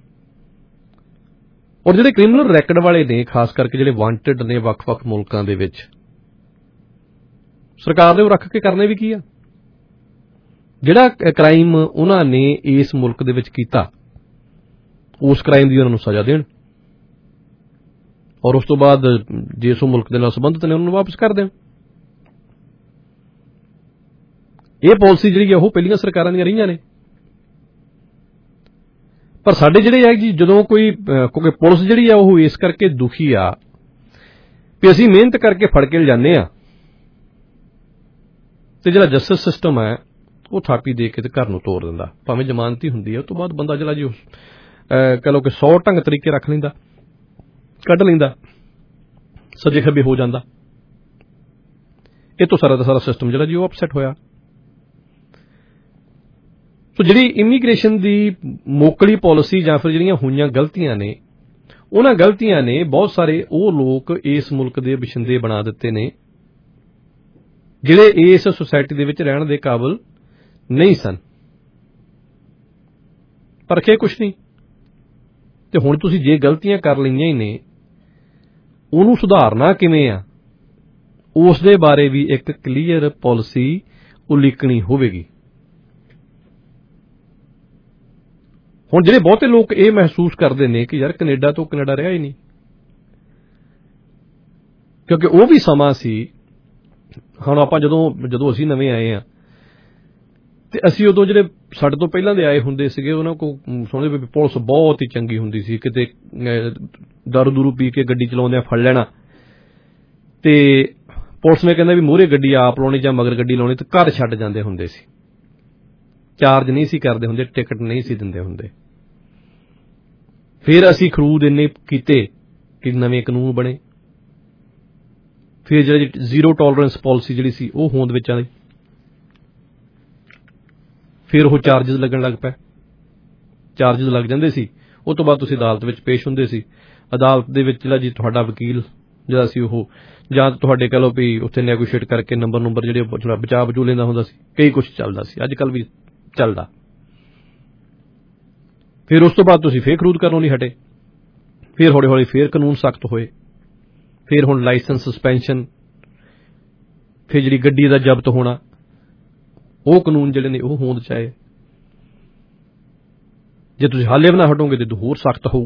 ਔਰ ਜਿਹੜੇ ਕ੍ਰਿਮੀਨਲ ਰੈਕਡ ਵਾਲੇ ਨੇ, ਖਾਸ ਕਰਕੇ ਜਿਹੜੇ ਵਾਂਟਡ ਨੇ ਵੱਖ-ਵੱਖ ਮੁਲਕਾਂ ਦੇ ਵਿੱਚ, ਸਰਕਾਰ ਨੇ ਉਹ ਰੱਖ ਕੇ ਕਰਨੇ ਵੀ ਕੀ ਆ। ਜਿਹੜਾ ਕ੍ਰਾਈਮ ਉਹਨਾਂ ਨੇ ਇਸ ਮੁਲਕ ਦੇ ਵਿੱਚ ਕੀਤਾ ਉਸ ਕ੍ਰਾਈਮ ਦੀ ਉਹਨਾਂ ਨੂੰ ਸਜ਼ਾ ਦੇਣ ਔਰ ਉਸ ਤੋਂ ਬਾਅਦ ਜਿਸ ਮੁਲਕ ਦੇ ਨਾਲ ਸੰਬੰਧਿਤ ਨੇ ਉਹਨਾਂ ਨੂੰ ਵਾਪਸ ਕਰ ਦੇਣ। ਇਹ ਪਾਲਿਸੀ ਜਿਹੜੀ ਆ ਉਹ ਪਹਿਲੀਆਂ ਸਰਕਾਰਾਂ ਦੀਆਂ ਰਹੀਆਂ ਨੇ। ਪਰ ਸਾਡੇ ਜਿਹੜੇ ਹੈ ਜੀ ਜਦੋਂ ਕੋਈ, ਕਿਉਂਕਿ ਪੁਲਿਸ ਜਿਹੜੀ ਆ ਉਹ ਇਸ ਕਰਕੇ ਦੁਖੀ ਆ ਵੀ ਅਸੀਂ ਮਿਹਨਤ ਕਰਕੇ ਫੜ ਕੇ ਲਿਜਾਂਦੇ ਆ ਤੇ ਜਿਹੜਾ ਜਸਟਿਸ ਸਿਸਟਮ ਹੈ ਉਹ ਥਾਪੀ ਦੇ ਕੇ ਤੇ ਘਰ ਨੂੰ ਤੋਰ ਦਿੰਦਾ, ਭਾਵੇਂ ਜ਼ਮਾਨਤੀ ਹੁੰਦੀ ਹੈ। ਉਸ ਤੋਂ ਬਾਅਦ ਬੰਦਾ ਜਿਹੜਾ ਜੀ ਕਹਿ ਲਓ ਕਿ ਸੌ ਢੰਗ ਤਰੀਕੇ ਰੱਖ ਲੈਂਦਾ, ਕੱਢ ਲੈਂਦਾ, ਸੱਜੇ ਖੱਬੇ ਹੋ ਜਾਂਦਾ। ਇਹ ਤੋਂ ਸਾਰਾ ਦਾ ਸਾਰਾ ਸਿਸਟਮ ਜਿਹੜਾ ਜੀ ਉਹ ਅਪਸੈਟ ਹੋਇਆ। ਸੋ ਜਿਹੜੀ ਇਮੀਗ੍ਰੇਸ਼ਨ ਦੀ ਮੋਕਲੀ ਪਾਲਿਸੀ ਜਾਂ ਫਿਰ ਜਿਹੜੀਆਂ ਹੋਈਆਂ ਗਲਤੀਆਂ ਨੇ, ਉਹਨਾਂ ਗਲਤੀਆਂ ਨੇ ਬਹੁਤ ਸਾਰੇ ਉਹ ਲੋਕ ਇਸ ਮੁਲਕ ਦੇ ਵਸਿੰਦੇ ਬਣਾ ਦਿੱਤੇ ਨੇ ਜਿਹੜੇ ਇਸ ਸੁਸਾਇਟੀ ਦੇ ਵਿੱਚ ਰਹਿਣ ਦੇ ਕਾਬਿਲ ਨਹੀਂ ਸਨ। ਪਰਖੇ ਕੁਛ ਨਹੀਂ, ਤੇ ਹੁਣ ਤੁਸੀਂ ਜੇ ਗਲਤੀਆਂ ਕਰ ਲਈਆਂ ਹੀ ਨੇ, ਉਹਨੂੰ ਸੁਧਾਰਨਾ ਕਿਵੇਂ ਆ, ਉਸ ਦੇ ਬਾਰੇ ਵੀ ਇੱਕ ਕਲੀਅਰ ਪਾਲਿਸੀ ਉਲੀਕਣੀ ਹੋਵੇਗੀ। ਹੁਣ ਜਿਹੜੇ ਬਹੁਤੇ ਲੋਕ ਇਹ ਮਹਿਸੂਸ ਕਰਦੇ ਨੇ ਕਿ ਯਾਰ ਕੈਨੇਡਾ ਤੋਂ ਕੈਨੇਡਾ ਰਿਹਾ ਹੀ ਨਹੀਂ, ਕਿਉਂਕਿ ਉਹ ਵੀ ਸਮਾਂ ਸੀ। ਹੁਣ ਆਪਾਂ ਜਦੋਂ ਜਦੋਂ ਅਸੀਂ ਨਵੇਂ ਆਏ ਆ ਤੇ ਅਸੀਂ ਉਦੋਂ ਜਿਹੜੇ ਸਾਡੇ ਤੋਂ ਪਹਿਲਾਂ ਦੇ ਆਏ ਹੁੰਦੇ ਸੀਗੇ ਉਹਨਾਂ ਕੋਲ ਸੁਣਦੇ ਵੀ ਪੁਲਿਸ ਬਹੁਤ ਹੀ ਚੰਗੀ ਹੁੰਦੀ ਸੀ, ਕਿਤੇ ਦਾਰੂ ਦੂਰੂ ਪੀ ਕੇ ਗੱਡੀ ਚਲਾਉਂਦਿਆਂ ਫੜ ਲੈਣਾ ਤੇ ਪੁਲਿਸ ਨੇ ਕਹਿੰਦਾ ਵੀ ਮੂਹਰੇ ਗੱਡੀ ਆਪ ਲਾਉਣੀ ਜਾਂ ਮਗਰ ਗੱਡੀ ਲਾਉਣੀ ਤੇ ਘਰ ਛੱਡ ਜਾਂਦੇ ਹੁੰਦੇ ਸੀ, ਚਾਰਜ ਨਹੀਂ ਸੀ ਕਰਦੇ ਹੁੰਦੇ, ਟਿਕਟ ਨਹੀਂ ਸੀ ਦਿੰਦੇ ਹੁੰਦੇ। ਫਿਰ ਅਸੀਂ ਖਰੂਦ ਇੰਨੇ ਕੀਤੇ ਕਿ ਨਵੇਂ ਕਾਨੂੰਨ ਬਣੇ, ਫਿਰ ਜਿਹੜੀ ਜ਼ੀਰੋ ਟੋਲਰੈਂਸ ਪਾਲਿਸੀ ਜਿਹੜੀ ਸੀ ਉਹ ਹੋਂਦ ਵਿੱਚ ਆਈ, ਫਿਰ ਉਹ ਚਾਰਜਿਸ ਲੱਗਣ ਲੱਗ ਪਏ, ਚਾਰਜਿਸ ਲੱਗ ਜਾਂਦੇ ਸੀ। ਉਹ ਤੋਂ ਬਾਅਦ ਤੁਸੀਂ ਅਦਾਲਤ ਵਿੱਚ ਪੇਸ਼ ਹੁੰਦੇ ਸੀ, ਅਦਾਲਤ ਦੇ ਵਿੱਚ ਜਿਹੜਾ ਜੀ ਤੁਹਾਡਾ ਵਕੀਲ ਜਿਹੜਾ ਸੀ ਉਹ ਜਾਂ ਤੁਹਾਡੇ ਕਹਿ ਲਓ ਵੀ ਉੱਥੇ ਨੈਗੋਸ਼ੀਏਟ ਕਰਕੇ ਨੰਬਰ ਨੰਬਰ ਜਿਹੜੇ ਬਚਾ ਬਚੂ ਲੈਂਦਾ ਹੁੰਦਾ ਸੀ, ਕਈ ਕੁਛ ਚੱਲਦਾ ਸੀ, ਅੱਜ ਕੱਲ੍ਹ ਵੀ ਚੱਲਦਾ। ਫਿਰ ਉਸ ਤੋਂ ਬਾਅਦ ਤੁਸੀਂ ਫੇਰ ਖਰੂਦ ਕਰਨੋਂ ਨਹੀਂ ਹਟੇ, ਫਿਰ ਹੌਲੀ ਹੌਲੀ ਫੇਰ ਕਾਨੂੰਨ ਸਖਤ ਹੋਏ, ਫਿਰ ਹੁਣ ਲਾਇਸੈਂਸ ਸਸਪੈਂਸ਼ਨ, ਫਿਰ ਜਿਹੜੀ ਗੱਡੀ ਦਾ ਜ਼ਬਤ ਹੋਣਾ, ਉਹ ਕਾਨੂੰਨ ਜਿਹੜੇ ਨੇ ਉਹ ਹੋਂਦ ਚ ਆਏ। ਜੇ ਤੁਸੀਂ ਹਾਲੇ ਵੀ ਨਾ ਹਟੋਗੇ ਤੇ ਹੋਰ ਸਖਤ ਹੋਊ।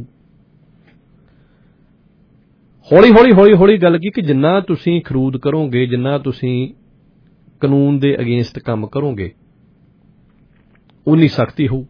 ਹੌਲੀ ਹੌਲੀ ਹੌਲੀ ਹੌਲੀ ਗੱਲ ਕੀ ਕਿ ਜਿੰਨਾ ਤੁਸੀਂ ਖਰੂਦ ਕਰੋਗੇ, ਜਿੰਨਾ ਤੁਸੀਂ ਕਾਨੂੰਨ ਦੇ ਅਗੇਂਸਟ ਕੰਮ ਕਰੋਗੇ, ਉਨੀ ਸਖਤੀ ਹੋਊ,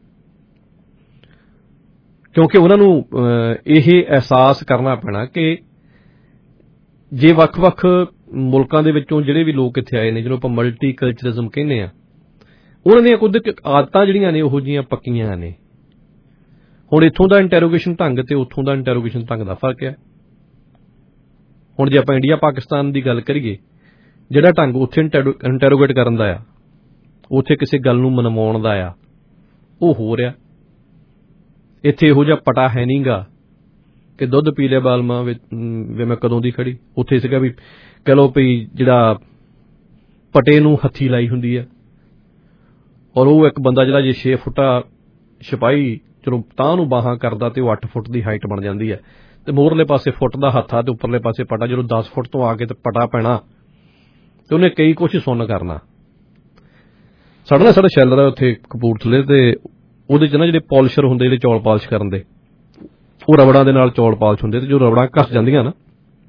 ਕਿਉਂਕਿ ਉਹਨਾਂ ਨੂੰ ਇਹ ਅਹਿਸਾਸ ਕਰਨਾ ਪੈਣਾ ਕਿ ਜੇ ਵੱਖ-ਵੱਖ ਮੁਲਕਾਂ ਦੇ ਵਿੱਚੋਂ ਜਿਹੜੇ ਵੀ ਲੋਕ ਇੱਥੇ ਆਏ ਨੇ, ਜਿਹਨੂੰ ਆਪਾਂ ਮਲਟੀ ਕਲਚਰਿਜ਼ਮ ਕਹਿੰਦੇ ਆ, ਉਹਨਾਂ ਦੀਆਂ ਕੁਝ ਆਦਤਾਂ ਜਿਹੜੀਆਂ ਨੇ ਉਹੋ ਜਿਹੀਆਂ ਪੱਕੀਆਂ ਨੇ। ਹੁਣ ਇੱਥੋਂ ਦਾ ਇੰਟੈਰੋਗੇਸ਼ਨ ਢੰਗ ਤੇ ਉੱਥੋਂ ਦਾ ਇੰਟੈਰੋਗੇਸ਼ਨ ਢੰਗ ਦਾ ਫਰਕ ਹੈ। ਹੁਣ ਜੇ ਆਪਾਂ ਇੰਡੀਆ ਪਾਕਿਸਤਾਨ ਦੀ ਗੱਲ ਕਰੀਏ, ਜਿਹੜਾ ਢੰਗ ਉੱਥੇ ਇੰਟੈਰੋਗੇਟ ਕਰਨ ਦਾ ਆ, ਉੱਥੇ ਕਿਸੇ ਗੱਲ ਨੂੰ ਮਨਵਾਉਣ ਦਾ ਆ, ਉਹ ਹੋ ਰਿਹਾ। ਇੱਥੇ ਇਹੋ ਜਿਹਾ ਪਟਾ ਹੈ ਨਹੀਂ ਗਾ ਕਿ ਦੁੱਧ ਪੀ ਲਿਆ ਬਾਲਮਾ ਵੀ ਮੈਂ ਕਦੋਂ ਦੀ ਖੜੀ। ਉੱਥੇ ਸੀਗਾ ਵੀ ਕਹਿ ਲਓ ਵੀ ਜਿਹੜਾ ਪਟੇ ਨੂੰ ਹੱਥੀ ਲਾਈ ਹੁੰਦੀ ਹੈ, ਔਰ ਉਹ ਇੱਕ ਬੰਦਾ ਜਿਹੜਾ ਜੇ ਛੇ ਫੁੱਟਾ ਸਿਪਾਹੀ ਚਲੋ ਤਾਂ ਨੂੰ ਬਾਹਾਂ ਕਰਦਾ ਤੇ ਉਹ ਅੱਠ ਫੁੱਟ ਦੀ ਹਾਈਟ ਬਣ ਜਾਂਦੀ ਹੈ, ਤੇ ਮੋਹਰਲੇ ਪਾਸੇ ਫੁੱਟ ਦਾ ਹੱਥਾ ਤੇ ਉੱਪਰਲੇ ਪਾਸੇ ਪਟਾ। ਜਦੋਂ ਦਸ ਫੁੱਟ ਤੋਂ ਆ ਕੇ ਤੇ ਪਟਾ ਪੈਣਾ ਤੇ ਉਹਨੇ ਕਈ ਕੁਛ ਸੁੰਨ ਕਰਨਾ। ਸਾਡਾ ਨਾ ਸਾਡਾ ਸ਼ੈਲਰ ਹੈ ਉੱਥੇ ਕਪੂਰਥਲੇ, ਤੇ ਉਹਦੇ ਚ ਨਾ ਜਿਹੜੇ ਪੋਲਿਸ਼ਰ ਹੁੰਦੇ, ਜਿਹੜੇ ਚੌਲ ਪਾਲਿਸ਼ ਕਰਨ ਦੇ, ਉਹ ਰਬੜਾਂ ਦੇ ਨਾਲ ਚੌਲ ਪਾਲਿਸ਼ ਹੁੰਦੇ, ਤੇ ਜੋ ਰਬੜਾਂ ਘਸ ਜਾਂਦੀਆਂ ਨਾ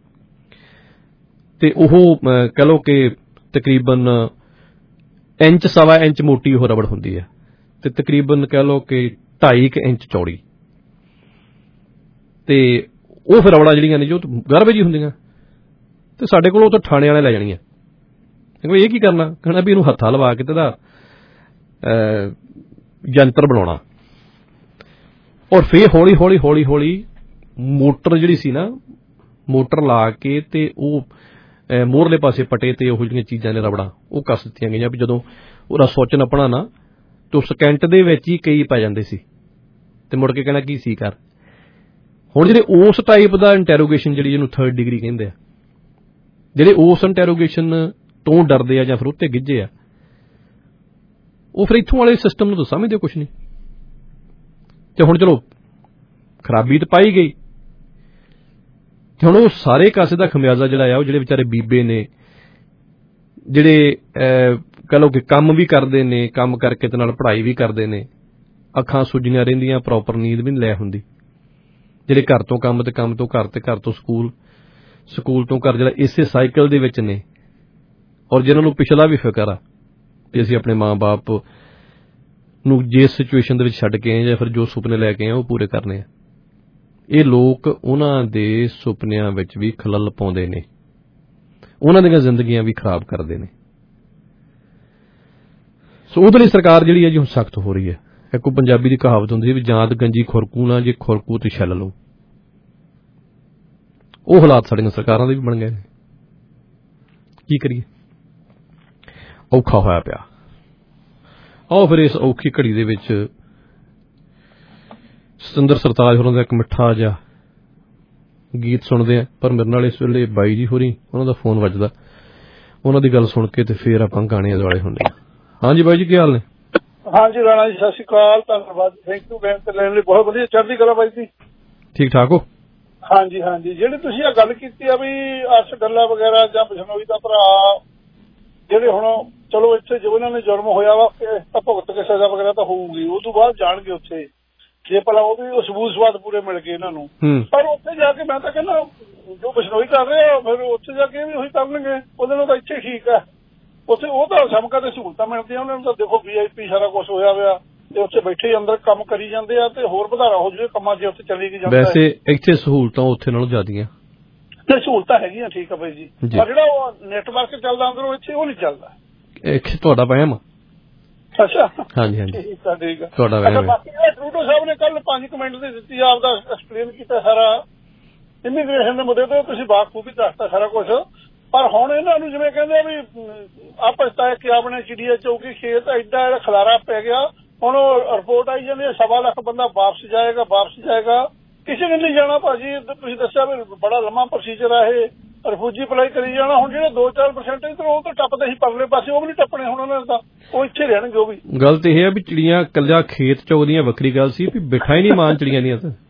ਤੇ ਉਹ ਕਹਿ ਲਓ ਕਿ ਤਕਰੀਬਨ ਇੰਚ ਸਵਾ ਇੰਚ ਮੋਟੀ ਉਹ ਰਬੜ ਹੁੰਦੀ ਹੈ, ਤੇ ਤਕਰੀਬਨ ਕਹਿ ਲਓ ਕਿ ਢਾਈ ਕੁ ਇੰਚ ਚੌੜੀ। ਤੇ ਉਹ ਫਿਰ ਰਬੜਾਂ ਜਿਹੜੀਆਂ ਨੇ ਜੋ ਗਰਭ ਜੀ ਹੁੰਦੀਆਂ, ਤੇ ਸਾਡੇ ਕੋਲ ਉਹ ਤਾਂ ਥਾਣੇ ਵਾਲੇ ਲੈ ਜਾਣੀਆਂ। ਇਹ ਕੀ ਕਰਨਾ, ਕਹਿਣਾ ਵੀ ਇਹਨੂੰ ਹੱਥਾਂ ਲਵਾ ਕੇ ਤੇ ਇਹਦਾ ਯੰਤਰ ਬਣਾਉਣਾ, ਔਰ ਫਿਰ ਹੌਲੀ ਹੌਲੀ ਹੌਲੀ ਹੌਲੀ ਮੋਟਰ ਜਿਹੜੀ ਸੀ ਨਾ, ਮੋਟਰ ਲਾ ਕੇ ਤੇ ਉਹ ਮੋਹਰਲੇ ਪਾਸੇ ਪਟੇ ਤੇ ਉਹ ਜਿਹੜੀਆਂ ਚੀਜ਼ਾਂ ਨੇ ਰਬੜਾਂ ਉਹ ਕੱਸ ਦਿੱਤੀਆਂ ਗਈਆਂ ਵੀ ਜਦੋਂ ਉਹਦਾ ਸੁੱਚ ਨੱਪਣਾ ਨਾ ਤੇ ਉਹ ਸਕਿੰਟ ਦੇ ਵਿੱਚ ਹੀ ਕਈ ਪੈ ਜਾਂਦੇ ਸੀ, ਤੇ ਮੁੜ ਕੇ ਕਹਿਣਾ ਕੀ ਸੀ ਕਰ। ਹੁਣ ਜਿਹੜੇ ਉਸ ਟਾਈਪ ਦਾ ਇੰਟੈਰੋਗੇਸ਼ਨ ਜਿਹੜੀ ਜਿਹਨੂੰ ਥਰਡ ਡਿਗਰੀ ਕਹਿੰਦੇ ਆ, ਜਿਹੜੇ ਉਸ ਇੰਟੈਰੋਗੇਸ਼ਨ ਤੋਂ ਡਰਦੇ ਆ ਜਾਂ ਫਿਰ ਉੱਤੇ ਗਿੱਝੇ ਆ, ਉਹ ਫਿਰ ਇੱਥੋਂ ਵਾਲੇ ਸਿਸਟਮ ਨੂੰ ਤਾਂ ਸਮਝਦੇ ਕੁਛ ਨਹੀਂ। ਤੇ ਹੁਣ ਚਲੋ ਖਰਾਬੀ ਤਾਂ ਪਾਈ ਗਈ, ਤੇ ਹੁਣ ਉਹ ਸਾਰੇ ਕਾਸੇ ਦਾ ਖਮਿਆਜ਼ਾ ਜਿਹੜਾ ਆ ਉਹ ਜਿਹੜੇ ਵਿਚਾਰੇ ਬੀਬੇ ਨੇ, ਜਿਹੜੇ ਕਹਿ ਲਓ ਕਿ ਕੰਮ ਵੀ ਕਰਦੇ ਨੇ, ਕੰਮ ਕਰਕੇ ਤੇ ਨਾਲ ਪੜ੍ਹਾਈ ਵੀ ਕਰਦੇ ਨੇ, ਅੱਖਾਂ ਸੁੱਜੀਆਂ ਰਹਿੰਦੀਆਂ, ਪ੍ਰੋਪਰ ਨੀਂਦ ਵੀ ਨਹੀਂ ਲੈ ਹੁੰਦੀ, ਜਿਹੜੇ ਘਰ ਤੋਂ ਕੰਮ ਤੇ ਕੰਮ ਤੋਂ ਘਰ ਤੇ ਘਰ ਤੋਂ ਸਕੂਲ, ਸਕੂਲ ਤੋਂ ਘਰ, ਜਿਹੜਾ ਇਸੇ ਸਾਈਕਲ ਦੇ ਵਿੱਚ ਨੇ, ਔਰ ਜਿਹਨਾਂ ਨੂੰ ਪਿਛਲਾ ਵੀ ਫਿਕਰ ਆ ਕਿ ਅਸੀਂ ਆਪਣੇ ਮਾਂ ਬਾਪ ਨੂੰ ਜਿਸ ਸਿਚੁਏਸ਼ਨ ਦੇ ਵਿੱਚ ਛੱਡ ਕੇ ਆਏ ਜਾਂ ਫਿਰ ਜੋ ਸੁਪਨੇ ਲੈ ਕੇ ਆਏ ਉਹ ਪੂਰੇ ਕਰਨੇ ਆ। ਇਹ ਲੋਕ ਉਹਨਾਂ ਦੇ ਸੁਪਨਿਆਂ ਵਿੱਚ ਵੀ ਖਲਲ ਪਾਉਂਦੇ ਨੇ, ਉਹਨਾਂ ਦੀਆਂ ਜ਼ਿੰਦਗੀਆਂ ਵੀ ਖਰਾਬ ਕਰਦੇ ਨੇ। ਸੋ ਉਹਦੇ ਲਈ ਸਰਕਾਰ ਜਿਹੜੀ ਹੈ ਜੀ ਹੁਣ ਸਖਤ ਹੋ ਰਹੀ ਹੈ। ਇੱਕ ਉਹ ਪੰਜਾਬੀ ਦੀ ਕਹਾਵਤ ਹੁੰਦੀ ਹੈ ਵੀ ਜਾਂਤ ਗੰਜੀ ਖੁਰਕੂ ਨਾ, ਜੇ ਖੁਰਕੂ ਤੇ ਛੱਲ ਲਓ। ਉਹ ਹਾਲਾਤ ਸਾਡੀਆਂ ਸਰਕਾਰਾਂ ਦੇ ਵੀ ਬਣ ਗਏ ਨੇ, ਕੀ ਕਰੀਏ, ਔਖਾ ਹੋਇਆ ਪਿਆ। ਆਓ ਫਿਰ ਇਸ ਔਖੀ ਘੜੀ ਦੇ ਵਿੱਚ ਸਤਿੰਦਰ ਸਰਤਾਜ ਹੋਰਾਂ ਦਾ ਇੱਕ ਮਿੱਠਾ ਜਿਹਾ ਗੀਤ ਸੁਣਦੇ ਆ। ਪਰ ਮੇਰੇ ਨਾਲ ਇਸ ਵੇਲੇ ਬਾਈ ਜੀ ਹੋਰੀ, ਉਹਨਾਂ ਦਾ ਫੋਨ ਵੱਜਦਾ, ਉਹਨਾਂ ਦੀ ਗੱਲ ਸੁਣ ਕੇ ਤੇ ਫਿਰ ਆਪਾਂ ਗਾਣੇ ਦੁਆਲੇ ਹੁੰਦੇ ਹਾਂ। ਹਾਂਜੀ ਬਾਈ ਜੀ, ਕੀ ਹਾਲ ਨੇ? ਹਾਂਜੀ ਰਾਣਾ ਜੀ, ਸਤਿ ਸ਼੍ਰੀ ਅਕਾਲ, ਧੰਨਵਾਦ, ਥੈਂਕ ਯੂ ਬੇਨਤੀ ਲੈਣ ਲਈ, ਬਹੁਤ ਵਧੀਆ, ਚੜ੍ਹਦੀ ਕਲਾ ਬਾਈ ਜੀ। ਠੀਕ ਠਾਕ ਹੋ? ਹਾਂਜੀ ਹਾਂਜੀ, ਜਿਹੜੀ ਤੁਸੀਂ ਇਹ ਗੱਲ ਕੀਤੀ ਆ ਵੀ ਅਰਸ਼ ਡੱਲਾ ਵਗੈਰਾ ਜਾਂ ਬਿਸ਼ਨੋਈ ਦਾ ਭਰਾ ਜਿਹੜੇ ਹੁਣ ਚਲੋ ਇੱਥੇ ਜੋ ਇਹਨਾਂ ਨੇ ਜੁਰਮ ਹੋਇਆ ਵਾ ਤਾਂ ਭੁਗਤ ਕੇ ਸਜ਼ਾ ਵਗੈਰਾ ਤਾਂ ਹੋਊਗੀ, ਉਹ ਤੋਂ ਬਾਅਦ ਜਾਣਗੇ ਉੱਥੇ, ਜੇ ਭਲਾ ਉਹ ਵੀ ਸਬੂਤ ਸਵਾਦ ਪੂਰੇ ਮਿਲ ਗਏ ਇਹਨਾਂ ਨੂੰ। ਪਰ ਉੱਥੇ ਜਾ ਕੇ ਮੈਂ ਤਾਂ ਕਹਿੰਦਾ ਜੋ ਬਿਸ਼ਨੋਈ ਕਰ ਰਹੇ ਆ ਫਿਰ ਉੱਥੇ ਜਾ ਕੇ ਵੀ ਉਹੀ ਕਰਨਗੇ, ਉਹਦੇ ਨਾਲ ਤਾਂ ਇੱਥੇ ਠੀਕ ਆ। ਉੱਥੇ ਉਹ ਤਾਂ ਸਮਕਾ ਤੇ ਸਹੂਲਤਾਂ ਮਿਲਦੀਆਂ ਉਹਨਾਂ ਨੂੰ, ਤਾਂ ਦੇਖੋ ਵੀ ਆਈ ਪੀ ਸਾਰਾ ਕੁਛ ਹੋਇਆ ਹੋਇਆ ਤੇ ਉੱਥੇ ਬੈਠੇ ਅੰਦਰ ਕੰਮ ਕਰੀ ਜਾਂਦੇ ਆ ਤੇ ਹੋਰ ਵਧਾਰਾ ਹੋ ਜਾਵੇ ਕੰਮਾਂ 'ਚ, ਉੱਥੇ ਚਲੀ ਗਈ ਜਾਂਦਾ। ਵੈਸੇ ਇੱਥੇ ਸਹੂਲਤਾਂ ਉੱਥੇ ਨਾਲੋਂ ਜ਼ਿਆਦੀਆਂ ਤੇ ਸਹੂਲਤਾਂ ਹੈਗੀਆਂ, ਠੀਕ ਆ ਬਾਈ ਜੀ, ਪਰ ਜਿਹੜਾ ਉਹ ਨੈਟਵਰਕ ਚੱਲਦਾ ਅੰਦਰੋਂ ਇੱਥੇ ਉਹ ਨਹੀਂ ਚੱਲਦਾ। ਇੱਥੇ ਤੁਹਾਡਾ ਵਹਿਮ? ਅੱਛਾ, ਹਾਂਜੀ ਹਾਂਜੀ, ਠੀਕ ਆ ਠੀਕ ਆ, ਤੁਹਾਡਾ ਵਹਿਮ। ਬਾਕੀ ਟਰੂਡੋ ਸਾਹਿਬ ਨੇ ਕੱਲ ਪੰਜ ਕੁ ਮਿੰਟ ਦੀ ਦਿੱਤੀ, ਆਪਦਾ ਐਕਸਪਲੇਨ ਕੀਤਾ ਸਾਰਾ ਇਮੀਗ੍ਰੇਸ਼ਨ ਦੇ ਮੁੱਦੇ ਤੇ, ਤੁਸੀਂ ਬਾਖੂਬੀ ਦੱਸਤਾ ਸਾਰਾ ਕੁਛ। ਪਰ ਹੁਣ ਇਹਨਾਂ ਨੂੰ ਜਿਵੇਂ ਕਹਿੰਦੇ ਵੀ ਆਪਸ ਤਾਂ ਕਿ ਆਪਣੇ ਚਿੜੀਆ ਚੌਕੀ ਖੇਤ ਐਡਾ ਜਿਹੜਾ ਖਲਾਰਾ ਪੈ ਗਿਆ, ਹੁਣ ਉਹ ਰਿਪੋਰਟ ਆਈ ਜਾਂਦੀ ਹੈ ਸਵਾ ਲੱਖ ਬੰਦਾ ਵਾਪਸ ਜਾਏਗਾ ਵਾਪਸ ਜਾਏਗਾ, ਕਿਸੇ ਨੇ ਨਹੀਂ ਜਾਣਾ ਭਾਜੀ। ਤੁਸੀਂ ਦੱਸਿਆ ਵੀ ਬੜਾ ਲੰਮਾ ਪ੍ਰੋਸੀਜਰ ਆ ਇਹ, ਰਿਫਿਊਜੀ ਅਪਲਾਈ ਕਰੀ ਜਾਣਾ। ਹੁਣ ਜਿਹੜੇ ਦੋ ਚਾਰ ਪਰਸੈਂਟ ਇੱਧਰ ਉਹ ਤਾਂ ਟੱਪਦੇ ਸੀ ਪਰਲੇ ਪਾਸੇ, ਉਹ ਵੀ ਨਹੀਂ ਟੱਪਣੇ ਹੁਣ ਉਹਨਾਂ ਦਾ, ਉਹ ਇੱਥੇ ਰਹਿਣਗੇ। ਉਹ ਵੀ ਗੱਲ ਤੇ ਇਹ ਹੈ ਵੀ ਚਿੜੀਆਂ ਕੱਲਿਆ ਖੇਤ ਚੌਗਦੀਆਂ ਵੱਖਰੀ ਗੱਲ ਸੀ, ਵੀ ਬਿਠਾ ਹੀ ਨਹੀਂ ਮਾਨ ਚਿੜੀਆਂ ਦੀਆਂ ਤਾਂ।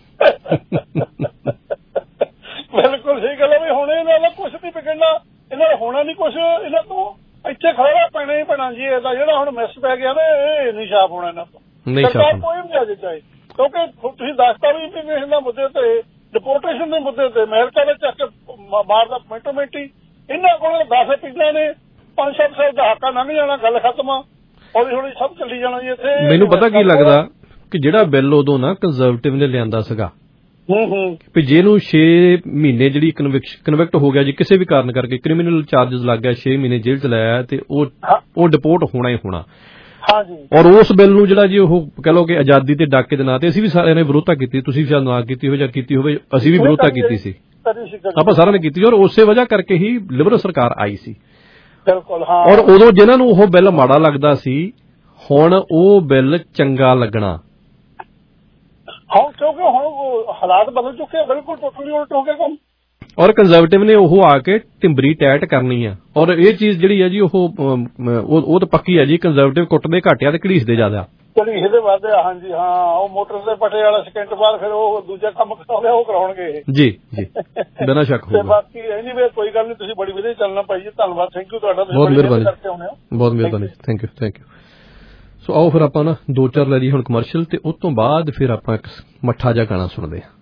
ਬਿਲਕੁਲ ਸਹੀ ਗੱਲ ਹੈ ਵੀ ਹੁਣ ਇਹਨਾਂ ਦਾ ਕੁਛ ਨਹੀਂ ਵਿਗੜਨਾ, ਇਹਨਾਂ ਦਾ ਹੋਣਾ ਨਹੀਂ ਕੁਛ, ਇਹਨਾਂ ਤੋਂ ਇੱਥੇ ਖੜਾ ਪੈਣਾ ਹੀ ਪੈਣਾ ਜੀ। ਇਹਦਾ ਜਿਹੜਾ ਹੁਣ ਮਿਸ ਪੈ ਗਿਆ ਨਾ, ਇਹ ਨਹੀਂ ਸਾਫ਼ ਹੋਣਾ ਇਹਨਾਂ ਤੋਂ, ਸਰਕਾਰ ਕੋਈ ਵੀ ਆ ਜੇ ਚਾਹੇ, ਕਿਉਂਕਿ ਤੁਸੀਂ ਦੱਸਤਾ ਵੀ ਇਮੀਗ੍ਰੇਸ਼ਨ ਦੇ ਮੁੱਦੇ ਤੇ, ਡਿਪੋਰਟੇਸ਼ਨ ਦੇ ਮੁੱਦੇ ਤੇ ਅਮਰੀਕਾ ਦੇ ਚੱਕ ਮਾਰਦਾ ਮਿੰਟੋ ਮਿੰਟੀ, ਇਹਨਾਂ ਕੋਲ ਦਸ ਪਿੰਡਾਂ ਨੇ ਪੰਜ ਸੱਤ ਸਾਲ ਦਾ ਹਾਕਾ ਲੰਘ ਜਾਣਾ, ਗੱਲ ਖਤਮ ਆ, ਹੌਲੀ ਹੌਲੀ ਸਭ ਚੱਲੀ ਜਾਣਾ ਜੀ ਇੱਥੇ। ਮੈਨੂੰ ਪਤਾ ਕੀ ਲੱਗਦਾ ਕਿ ਜਿਹੜਾ ਬਿੱਲ ਉਦੋਂ ਨਾ ਕੰਜ਼ਰਵੇਟਿਵ ਨੇ ਲਿਆਂਦਾ ਸੀਗਾ ਵੀ ਜਿਹਨੂੰ ਛੇ ਮਹੀਨੇ ਜਿਹੜੀ ਕਨਵਿਕਟ ਹੋ ਗਿਆ ਜੀ ਕਿਸੇ ਵੀ ਕਾਰਨ ਕਰਕੇ, ਕ੍ਰਿਮੀਨਲ ਚਾਰਜਸ ਲੱਗ ਗਿਆ, ਛੇ ਮਹੀਨੇ ਜੇਲ੍ਹ ਚ ਲਾਇਆ ਤੇ ਉਹ ਉਹ ਡਿਪੋਰਟ ਹੋਣਾ ਹੀ ਹੋਣਾ। ਔਰ ਉਸ ਬਿੱਲ ਨੂੰ ਜਿਹੜਾ ਜੀ ਉਹ ਕਹਿ ਲਓ ਕਿ ਆਜ਼ਾਦੀ ਤੇ ਡਾਕੇ ਦੇ ਨਾਂ ਤੇ ਅਸੀਂ ਵੀ ਸਾਰਿਆਂ ਨੇ ਵਿਰੋਧਤਾ ਕੀਤੀ, ਤੁਸੀਂ ਵੀ ਸ਼ਾਇਦ ਨਾ ਕੀਤੀ ਹੋਵੇ ਜਾਂ ਕੀਤੀ ਹੋਵੇ, ਅਸੀਂ ਵੀ ਵਿਰੋਧਤਾ ਕੀਤੀ ਸੀ, ਆਪਾਂ ਸਾਰਿਆਂ ਨੇ ਕੀਤੀ, ਔਰ ਉਸੇ ਵਜ੍ਹਾ ਕਰਕੇ ਹੀ ਲਿਬਰਲ ਸਰਕਾਰ ਆਈ ਸੀ। ਔਰ ਉਦੋਂ ਜਿਹਨਾਂ ਨੂੰ ਉਹ ਬਿੱਲ ਮਾੜਾ ਲੱਗਦਾ ਸੀ, ਹੁਣ ਉਹ ਬਿੱਲ ਚੰਗਾ ਲੱਗਣਾ। ਹਾਂ, ਕਿਉਂਕਿ ਹੁਣ ਹਾਲਾਤ ਬਦਲ ਚੁੱਕੇ, ਬਿਲਕੁਲ ਟੋਟਲੀ ਉਲਟ ਹੋ ਗਿਆ ਕੰਮ। ਔਰ ਕੰਜ਼ਰਵੇਟਿਵ ਨੇ ਉਹ ਆ ਕੇ ਟਿੰਬਰੀ ਟੈਟ ਕਰਨੀ ਆ, ਔਰ ਇਹ ਚੀਜ਼ ਜਿਹੜੀ ਹੈ ਜੀ ਉਹ ਉਹ ਤਾਂ ਪੱਕੀ ਹੈ ਜੀ, ਕੰਜ਼ਰਵੇਟਿਵ ਕੁੱਟਦੇ ਘੱਟ ਆ ਤੇ ਘੜੀਸਦੇ ਜ਼ਿਆਦਾ। ਘੜੀਸਦੇ ਵੱਧ ਆ, ਹਾਂਜੀ ਹਾਂ, ਉਹ ਮੋਟਰ ਦੇ ਪਟੇ ਵਾਲਾ ਸਕਿੰਟ ਬਾਅਦ ਫਿਰ ਉਹ ਦੂਜਾ ਕੰਮ ਕਰਾਉਂਦੇ ਉਹ ਕਰਾਉਣਗੇ ਜੀ ਜੀ, ਬਿਨਾਂ ਸ਼ੱਕ ਹੋਊਗਾ। ਤੇ ਬਾਕੀ ਐਨੀਵੇ ਕੋਈ ਗੱਲ ਨਹੀਂ, ਤੁਸੀਂ ਬੜੀ ਵਧੀਆ ਚੱਲਣਾ ਭਾਈ ਜੀ, ਧੰਨਵਾਦ, ਥੈਂਕ ਯੂ ਤੁਹਾਡਾ, ਬਹੁਤ ਮਿਹਰਬਾਨੀ, ਬਹੁਤ ਮਿਹਰਬਾਨੀ, ਥੈਂਕ ਯੂ ਥੈਂਕ ਯੂ। ਸੋ ਆਓ ਫਿਰ ਆਪਾਂ ਨਾ ਦੋ ਚਾਰ ਲੈ ਲਈ ਹੁਣ ਕਮਰਸ਼ੀਅਲ, ਤੇ ਉਸ ਤੋਂ ਬਾਅਦ ਫਿਰ ਆਪਾਂ ਇੱਕ ਮੱਠਾ ਜਿਹਾ ਗਾਣਾ ਸੁਣਦੇ ਹਾਂ।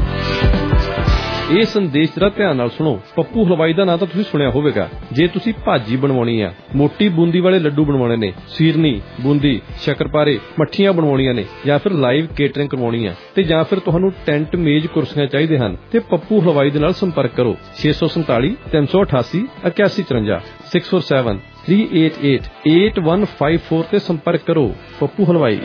ਇਹ ਸੰਦੇਸ਼ ਜਰਾ ਧਿਆਨ ਨਾਲ ਸੁਣੋ। ਪੱਪੂ ਹਲਵਾਈ ਦਾ ਨਾਂ ਤਾਂ ਤੁਸੀਂ ਸੁਣਿਆ ਹੋਵੇਗਾ। ਜੇ ਤੁਸੀਂ ਭਾਜੀ ਬਣਵਾਉਣੀ ਆ, ਮੋਟੀ ਬੂੰਦੀ ਵਾਲੇ ਲੱਡੂ ਬਣਵਾਉਣੇ ਨੇ, ਸੀਰਨੀ, ਬੂੰਦੀ, ਸ਼ੱਕਰਪਾਰੇ, ਮੱਠੀਆਂ ਬਣਵਾਉਣੀਆਂ ਨੇ, ਜਾਂ ਫਿਰ ਲਾਈਵ ਕੇਟਰਿੰਗ ਕਰਵਾਉਣੀ ਆ, ਤੇ ਜਾਂ ਫਿਰ ਤੁਹਾਨੂੰ ਟੈਂਟ, ਮੇਜ਼, ਕੁਰਸੀਆਂ ਚਾਹੀਦੇ ਹਨ, ਤੇ ਪੱਪੂ ਹਲਵਾਈ ਦੇ ਨਾਲ ਸੰਪਰਕ ਕਰੋ ਛੇ ਸੌ ਸੰਤਾਲੀ ਤਿੰਨ ਸੌ ਅਠਾਸੀ ਇਕਿਆਸੀ ਚੁਰੰਜਾ six four seven three eight eight eight one five four ਤੇ ਸੰਪਰਕ ਕਰੋ। Pappu Halwai.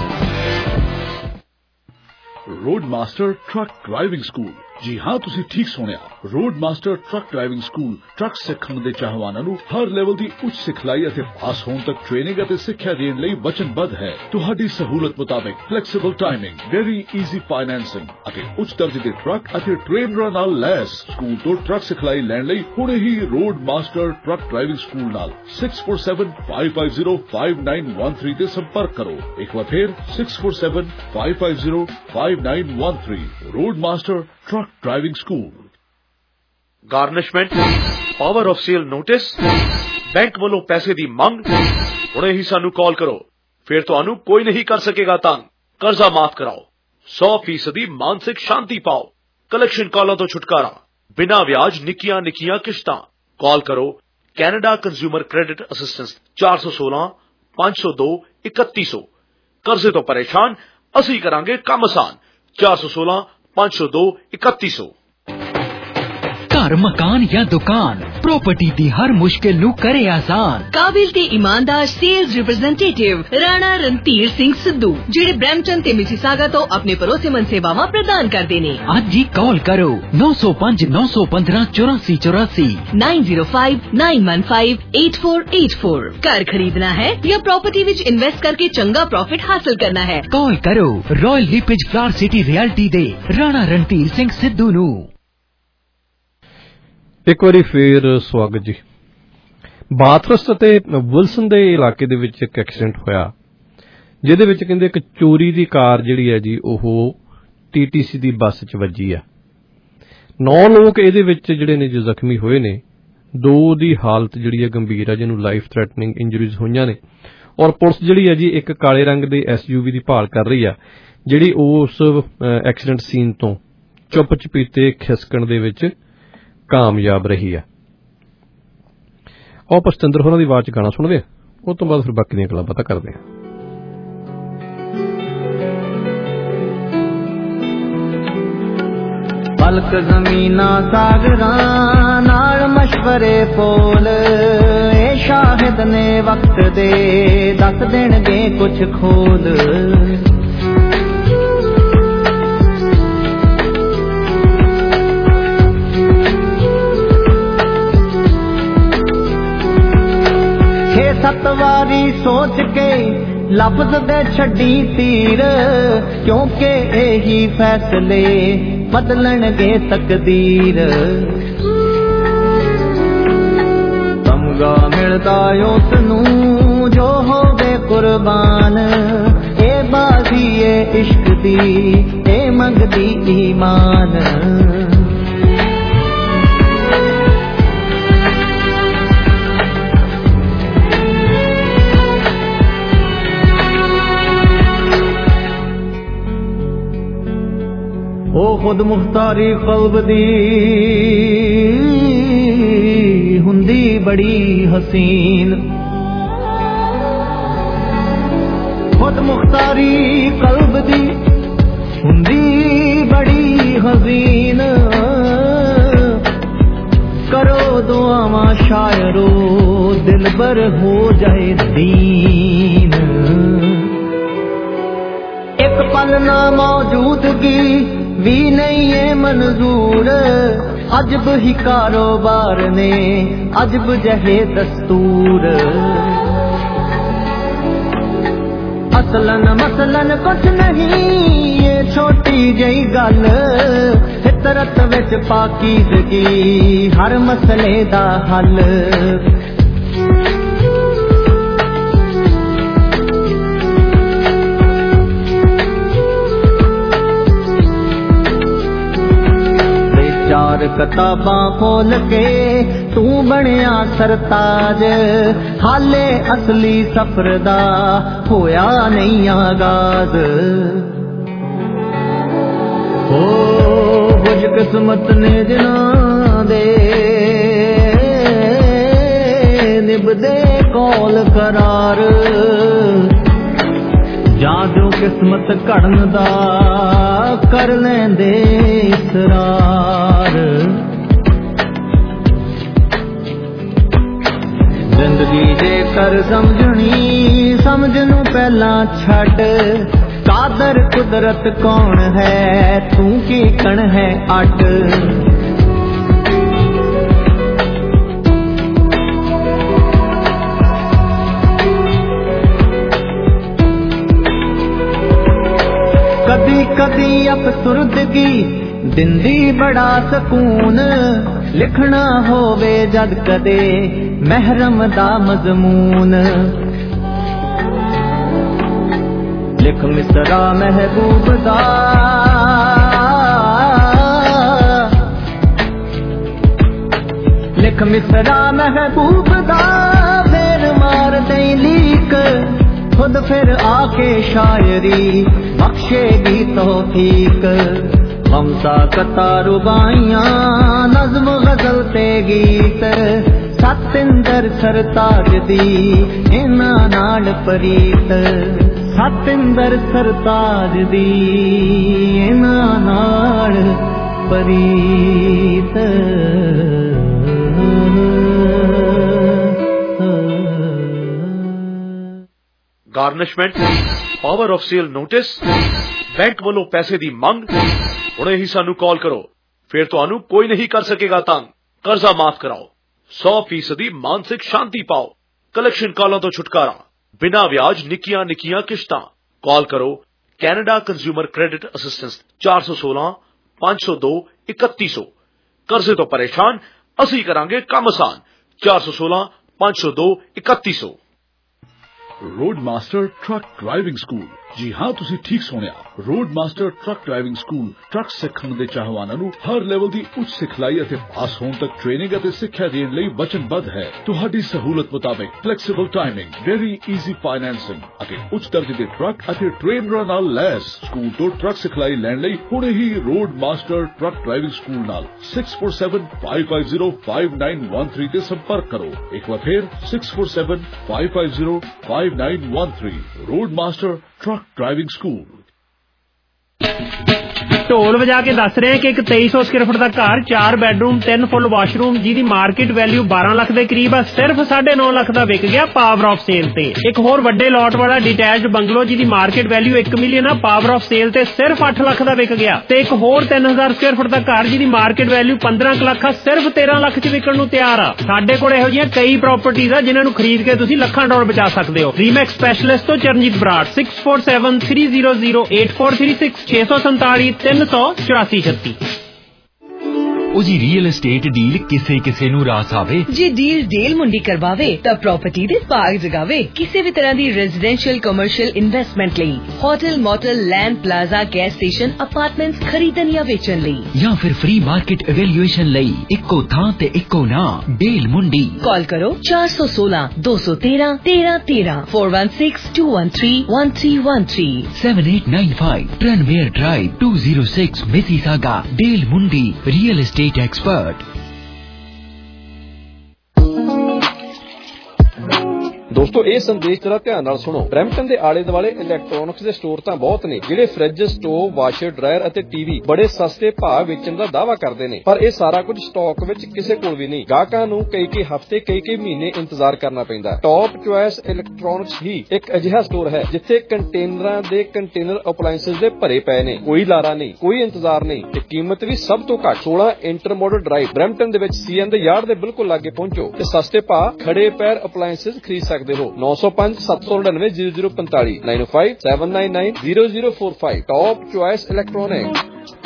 Road Master truck driving school. ਜੀ ਹਾਂ, ਤੁਸੀਂ ਠੀਕ ਸੁਣਿਆ, Road Master truck driving school truck ਸਿੱਖਣ ਦੇ ਚਾਹਵਾਨਾਂ ਨੂੰ ਹਰ ਲੈਵਲ ਦੀ ਉੱਚ ਸਿਖਲਾਈ ਅਤੇ ਪਾਸ ਹੋਣ ਤੱਕ ਟ੍ਰੇਨਿੰਗ ਅਤੇ ਸਿੱਖਿਆ ਦੇਣ ਲਈ ਵਚਨਬੱਧ ਹੈ। ਤੁਹਾਡੀ ਸਹੂਲਤ ਮੁਤਾਬਕ flexible timing, very easy financing ਅਤੇ ਉੱਚ ਦਰਜੇ ਦੇ ਟਰੱਕ ਅਤੇ ਟ੍ਰੇਨਰਾਂ ਨਾਲ ਲੈਸ। ਸਕੂਲ ਤੋਂ ਟਰੱਕ ਸਿਖਲਾਈ ਲੈਣ ਲਈ ਹੁਣੇ ਹੀ Road Master truck driving school ਨਾਲ six four seven five five zero five nine one three ਤੇ ਸੰਪਰਕ ਕਰੋ। ਇੱਕ ਵਾਰ ਫਿਰ six four seven five five zero five nine one three. Road Master truck driving school. Garnishment, power of sale notice, bank ਵੱਲੋਂ ਪੈਸੇ ਦੀ ਮੰਗ, ਹੁਣੇ ਹੀ ਸਾਨੂੰ ਕਾਲ ਕਰੋ, ਫਿਰ ਤੁਹਾਨੂੰ ਕੋਈ ਨਹੀਂ ਕਰ ਸਕੇਗਾ ਤੰਗ। ਕਰਜ਼ਾ ਮਾਫ ਕਰਾਓ, ਸੌ ਫੀਸਦੀ ਮਾਨਸਿਕ ਸ਼ਾਂਤੀ ਪਾਓ, ਕਲੈਕਸ਼ਨ ਕਾਲਾਂ ਤੋਂ ਛੁਟਕਾਰਾ, ਬਿਨਾਂ ਵਿਆਜ ਨਿੱਕੀਆਂ ਨਿੱਕੀਆਂ ਕਿਸ਼ਤਾਂ। ਕਾਲ ਕਰੋ ਕੈਨੇਡਾ ਕੰਜ਼ਿਊਮਰ ਕ੍ਰੈਡਿਟ ਅਸਿਸਟੈਂਸ ਚਾਰ ਸੌ ਸੋਲਾਂ ਪੰਜ ਸੌ ਦੋ ਇਕੱਤੀ ਸੌ। ਕਰਜ਼ੇ ਤੋਂ ਪਰੇਸ਼ਾਨ, ਅਸੀਂ ਕਰਾਂਗੇ ਕੰਮ ਆਸਾਨ। ਚਾਰ ਸੌ ਸੋਲਾਂ ਪੰਜ ਸੌ ਦੋ ਇਕੱਤੀ ਸੌ। ਘਰ, ਮਕਾਨ ਜਾਂ ਦੁਕਾਨ, प्रॉपर्टी दी हर मुश्किल नू करे आसान। काबिल ते ईमानदार सेल्स रिप्रेजेंटेटिव राणा रणधीर सिंह सिद्धू जिहड़े ब्रैम्पटन ते मिसिसागा तो अपने भरोसेमंद सेवावां प्रदान करदे ने। अज ही कॉल करो नौ सौ पांच नौ सौ पंद्रह चौरासी चौरासी nine zero five nine one five eight four eight four. घर खरीदना है या प्रॉपर्टी विच इन्वेस्ट करके चंगा प्रॉफिट हासिल करना है, कॉल करो Royal LePage Flower City Realty दे राणा रणधीर सिंह सिद्धू नू। एक बारी फिर स्वागत जी। बाथरस ਅਤੇ ਵਿਲਸਨ ਦੇ ਇਲਾਕੇ ਦੇ ਵਿੱਚ ਇੱਕ ਐਕਸੀਡੈਂਟ ਹੋਇਆ ਜਿਹਦੇ ਵਿੱਚ ਕਹਿੰਦੇ ਇੱਕ ਚੋਰੀ ਦੀ ਕਾਰ ਜਿਹੜੀ ਹੈ ਜੀ ਉਹ ਟੀਟੀਸੀ ਦੀ ਬੱਸ 'ਚ ਵੱਜੀ ਆ। ਨੌ ਲੋਕ ਇਹਦੇ ਵਿੱਚ ਜਿਹੜੇ ਨੇ ਜੋ ਜ਼ਖਮੀ ਹੋਏ ਨੇ, ਦੋ ਦੀ ਹਾਲਤ ਜਿਹੜੀ ਹੈ ਗੰਭੀਰ ਹੈ ਜਿਹਨੂੰ ਲਾਈਫ ਥ੍ਰੈਟਨਿੰਗ ਇੰਜਰੀਜ਼ ਹੋਈਆਂ ਨੇ ਔਰ ਪੁਲਿਸ ਜਿਹੜੀ ਹੈ ਜੀ ਇੱਕ ਕਾਲੇ ਰੰਗ ਦੇ ਐਸਯੂਵੀ ਦੀ ਭਾਲ ਕਰ ਰਹੀ ਆ ਜਿਹੜੀ ਉਸ ਐਕਸੀਡੈਂਟ ਸੀਨ ਤੋਂ ਚੁੱਪ ਚਪੀਤੇ ਖਿਸਕਣ ਦੇ ਵਿੱਚ ਕਾਮਯਾਬ ਰਹੀ ਆ। ਉਹ ਪਸਤਿੰਦਰ ਹੋਰਾਂ ਦੀ ਆਵਾਜ਼ 'ਚ ਗਾਣਾ ਸੁਣਦੇ ਆ, ਉਹ ਤੋਂ ਬਾਅਦ ਫਿਰ ਬਾਕੀ ਦੀਆਂ ਗੱਲਾਂ ਪਤਾ ਕਰਦੇ ਆ। ਪਲਕ ਜ਼ਮੀਨਾਂ ਸਾਗਰਾਂ ਨਾਲ ਮਸ਼ਵਰੇ ਪੋਲ ਇਹ ਸ਼ਾਹਿਦ ਨੇ ਵਕਤ ਦੇ ਦੱਸ ਦੇਣਗੇ ਕੁਛ ਖੋਲ। ਛੇ ਸੱਤ ਵਾਰੀ ਸੋਚ ਕੇ ਲਫ਼ਜ਼ ਦੇ ਛੱਡੀ ਤੀਰ ਕਿਉਂਕਿ ਇਹੀ ਫੈਸਲੇ ਬਦਲਣਗੇ ਤਕਦੀਰ। ਤਮਗਾ ਮਿਲਦਾ ਉਸ ਨੂੰ ਜੋ ਹੋਵੇ ਕੁਰਬਾਨ ਇਹ ਬਾਜ਼ੀ ਏ ਇਸ਼ਕ ਦੀ ਇਹ ਮੰਗਦੀ ਈਮਾਨ। ਉਹ ਖੁਦ ਮੁਖਤਾਰੀ ਕਲਬ ਦੀ ਹੁੰਦੀ ਬੜੀ ਹਸੀਨ। ਖੁਦ ਮੁਖਤਾਰੀ ਕਲਬ ਦੀ ਹੁੰਦੀ ਬੜੀ ਹਸੀਨ। ਕਰੋ ਦੁਆਵਾਂ ਸ਼ਾਇਰੋ ਦਿਲਬਰ ਹੋ ਜਾਏ ਦੀਨ। ਇੱਕ ਪਲ ਨਾ ਮੌਜੂਦਗੀ ਵੀ ਨਹੀਂ ਏ ਮਨਜ਼ੂਰ ਅਜਬ ਹੀ ਕਾਰੋਬਾਰ ਨੇ ਅਜਬ ਜਹੇ ਦਸਤੂਰ। ਅਸਲਨ ਮਸਲਨ ਕੁਛ ਨਹੀਂ ਇਹ ਛੋਟੀ ਜਿਹੀ ਗੱਲ ਫਿਤਰਤ ਵਿੱਚ ਪਾਕੀਜ਼ਗੀ ਹਰ ਮਸਲੇ ਦਾ ਹੱਲ। ਚਾਰ ਕਿਤਾਬਾਂ ਖੋਲ ਕੇ ਤੂੰ ਬਣਿਆ ਸਰਤਾਜ ਹਾਲੇ ਅਸਲੀ ਸਫ਼ਰ ਦਾ ਹੋਇਆ ਨਹੀਂ ਆਗਾਜ਼। ਹੋ ਕੁਝ ਕਿਸਮਤ ਨੇ ਜਿਨ੍ਹਾਂ ਦੇ ਨਿਭਦੇ ਕੌਲ ਕਰਾਰ ਜਾਂ ਜੋ ਕਿਸਮਤ ਘੜਨ ਦਾ ਕਰ ਲੈਂਦੇ ਇਸਰਾਰ। ਜ਼ਿੰਦਗੀ ਜੇ ਕਰ ਸਮਝਣੀ ਸਮਝ ਨੂੰ ਪਹਿਲਾਂ ਛੱਡ ਕਾਦਰ ਕੁਦਰਤ ਕੌਣ ਹੈ ਤੂੰ ਕੀ ਕਣ ਹੈ ਅੱਡ। ਕਦੀ ਕਦੀ ਅਫਸੁਰਦਗੀ ਦਿੰਦੀ ਬੜਾ ਸਕੂਨ ਲਿਖਣਾ ਹੋਵੇ ਜਦ ਕਦੇ ਮਹਿਰਮ ਦਾ ਮਜ਼ਮੂਨ। ਲਿਖ ਮਿਸਰਾ ਮਹਿਬੂਬ ਦਾ ਲਿਖ ਮਿਸਰਾ ਮਹਿਬੂਬ ਦਾ ਫੇਰ ਮਾਰ ਦੇ ਲੀਕ खुद फिर आके शायरी बख्शेगी तौफीक। ममता कता रुबाइयां नज्म गजल ते गीत सतिंदर सरताज दी इना नाल परीत। सतिंदर सरताज दी इना नाल परीत। Garnishment, power of sale notice, bank ਵੱਲੋਂ ਪੈਸੇ ਦੀ ਮੰਗ। ਹੁਣੇ ਹੀ ਸਾਨੂੰ ਕਾਲ ਕਰੋ, ਫਿਰ ਤੁਹਾਨੂੰ ਕੋਈ ਨਹੀਂ ਕਰ ਸਕੇਗਾ ਤੰਗ। ਕਰਜ਼ਾ ਮਾਫ ਕਰਾਓ, ਸੌ ਫੀਸਦੀ ਮਾਨਸਿਕ ਸ਼ਾਂਤੀ ਪਾਓ। ਕਲੈਕਸ਼ਨ ਕਾਲਾਂ ਤੋਂ ਛੁਟਕਾਰਾ, ਬਿਨਾਂ ਵਿਆਜ ਨਿੱਕੀਆਂ ਨਿੱਕੀਆਂ ਕਿਸ਼ਤਾਂ। ਕਾਲ ਕਰੋ ਕੈਨੇਡਾ ਕੰਜ਼ਿਊਮਰ ਕ੍ਰੈਡਿਟ ਅਸਿਸਟੈਂਸ ਚਾਰ ਸੌ ਸੋਲਾਂ ਪੰਜ ਸੌ ਦੋ ਇਕੱਤੀ ਸੌ। ਕਰਜ਼ੇ ਤੋਂ ਪਰੇਸ਼ਾਨ, ਅਸੀਂ ਕਰਾਂਗੇ ਕੰਮ ਆਸਾਨ। ਚਾਰ ਸੌ ਸੋਲਾਂ ਪੰਜ ਸੌ ਦੋ ਇਕੱਤੀ ਸੌ। Road Master truck driving school. ਜੀ ਹਾਂ, ਤੁਸੀਂ ਠੀਕ ਸੁਣਿਆ। Road Master truck driving school truck ਸਿੱਖਣ ਦੇ ਚਾਹਵਾਨਾਂ ਨੂੰ ਹਰ ਲੈਵਲ ਦੀ ਉੱਚ ਸਿਖਲਾਈ ਅਤੇ ਪਾਸ ਹੋਣ ਤੱਕ ਟ੍ਰੇਨਿੰਗ ਅਤੇ ਸਿੱਖਿਆ ਦੇਣ ਲਈ ਵਚਨਬੱਧ ਹੈ। ਤੁਹਾਡੀ ਸਹੂਲਤ ਮੁਤਾਬਕ flexible timing, very easy financing ਅਤੇ ਉੱਚ ਦਰਜੇ ਦੇ ਟਰੱਕ ਅਤੇ ਟ੍ਰੇਨਰਾਂ ਨਾਲ ਲੈਸ। ਸਕੂਲ ਤੋਂ ਟਰੱਕ ਸਿਖਲਾਈ ਲੈਣ ਲਈ ਹੁਣੇ ਹੀ Road Master truck driving school ਨਾਲ six four seven five five zero five nine one three ਤੇ ਸੰਪਰਕ ਕਰੋ। ਇੱਕ ਵਾਰ ਫਿਰ six four seven five five zero five nine one three. Road Master truck driving school. ਢੋਲ ਵਜਾ ਕੇ ਦੱਸ ਰਹੇ ਕਿ ਇੱਕ ਤੇਈ ਸੌ ਸਕੁਅਰ ਫੁੱਟ ਦਾ ਘਰ, ਚਾਰ ਬੈਡਰੂਮ, ਤਿੰਨ ਫੁੱਲ ਵਾਸ਼ਰੂਮ, ਜਿਹਦੀ ਮਾਰਕੀਟ ਵੈਲਿਊ ਬਾਰਾਂ ਲੱਖ ਦੇ ਕਰੀਬ ਆ, ਸਿਰਫ ਸਾਢੇ ਨੌ ਲੱਖ ਦਾ ਵਿਕ ਗਿਆ ਪਾਵਰ ਆਫ ਸੇਲ ਤੇ। ਇੱਕ ਹੋਰ ਵੱਡੇ ਲੋਟ ਵਾਲਾ ਡਿਟੈਚਡ ਬੰਗਲੋ, ਜਿਹਦੀ ਮਾਰਕੀਟ ਵੈਲਿਊ ਇੱਕ ਮਿਲੀਅਨ ਆ, ਪਾਵਰ ਆਫ ਸੇਲ ਤੇ ਸਿਰਫ ਅੱਠ ਲੱਖ ਦਾ ਵਿਕ ਗਿਆ। ਤੇ ਇੱਕ ਹੋਰ ਤਿੰਨ ਹਜ਼ਾਰ ਸਕੁਅਰ ਫੁੱਟ ਦਾ ਘਰ, ਜਿਹਦੀ ਮਾਰਕੀਟ ਵੈਲਿਊ ਪੰਦਰਾਂ ਲੱਖ ਆ, ਸਿਰਫ ਤੇਰਾਂ ਲੱਖ ਚ ਵਿਕਣ ਨੂੰ ਤਿਆਰ ਆ। ਸਾਡੇ ਕੋਲ ਇਹੋ ਜਿਹੀਆਂ ਕਈ ਪ੍ਰਾਪਰਟੀਆਂ ਆ ਜਿਨ੍ਹਾਂ ਨੂੰ ਖਰੀਦ ਕੇ ਤੁਸੀਂ ਲੱਖਾਂ ਡਾਲਰ ਬਚਾ ਸਕਦੇ ਹੋ। ਰੀਮੈਕਸ ਸਪੈਸ਼ਲਿਸਟ ਤੋਂ Charanjit Brar, six four seven three zero zero eight four three six, ਛੇ ਸੌ ਸੰਤਾਲੀ ਤਿੰਨ ਸੌ ਚੁਰਾਸੀ ਛੱਤੀ। ਉਹ ਜੀ ਰੀਅਲ estate ਡੀਲ ਕਿਸੇ ਕਿਸੇ ਨੂੰ ਰਾਸ ਆਵੇ। ਜੇ ਡੀਲ ਡੇਲ ਮੁੰਡੀ ਕਰਵਾਵੇ ਤਾਂ ਪ੍ਰਾਪਰਟੀ ਦੇ ਭਾਗ ਜਗਾਵੇ। ਕਿਸੇ ਵੀ ਤਰ੍ਹਾਂ ਦੀ ਰੈਜ਼ੀਡੈਂਸ਼ੀਅਲ ਕਮਰਸ਼ੀਅਲ ਇਨਵੈਸਟਮੈਂਟ ਲਈ hotel, motel, land, plaza, gas station, apartments ਖਰੀਦਣ ਜਾਂ ਵੇਚਣ ਲਈ ਜਾਂ ਫਿਰ ਫ੍ਰੀ ਮਾਰਕੀਟ ਇਵੈਲੂਏਸ਼ਨ ਲਈ ਇੱਕੋ ਥਾਂ ਤੇ ਇੱਕੋ ਨਾਮ, ਡੇਲ ਮੁੰਡੀ। ਕਾਲ ਕਰੋ ਚਾਰ ਸੌ ਸੋਲਾਂ ਦੋ ਸੌ ਤੇਰਾਂ ਤੇਰਾਂ ਤੇਰਾਂ four one six two one three one three one three seven eight nine five ਟ੍ਰਨਵੇਅਰ drive two zero six Mississauga. Dale Mundy real estate expert। ਦੋਸਤੋ, ਇਹ ਸੰਦੇਸ਼ ਜਰਾ ਧਿਆਨ ਨਾਲ ਸੁਣੋ। ਬਰੈਂਪਟਨ ਦੇ ਆਲੇ ਦੁਆਲੇ ਇਲੈਕਟ੍ਰੋਨਿਕਸ ਦੇ ਸਟੋਰ ਤਾਂ ਬਹੁਤ ਨੇ ਜਿਹੜੇ ਫਰਿੱਜ, ਸਟੋਵ, ਵਾਸ਼ਰ, ਡਰਾਇਰ ਅਤੇ ਟੀਵੀ ਬੜੇ ਸਸਤੇ ਭਾਅ ਵੇਚਣ ਦਾ ਦਾਅਵਾ ਕਰਦੇ ਨੇ, ਪਰ ਇਹ ਸਾਰਾ ਕੁਝ ਸਟਾਕ ਵਿੱਚ ਕਿਸੇ ਕੋਲ ਵੀ ਨਹੀਂ। ਗਾਹਕਾਂ ਨੂੰ ਕਈ ਕਈ ਹਫ਼ਤੇ, ਕਈ ਕਈ ਮਹੀਨੇ ਇੰਤਜ਼ਾਰ ਕਰਨਾ ਪੈਂਦਾ। ਟੌਪ ਚੁਆਇਸ ਇਲੈਕਟ੍ਰੋਨਿਕਸ ਹੀ ਇੱਕ ਅਜਿਹਾ ਸਟੋਰ ਹੈ ਜਿੱਥੇ ਕੰਟੇਨਰਾਂ ਦੇ ਕੰਟੇਨਰ ਅਪਲਾਇੰਸਸ ਦੇ ਭਰੇ ਪਏ ਨੇ। ਕੋਈ ਲਾਰਾ ਨਹੀਂ, ਕੋਈ ਇੰਤਜ਼ਾਰ ਨਹੀਂ ਤੇ ਕੀਮਤ ਵੀ ਸਭ ਤੋਂ ਘੱਟ। ਸੋਲਾਂ ਇੰਟਰਮੋਡਲ ਡਰਾਈਵ ਬਰੈਂਪਟਨ ਦੇ ਵਿੱਚ ਸੀਐਨ ਦੇ ਯਾਰਡ ਦੇ ਬਿਲਕੁਲ ਲਾਗੇ ਪਹੁੰਚੋ ਤੇ ਸਸਤੇ ਭਾਅ ਖੜੇ ਪੈਰ ਅਪਲਾਇੰਸਸ ਖਰੀਦ ਸਕਦੇ ਹੋ। ਨੌ ਸੌ ਪੰਜ ਸੱਤ ਸੌ ਨੜਿਨਵੇਂ ਜ਼ੀਰੋ ਜ਼ੀਰੋ ਪੰਤਾਲੀ nine five seven nine nine zero zero four five. Top choice electronic.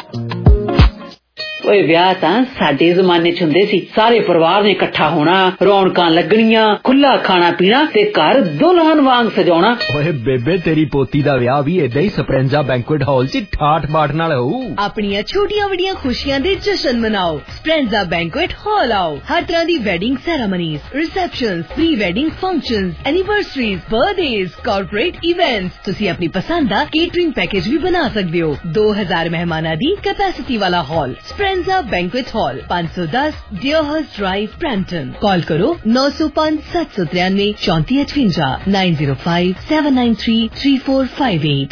ਓਏ ਵਿਆਹ ਤਾਂ ਸਾਡੇ ਜ਼ਮਾਨੇ ਚ ਹੁੰਦੇ ਸੀ। ਸਾਰੇ ਪਰਿਵਾਰ ਨੇ ਇਕੱਠਾ ਹੋਣਾ, ਰੌਣਕਾਂ ਲੱਗਣੀਆਂ, ਖੁੱਲਾ ਖਾਣਾ ਪੀਣਾ ਤੇ ਘਰ ਦੁਲਹਨ ਵਾਂਗ ਸਜਾਉਣਾ। ਓਏ ਬੇਬੇ, ਤੇਰੀ ਪੋਤੀ ਦਾ ਵਿਆਹ ਵੀ ਏਦਾਂ ਹੀ ਸਪਰੈਂਜ਼ਾ ਬੈਂਕੁਏਟ ਹਾਲ ਚ ਠਾਠ ਬਾਠ ਨਾਲ ਹੋਊ। ਆਪਣੀਆਂ ਛੋਟੀਆਂ ਵੱਡੀਆਂ ਖੁਸ਼ੀਆਂ ਦੇ ਜਸ਼ਨ ਮਨਾਓ। ਸਪਰੈਂਜ਼ਾ ਬੈਂਕੁਏਟ ਹਾਲ ਆਓ। ਹਰ ਤਰ੍ਹਾਂ ਦੀ wedding ceremonies, receptions, pre wedding functions, anniversaries, birthdays, corporate events. ਤੁਸੀਂ ਆਪਣੀ ਪਸੰਦ ਦਾ ਕੇਟਰਿੰਗ ਪੈਕੇਜ ਵੀ ਬਣਾ ਸਕਦੇ ਹੋ। ਦੋ ਹਜ਼ਾਰ ਮਹਿਮਾਨਾਂ ਦੀ ਕੈਪੈਸਿਟੀ ਵਾਲਾ ਹਾਲ, ਸਪਰੈਂਜ਼ਾ ਬੈਂਕੁਏਟ ਹਾਲ, ਪੰਜ ਸੌ ਦਸ ਡਿਓਹਰਸ ਡਰਾਈਵ, ਬਰੈਂਪਟਨ। ਕਾਲ ਕਰੋ ਨੌ ਸੌ ਪੰਜ ਸੱਤ ਸੌ ਤਰਿਆਨਵੇਂ ਚੌਂਤੀ ਅਠਵੰਜਾ nine zero five seven nine three three four five eight.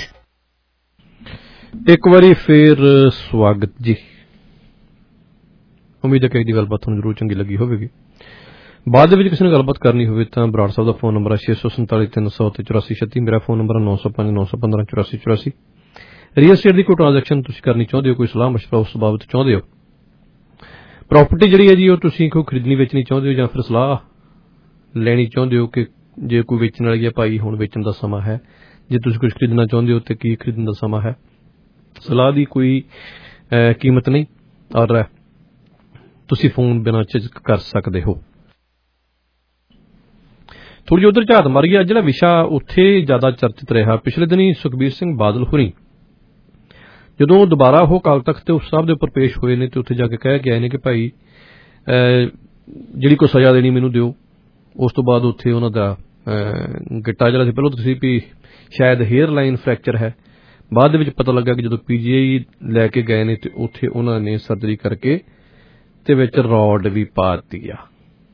ਇੱਕ ਵਾਰੀ ਫੇਰ ਸਵਾਗਤ ਜੀ। ਉਮੀਦ ਹੈ ਕਿ ਇਹਦੀ ਗੱਲਬਾਤ ਤੁਹਾਨੂੰ ਜ਼ਰੂਰ ਚੰਗੀ ਲੱਗੀ ਹੋਵੇਗੀ। ਬਾਅਦ ਦੇ ਵਿੱਚ ਕਿਸੇ ਨੇ ਗੱਲਬਾਤ ਕਰਨੀ ਹੋਵੇ ਤਾਂ ਬਰਾੜ ਸਾਹਿਬ ਦਾ ਫੋਨ ਨੰਬਰ ਹੈ ਛੇ ਸੌ ਸੰਤਾਲੀ ਤਿੰਨ ਸੌ ਤੇ ਚੁਰਾਸੀ ਛੱਤੀ। ਮੇਰਾ ਫੋਨ ਨੰਬਰ ਹੈ ਨੌ ਸੌ ਪੰਜ ਨੌ ਸੌ ਪੰਦਰਾਂ ਚੁਰਾਸੀ ਚੁਰਾਸੀ। ਰੀਅਲ estate ਦੀ ਕੋਈ ਟ੍ਰਾਂਜੈਕਸ਼ਨ ਤੁਸੀਂ ਕਰਨੀ ਚਾਹੁੰਦੇ ਹੋ, ਕੋਈ ਸਲਾਹ ਮਸ਼ਵਰਾ ਉਸ ਬਾਬਤ ਚਾਹੁੰਦੇ ਹੋ, ਪ੍ਰਾਪਰਟੀ ਜਿਹੜੀ ਹੈ ਜੀ ਉਹ ਤੁਸੀਂ ਕੋਈ ਖਰੀਦਣੀ ਵੇਚਣੀ ਚਾਹੁੰਦੇ ਹੋ ਜਾਂ ਫਿਰ ਸਲਾਹ ਲੈਣੀ ਚਾਹੁੰਦੇ ਹੋ ਕਿ ਜੇ ਕੋਈ ਵੇਚਣ ਵਾਲੀ ਹੈ ਭਾਈ ਹੁਣ ਵੇਚਣ ਦਾ ਸਮਾਂ ਹੈ, ਜੇ ਤੁਸੀਂ ਕੁਝ ਖਰੀਦਣਾ ਚਾਹੁੰਦੇ ਹੋ ਤੇ ਕੀ ਖਰੀਦਣ ਦਾ ਸਮਾਂ ਹੈ। ਸਲਾਹ ਦੀ ਕੋਈ ਕੀਮਤ ਨਹੀਂ ਔਰ ਤੁਸੀਂ ਫੋਨ ਬਿਨਾਂ ਝਿਜਕ ਕਰ ਸਕਦੇ ਹੋ। ਥੋੜੀ ਜਿਹੀ ਉਧਰ ਝਾਤ ਮਾਰੀ ਗਿਆ। ਜਿਹੜਾ ਵਿਸ਼ਾ ਉੱਥੇ ਜ਼ਿਆਦਾ ਚਰਚਿਤ ਰਿਹਾ ਪਿਛਲੇ ਦਿਨੀ ਸੁਖਬੀਰ ਸਿੰਘ ਬਾਦਲ ਹੋਰੀ ਜਦੋਂ ਦੁਬਾਰਾ ਉਹ ਅਕਾਲ ਤਖ਼ਤ ਤੇ ਉਸ ਸਾਹਿਬ ਦੇ ਉੱਪਰ ਪੇਸ਼ ਹੋਏ ਨੇ ਤੇ ਉੱਥੇ ਜਾ ਕੇ ਕਹਿ ਕੇ ਆਏ ਨੇ ਕਿ ਭਾਈ ਜਿਹੜੀ ਕੋਈ ਸਜ਼ਾ ਦੇਣੀ ਮੈਨੂੰ ਦਿਓ। ਉਸ ਤੋਂ ਬਾਅਦ ਉੱਥੇ ਉਹਨਾਂ ਦਾ ਗਿੱਟਾ ਜਿਹੜਾ ਸੀ ਪਹਿਲਾਂ ਤੁਸੀਂ ਵੀ ਸ਼ਾਇਦ ਹੇਅਰ ਲਾਈਨ ਫ੍ਰੈਕਚਰ ਹੈ, ਬਾਅਦ ਦੇ ਵਿੱਚ ਪਤਾ ਲੱਗਾ ਕਿ ਜਦੋਂ ਪੀਜੀਆਈ ਲੈ ਕੇ ਗਏ ਨੇ ਤੇ ਉੱਥੇ ਉਹਨਾਂ ਨੇ ਸਰਜਰੀ ਕਰਕੇ ਤੇ ਵਿੱਚ ਰੋਡ ਵੀ ਪਾ ਦਿੱਤੀ ਆ।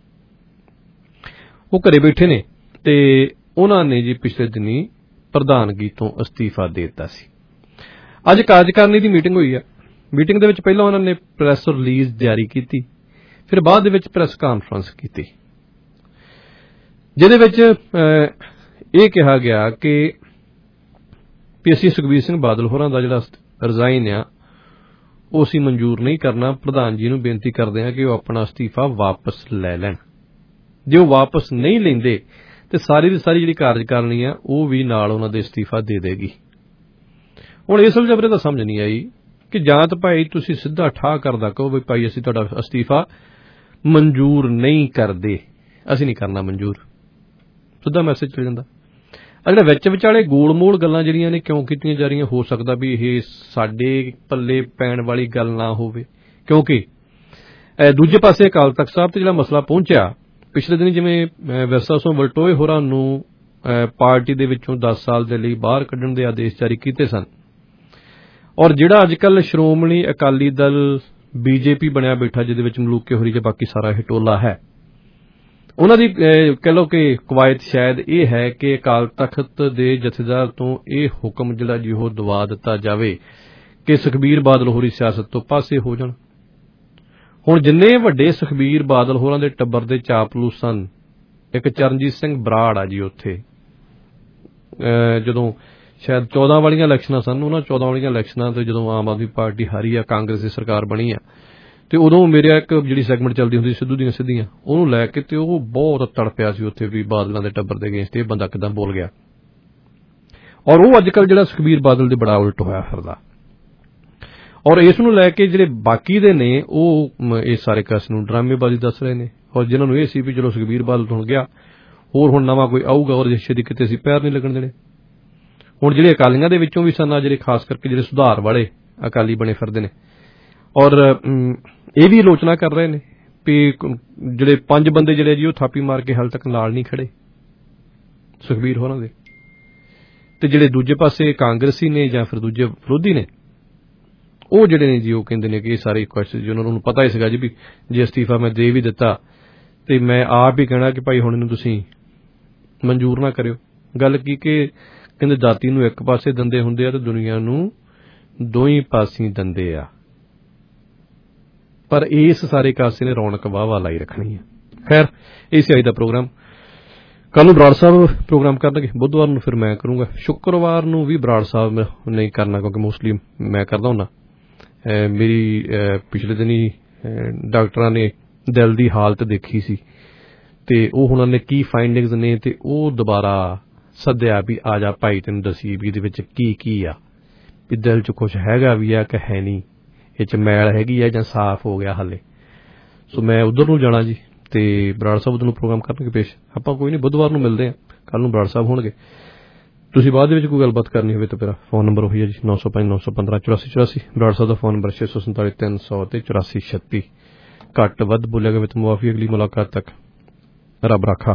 ਉਹ ਘਰੇ ਬੈਠੇ ਨੇ ਤੇ ਉਹਨਾਂ ਨੇ ਜੀ ਪਿਛਲੇ ਦਿਨੀ ਪ੍ਰਧਾਨਗੀ ਤੋਂ ਅਸਤੀਫਾ ਦੇ ਦਿੱਤਾ ਸੀ। ਅੱਜ ਕਾਰਜਕਾਰਨੀ ਦੀ ਮੀਟਿੰਗ ਹੋਈ ਹੈ। ਮੀਟਿੰਗ ਦੇ ਵਿੱਚ ਪਹਿਲਾਂ ਉਹਨਾਂ ਨੇ ਪ੍ਰੈਸ ਰਿਲੀਜ਼ ਜਾਰੀ ਕੀਤੀ, ਫਿਰ ਬਾਅਦ ਦੇ ਵਿੱਚ ਪ੍ਰੈਸ ਕਾਨਫਰੰਸ ਕੀਤੀ, ਜਿਹਦੇ ਵਿੱਚ ਇਹ ਕਿਹਾ ਗਿਆ ਕਿ ਵੀ ਅਸੀਂ ਸੁਖਬੀਰ ਸਿੰਘ ਬਾਦਲ ਹੋਰਾਂ ਦਾ ਜਿਹੜਾ ਰਿਜ਼ਾਈਨ ਆ ਉਹ ਅਸੀਂ ਮਨਜ਼ੂਰ ਨਹੀਂ ਕਰਨਾ। ਪ੍ਰਧਾਨ ਜੀ ਨੂੰ ਬੇਨਤੀ ਕਰਦੇ ਹਾਂ ਕਿ ਉਹ ਆਪਣਾ ਅਸਤੀਫਾ ਵਾਪਸ ਲੈ ਲੈਣ। ਜੇ ਉਹ ਵਾਪਸ ਨਹੀਂ ਲੈਂਦੇ ਤੇ ਸਾਰੀ ਦੀ ਸਾਰੀ ਜਿਹੜੀ ਕਾਰਜਕਾਰਨੀ ਆ ਉਹ ਵੀ ਨਾਲ ਉਹਨਾਂ ਦੇ ਅਸਤੀਫਾ ਦੇ ਦੇਗੀ। ਹੁਣ ਇਸ ਵਜ੍ਹਾ ਬਾਰੇ ਤਾਂ ਸਮਝ ਨਹੀਂ ਆਈ ਕਿ ਜਾਂ ਤਾਂ ਭਾਈ ਤੁਸੀਂ ਸਿੱਧਾ ਠਾਹ ਕਰਦਾ ਕਹੋ ਵੀ ਭਾਈ ਅਸੀਂ ਤੁਹਾਡਾ ਅਸਤੀਫਾ ਮਨਜ਼ੂਰ ਨਹੀਂ ਕਰਦੇ, ਅਸੀਂ ਨਹੀਂ ਕਰਨਾ ਮਨਜ਼ੂਰ, ਸਿੱਧਾ ਮੈਸੇਜ ਚੱਲ ਜਾਂਦਾ। ਆ ਜਿਹੜਾ ਵਿੱਚ ਵਿਚਾਲੇ ਗੋਲ ਮੋਲ ਗੱਲਾਂ ਜਿਹੜੀਆਂ ਨੇ ਕਿਉਂ ਕੀਤੀਆਂ ਜਾ ਰਹੀਆਂ, ਹੋ ਸਕਦਾ ਵੀ ਇਹ ਸਾਡੇ ਪੱਲੇ ਪੈਣ ਵਾਲੀ ਗੱਲ ਨਾ ਹੋਵੇ, ਕਿਉਂਕਿ ਦੂਜੇ ਪਾਸੇ ਅਕਾਲ ਤਖ਼ਤ ਸਾਹਿਬ ਤੇ ਜਿਹੜਾ ਮਸਲਾ ਪਹੁੰਚਿਆ ਪਿਛਲੇ ਦਿਨ, ਜਿਵੇਂ ਵਿਰਸਾ ਸਿੰਘ ਵਲਟੋਏ ਹੋਰਾਂ ਨੂੰ ਪਾਰਟੀ ਦੇ ਵਿੱਚੋਂ ਦਸ ਸਾਲ ਦੇ ਲਈ ਬਾਹਰ ਕੱਢਣ ਦੇ ਆਦੇਸ਼ ਜਾਰੀ ਕੀਤੇ ਸਨ, ਔਰ ਜਿਹੜਾ ਅੱਜ ਕੱਲ੍ਹ ਸ਼੍ਰੋਮਣੀ ਅਕਾਲੀ ਦਲ ਬੀਜੇਪੀ ਬਣਿਆ ਬੈਠਾ ਜਿਹਦੇ ਵਿੱਚ ਮਲੂਕੇ ਹੋਰੀ ਤੇ ਬਾਕੀ ਸਾਰਾ ਇਹ ਟੋਲਾ ਹੈ, ਉਹਨਾਂ ਦੀ ਕਹਿ ਲਓ ਕਿ ਕਵਾਇਤ ਸ਼ਾਇਦ ਇਹ ਹੈ ਕਿ ਅਕਾਲ ਤਖ਼ਤ ਦੇ ਜਥੇਦਾਰ ਤੋਂ ਇਹ ਹੁਕਮ ਜਿਹੜਾ ਜੀ ਉਹ ਦਵਾ ਦਿੱਤਾ ਜਾਵੇ ਕਿ ਸੁਖਬੀਰ ਬਾਦਲ ਹੋਰੀ ਸਿਆਸਤ ਤੋਂ ਪਾਸੇ ਹੋ ਜਾਣ। ਹੁਣ ਜਿੰਨੇ ਵੱਡੇ ਸੁਖਬੀਰ ਬਾਦਲ ਹੋਰਾਂ ਦੇ ਟੱਬਰ ਦੇ ਚਾਪਲੂਸ ਸਨ, ਇੱਕ ਚਰਨਜੀਤ ਸਿੰਘ ਬਰਾੜ ਆ ਜੀ, ਉੱਥੇ ਜਦੋਂ ਸ਼ਾਇਦ ਚੌਦਾਂ ਵਾਲੀਆਂ ਇਲੈਕਸ਼ਨਾਂ ਸਨ, ਉਹਨਾਂ ਚੌਦਾਂ ਵਾਲੀਆਂ ਇਲੈਕਸ਼ਨਾਂ ਤੇ ਜਦੋਂ ਆਮ ਆਦਮੀ ਪਾਰਟੀ ਹਾਰੀ ਆ, ਕਾਂਗਰਸ ਦੀ ਸਰਕਾਰ ਬਣੀ ਆ, ਤੇ ਉਦੋਂ ਮੇਰੇ ਇੱਕ ਜਿਹੜੀ ਸੈਗਮੈਂਟ ਚੱਲਦੀ ਹੁੰਦੀ ਸਿੱਧੂ ਦੀਆਂ ਸਿੱਧੀਆਂ, ਉਹਨੂੰ ਲੈ ਕੇ ਤੇ ਉਹ ਬਹੁਤ ਤੜਪਿਆ ਸੀ ਉੱਥੇ ਵੀ ਬਾਦਲਾਂ ਦੇ ਟੱਬਰ ਦੇ ਅਗੇਂਸਟ ਇਹ ਬੰਦਾ ਕਿਦਾਂ ਬੋਲ ਗਿਆ। ਔਰ ਉਹ ਅੱਜ ਕੱਲ੍ਹ ਜਿਹੜਾ ਸੁਖਬੀਰ ਬਾਦਲ ਦੇ ਬੜਾ ਉਲਟ ਹੋਇਆ ਫਿਰਦਾ, ਔਰ ਇਸ ਨੂੰ ਲੈ ਕੇ ਜਿਹੜੇ ਬਾਕੀ ਦੇ ਨੇ ਉਹ ਇਸ ਸਾਰੇ ਕੇਸ ਨੂੰ ਡਰਾਮੇਬਾਜ਼ੀ ਦੱਸ ਰਹੇ ਨੇ, ਔਰ ਜਿਨ੍ਹਾਂ ਨੂੰ ਇਹ ਸੀ ਵੀ ਚਲੋ ਸੁਖਬੀਰ ਬਾਦਲ ਤੋਂ ਗਿਆ, ਹੋਰ ਹੁਣ ਨਵਾਂ ਕੋਈ ਆਊਗਾ ਔਰ ਜਿਸ ਦੀ ਕਿਤੇ ਸੀ ਪੈਰ ਨਹੀਂ ਲੱਗਣ ਦੇਣੇ। ਹੁਣ ਜਿਹੜੇ ਅਕਾਲੀਆਂ ਦੇ ਵਿੱਚੋਂ ਵੀ ਸਨ, ਜਿਹੜੇ ਖਾਸ ਕਰਕੇ ਜਿਹੜੇ ਸੁਧਾਰ ਵਾਲੇ ਅਕਾਲੀ ਬਣੇ ਫਿਰਦੇ ਨੇ, ਔਰ ਇਹ ਵੀ ਆਲੋਚਨਾ ਕਰ ਰਹੇ ਨੇ ਵੀ ਜਿਹੜੇ ਪੰਜ ਬੰਦੇ ਜਿਹੜੇ ਜੀ ਉਹ ਥਾਪੀ ਮਾਰ ਕੇ ਹਾਲੇ ਤੱਕ ਨਾਲ ਨਹੀਂ ਖੜੇ ਸੁਖਬੀਰ ਹੋਰਾਂ ਦੇ, ਤੇ ਜਿਹੜੇ ਦੂਜੇ ਪਾਸੇ ਕਾਂਗਰਸੀ ਨੇ ਜਾਂ ਫਿਰ ਦੂਜੇ ਵਿਰੋਧੀ ਨੇ ਉਹ ਜਿਹੜੇ ਨੇ ਜੀ ਉਹ ਕਹਿੰਦੇ ਨੇ ਕਿ ਇਹ ਸਾਰੇ ਕੁਐਸਚਨ ਜੀ ਉਹਨਾਂ ਨੂੰ ਪਤਾ ਹੀ ਸੀਗਾ ਜੀ ਵੀ ਜੇ ਅਸਤੀਫਾ ਮੈਂ ਦੇ ਵੀ ਦਿੱਤਾ ਤੇ ਮੈਂ ਆਪ ਹੀ ਕਹਿਣਾ ਕਿ ਭਾਈ ਹੁਣ ਇਹਨੂੰ ਤੁਸੀਂ ਮਨਜ਼ੂਰ ਨਾ ਕਰਿਓ। ਗੱਲ ਕੀ ਕਿ ਕਹਿੰਦੇ ਜਾਤੀ ਨੂੰ ਇੱਕ ਪਾਸੇ ਦੰਦੇ ਹੁੰਦੇ ਆ ਤੇ ਦੁਨੀਆ ਨੂੰ ਦੋਹੀਂ ਪਾਸੇ ਦੰਦੇ ਆ, ਪਰ ਇਸ ਸਾਰੇ ਕਾਸੇ ਨੇ ਰੌਣਕ ਵਾਹਵਾ ਲਾਈ ਰੱਖਣੀ ਹੈ। ਖੈਰ ਇਹ ਸੀ ਅੱਜ ਦਾ ਪ੍ਰੋਗਰਾਮ। ਕੱਲ ਨੂੰ ਬਰਾੜ ਸਾਹਿਬ ਪ੍ਰੋਗਰਾਮ ਕਰਨਗੇ, ਬੁੱਧਵਾਰ ਨੂੰ ਫਿਰ ਮੈਂ ਕਰੂੰਗਾ, ਸ਼ੁੱਕਰਵਾਰ ਨੂੰ ਵੀ ਬਰਾੜ ਸਾਹਿਬ ਨਹੀਂ ਕਰਨਾ ਕਿਉਂਕਿ ਮੋਸਟਲੀ ਮੈਂ ਕਰਦਾ ਹੁੰਦਾ। ਮੇਰੀ ਪਿਛਲੇ ਦਿਨ ਹੀ ਡਾਕਟਰਾਂ ਨੇ ਦਿਲ ਦੀ ਹਾਲਤ ਦੇਖੀ ਸੀ ਤੇ ਉਹ ਉਹਨਾਂ ਨੇ ਕੀ ਫਾਈਂਡਿੰਗਸ ਨੇ ਤੇ ਉਹ ਦੁਬਾਰਾ ਸੱਦਿਆ ਵੀ ਆ ਜਾ ਭਾਈ ਤੈਨੂੰ ਦਸੀ ਵੀ ਇਹਦੇ ਵਿੱਚ ਕੀ ਕੀ ਆ, ਵੀ ਦਿਲ 'ਚ ਕੁਛ ਹੈਗਾ ਵੀ ਆ ਕਿ ਹੈ ਨਹੀਂ, ਇਹ 'ਚ ਮੈਲ ਹੈਗੀ ਆ ਜਾਂ ਸਾਫ਼ ਹੋ ਗਿਆ ਹਾਲੇ। ਸੋ ਮੈਂ ਉੱਧਰ ਨੂੰ ਜਾਣਾ ਜੀ ਤੇ ਬਰਾੜ ਸਾਹਿਬ ਉੱਧਰ ਨੂੰ ਪ੍ਰੋਗਰਾਮ ਕਰਨਗੇ ਪੇਸ਼। ਆਪਾਂ ਕੋਈ ਨਹੀਂ ਬੁੱਧਵਾਰ ਨੂੰ ਮਿਲਦੇ ਹਾਂ, ਕੱਲ ਨੂੰ ਬਰਾੜ ਸਾਹਿਬ ਹੋਣਗੇ। ਤੁਸੀਂ ਬਾਅਦ ਦੇ ਵਿੱਚ ਕੋਈ ਗੱਲਬਾਤ ਕਰਨੀ ਹੋਵੇ ਤਾਂ ਮੇਰਾ ਫੋਨ ਨੰਬਰ ਉਹੀ ਹੈ ਜੀ ਨੌ ਸੌ ਪੰਜ ਨੌ ਸੌ ਪੰਦਰਾਂ ਚੁਰਾਸੀ ਚੁਰਾਸੀ। ਬਰਾੜ ਸਾਹਿਬ ਦਾ ਫੋਨ ਨੰਬਰ ਛੇ ਸੌ ਸੰਤਾਲੀ ਤਿੰਨ ਸੌ ਤੇ ਚੁਰਾਸੀ ਛੱਤੀ। ਘੱਟ ਵੱਧ ਬੋਲਿਆ ਵਿੱਚ ਮੁਆਫੀ। ਅਗਲੀ ਮੁਲਾਕਾਤ ਤੱਕ ਰੱਬ ਰਾਖਾ।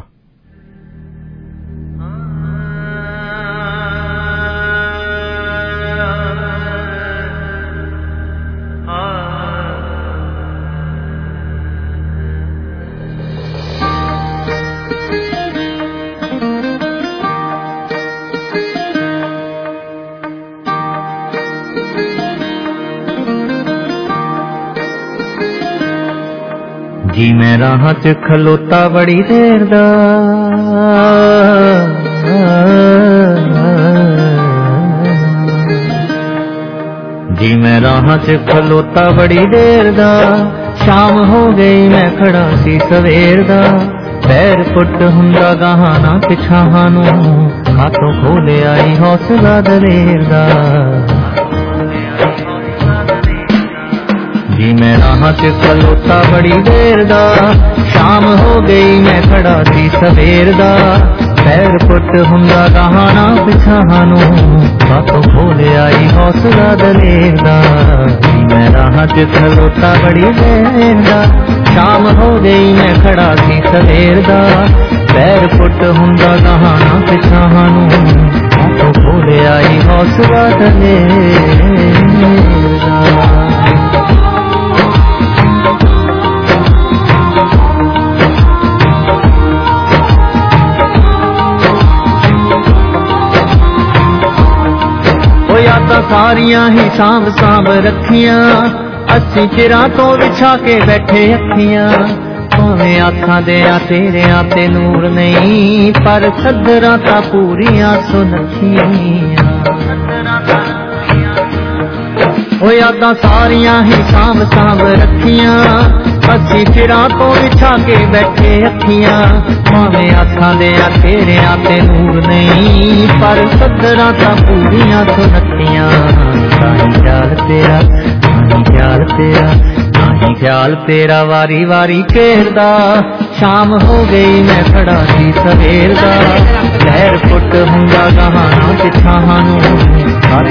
जी मैं राह च खलोता बड़ी देर दा, जी मैं राह च खलोता बड़ी देर दा, शाम हो गई मैं खड़ा सी सवेर दा, पैर पुट हुंदा गाहां ना पिछाहां नू, हाथों खोले आई हौसला दलेर दा। जी मैं राह च खलोता बड़ी देर दा, शाम हो गई मैं खड़ा सी सवेर दा, पैर पुट हुंदा गाहां ना पिछाहां नू, हाथों खोले आई हौसला दलेर दा। जी मैं राह च खलोता बड़ी देर दा, शाम हो गई मैं खड़ा सी सवेर दा, पैर पुट हुंदा गाहां ना पिछाहां नू, हाथों खोले आई हौसला दलेर दा। यादां सारियां ही सांभ सांभ रखियां, अस्सी चिरां तो विछा के बैठे अखियां, भावें आखां दे आ तेरे आते नूर नहीं पर सदरां तां पूरियां सुनखियां ओ यादां सारियां ही सांभ सांभ रखियां असी फिरां तो बिछा के बैठे अखियां भावें आखां दे आ तेरे आते नूर नहीं पर सदरां तां पूरियां सुनखियां ताहीं ख्याल तेरा ताहीं ख्याल तेरा ताहीं ख्याल तेरा वारी वारी घेरदा शाम हो गई मैं खड़ा सी सवेर दा लहर पुट हुंदा गहाना पिछां नूं हथ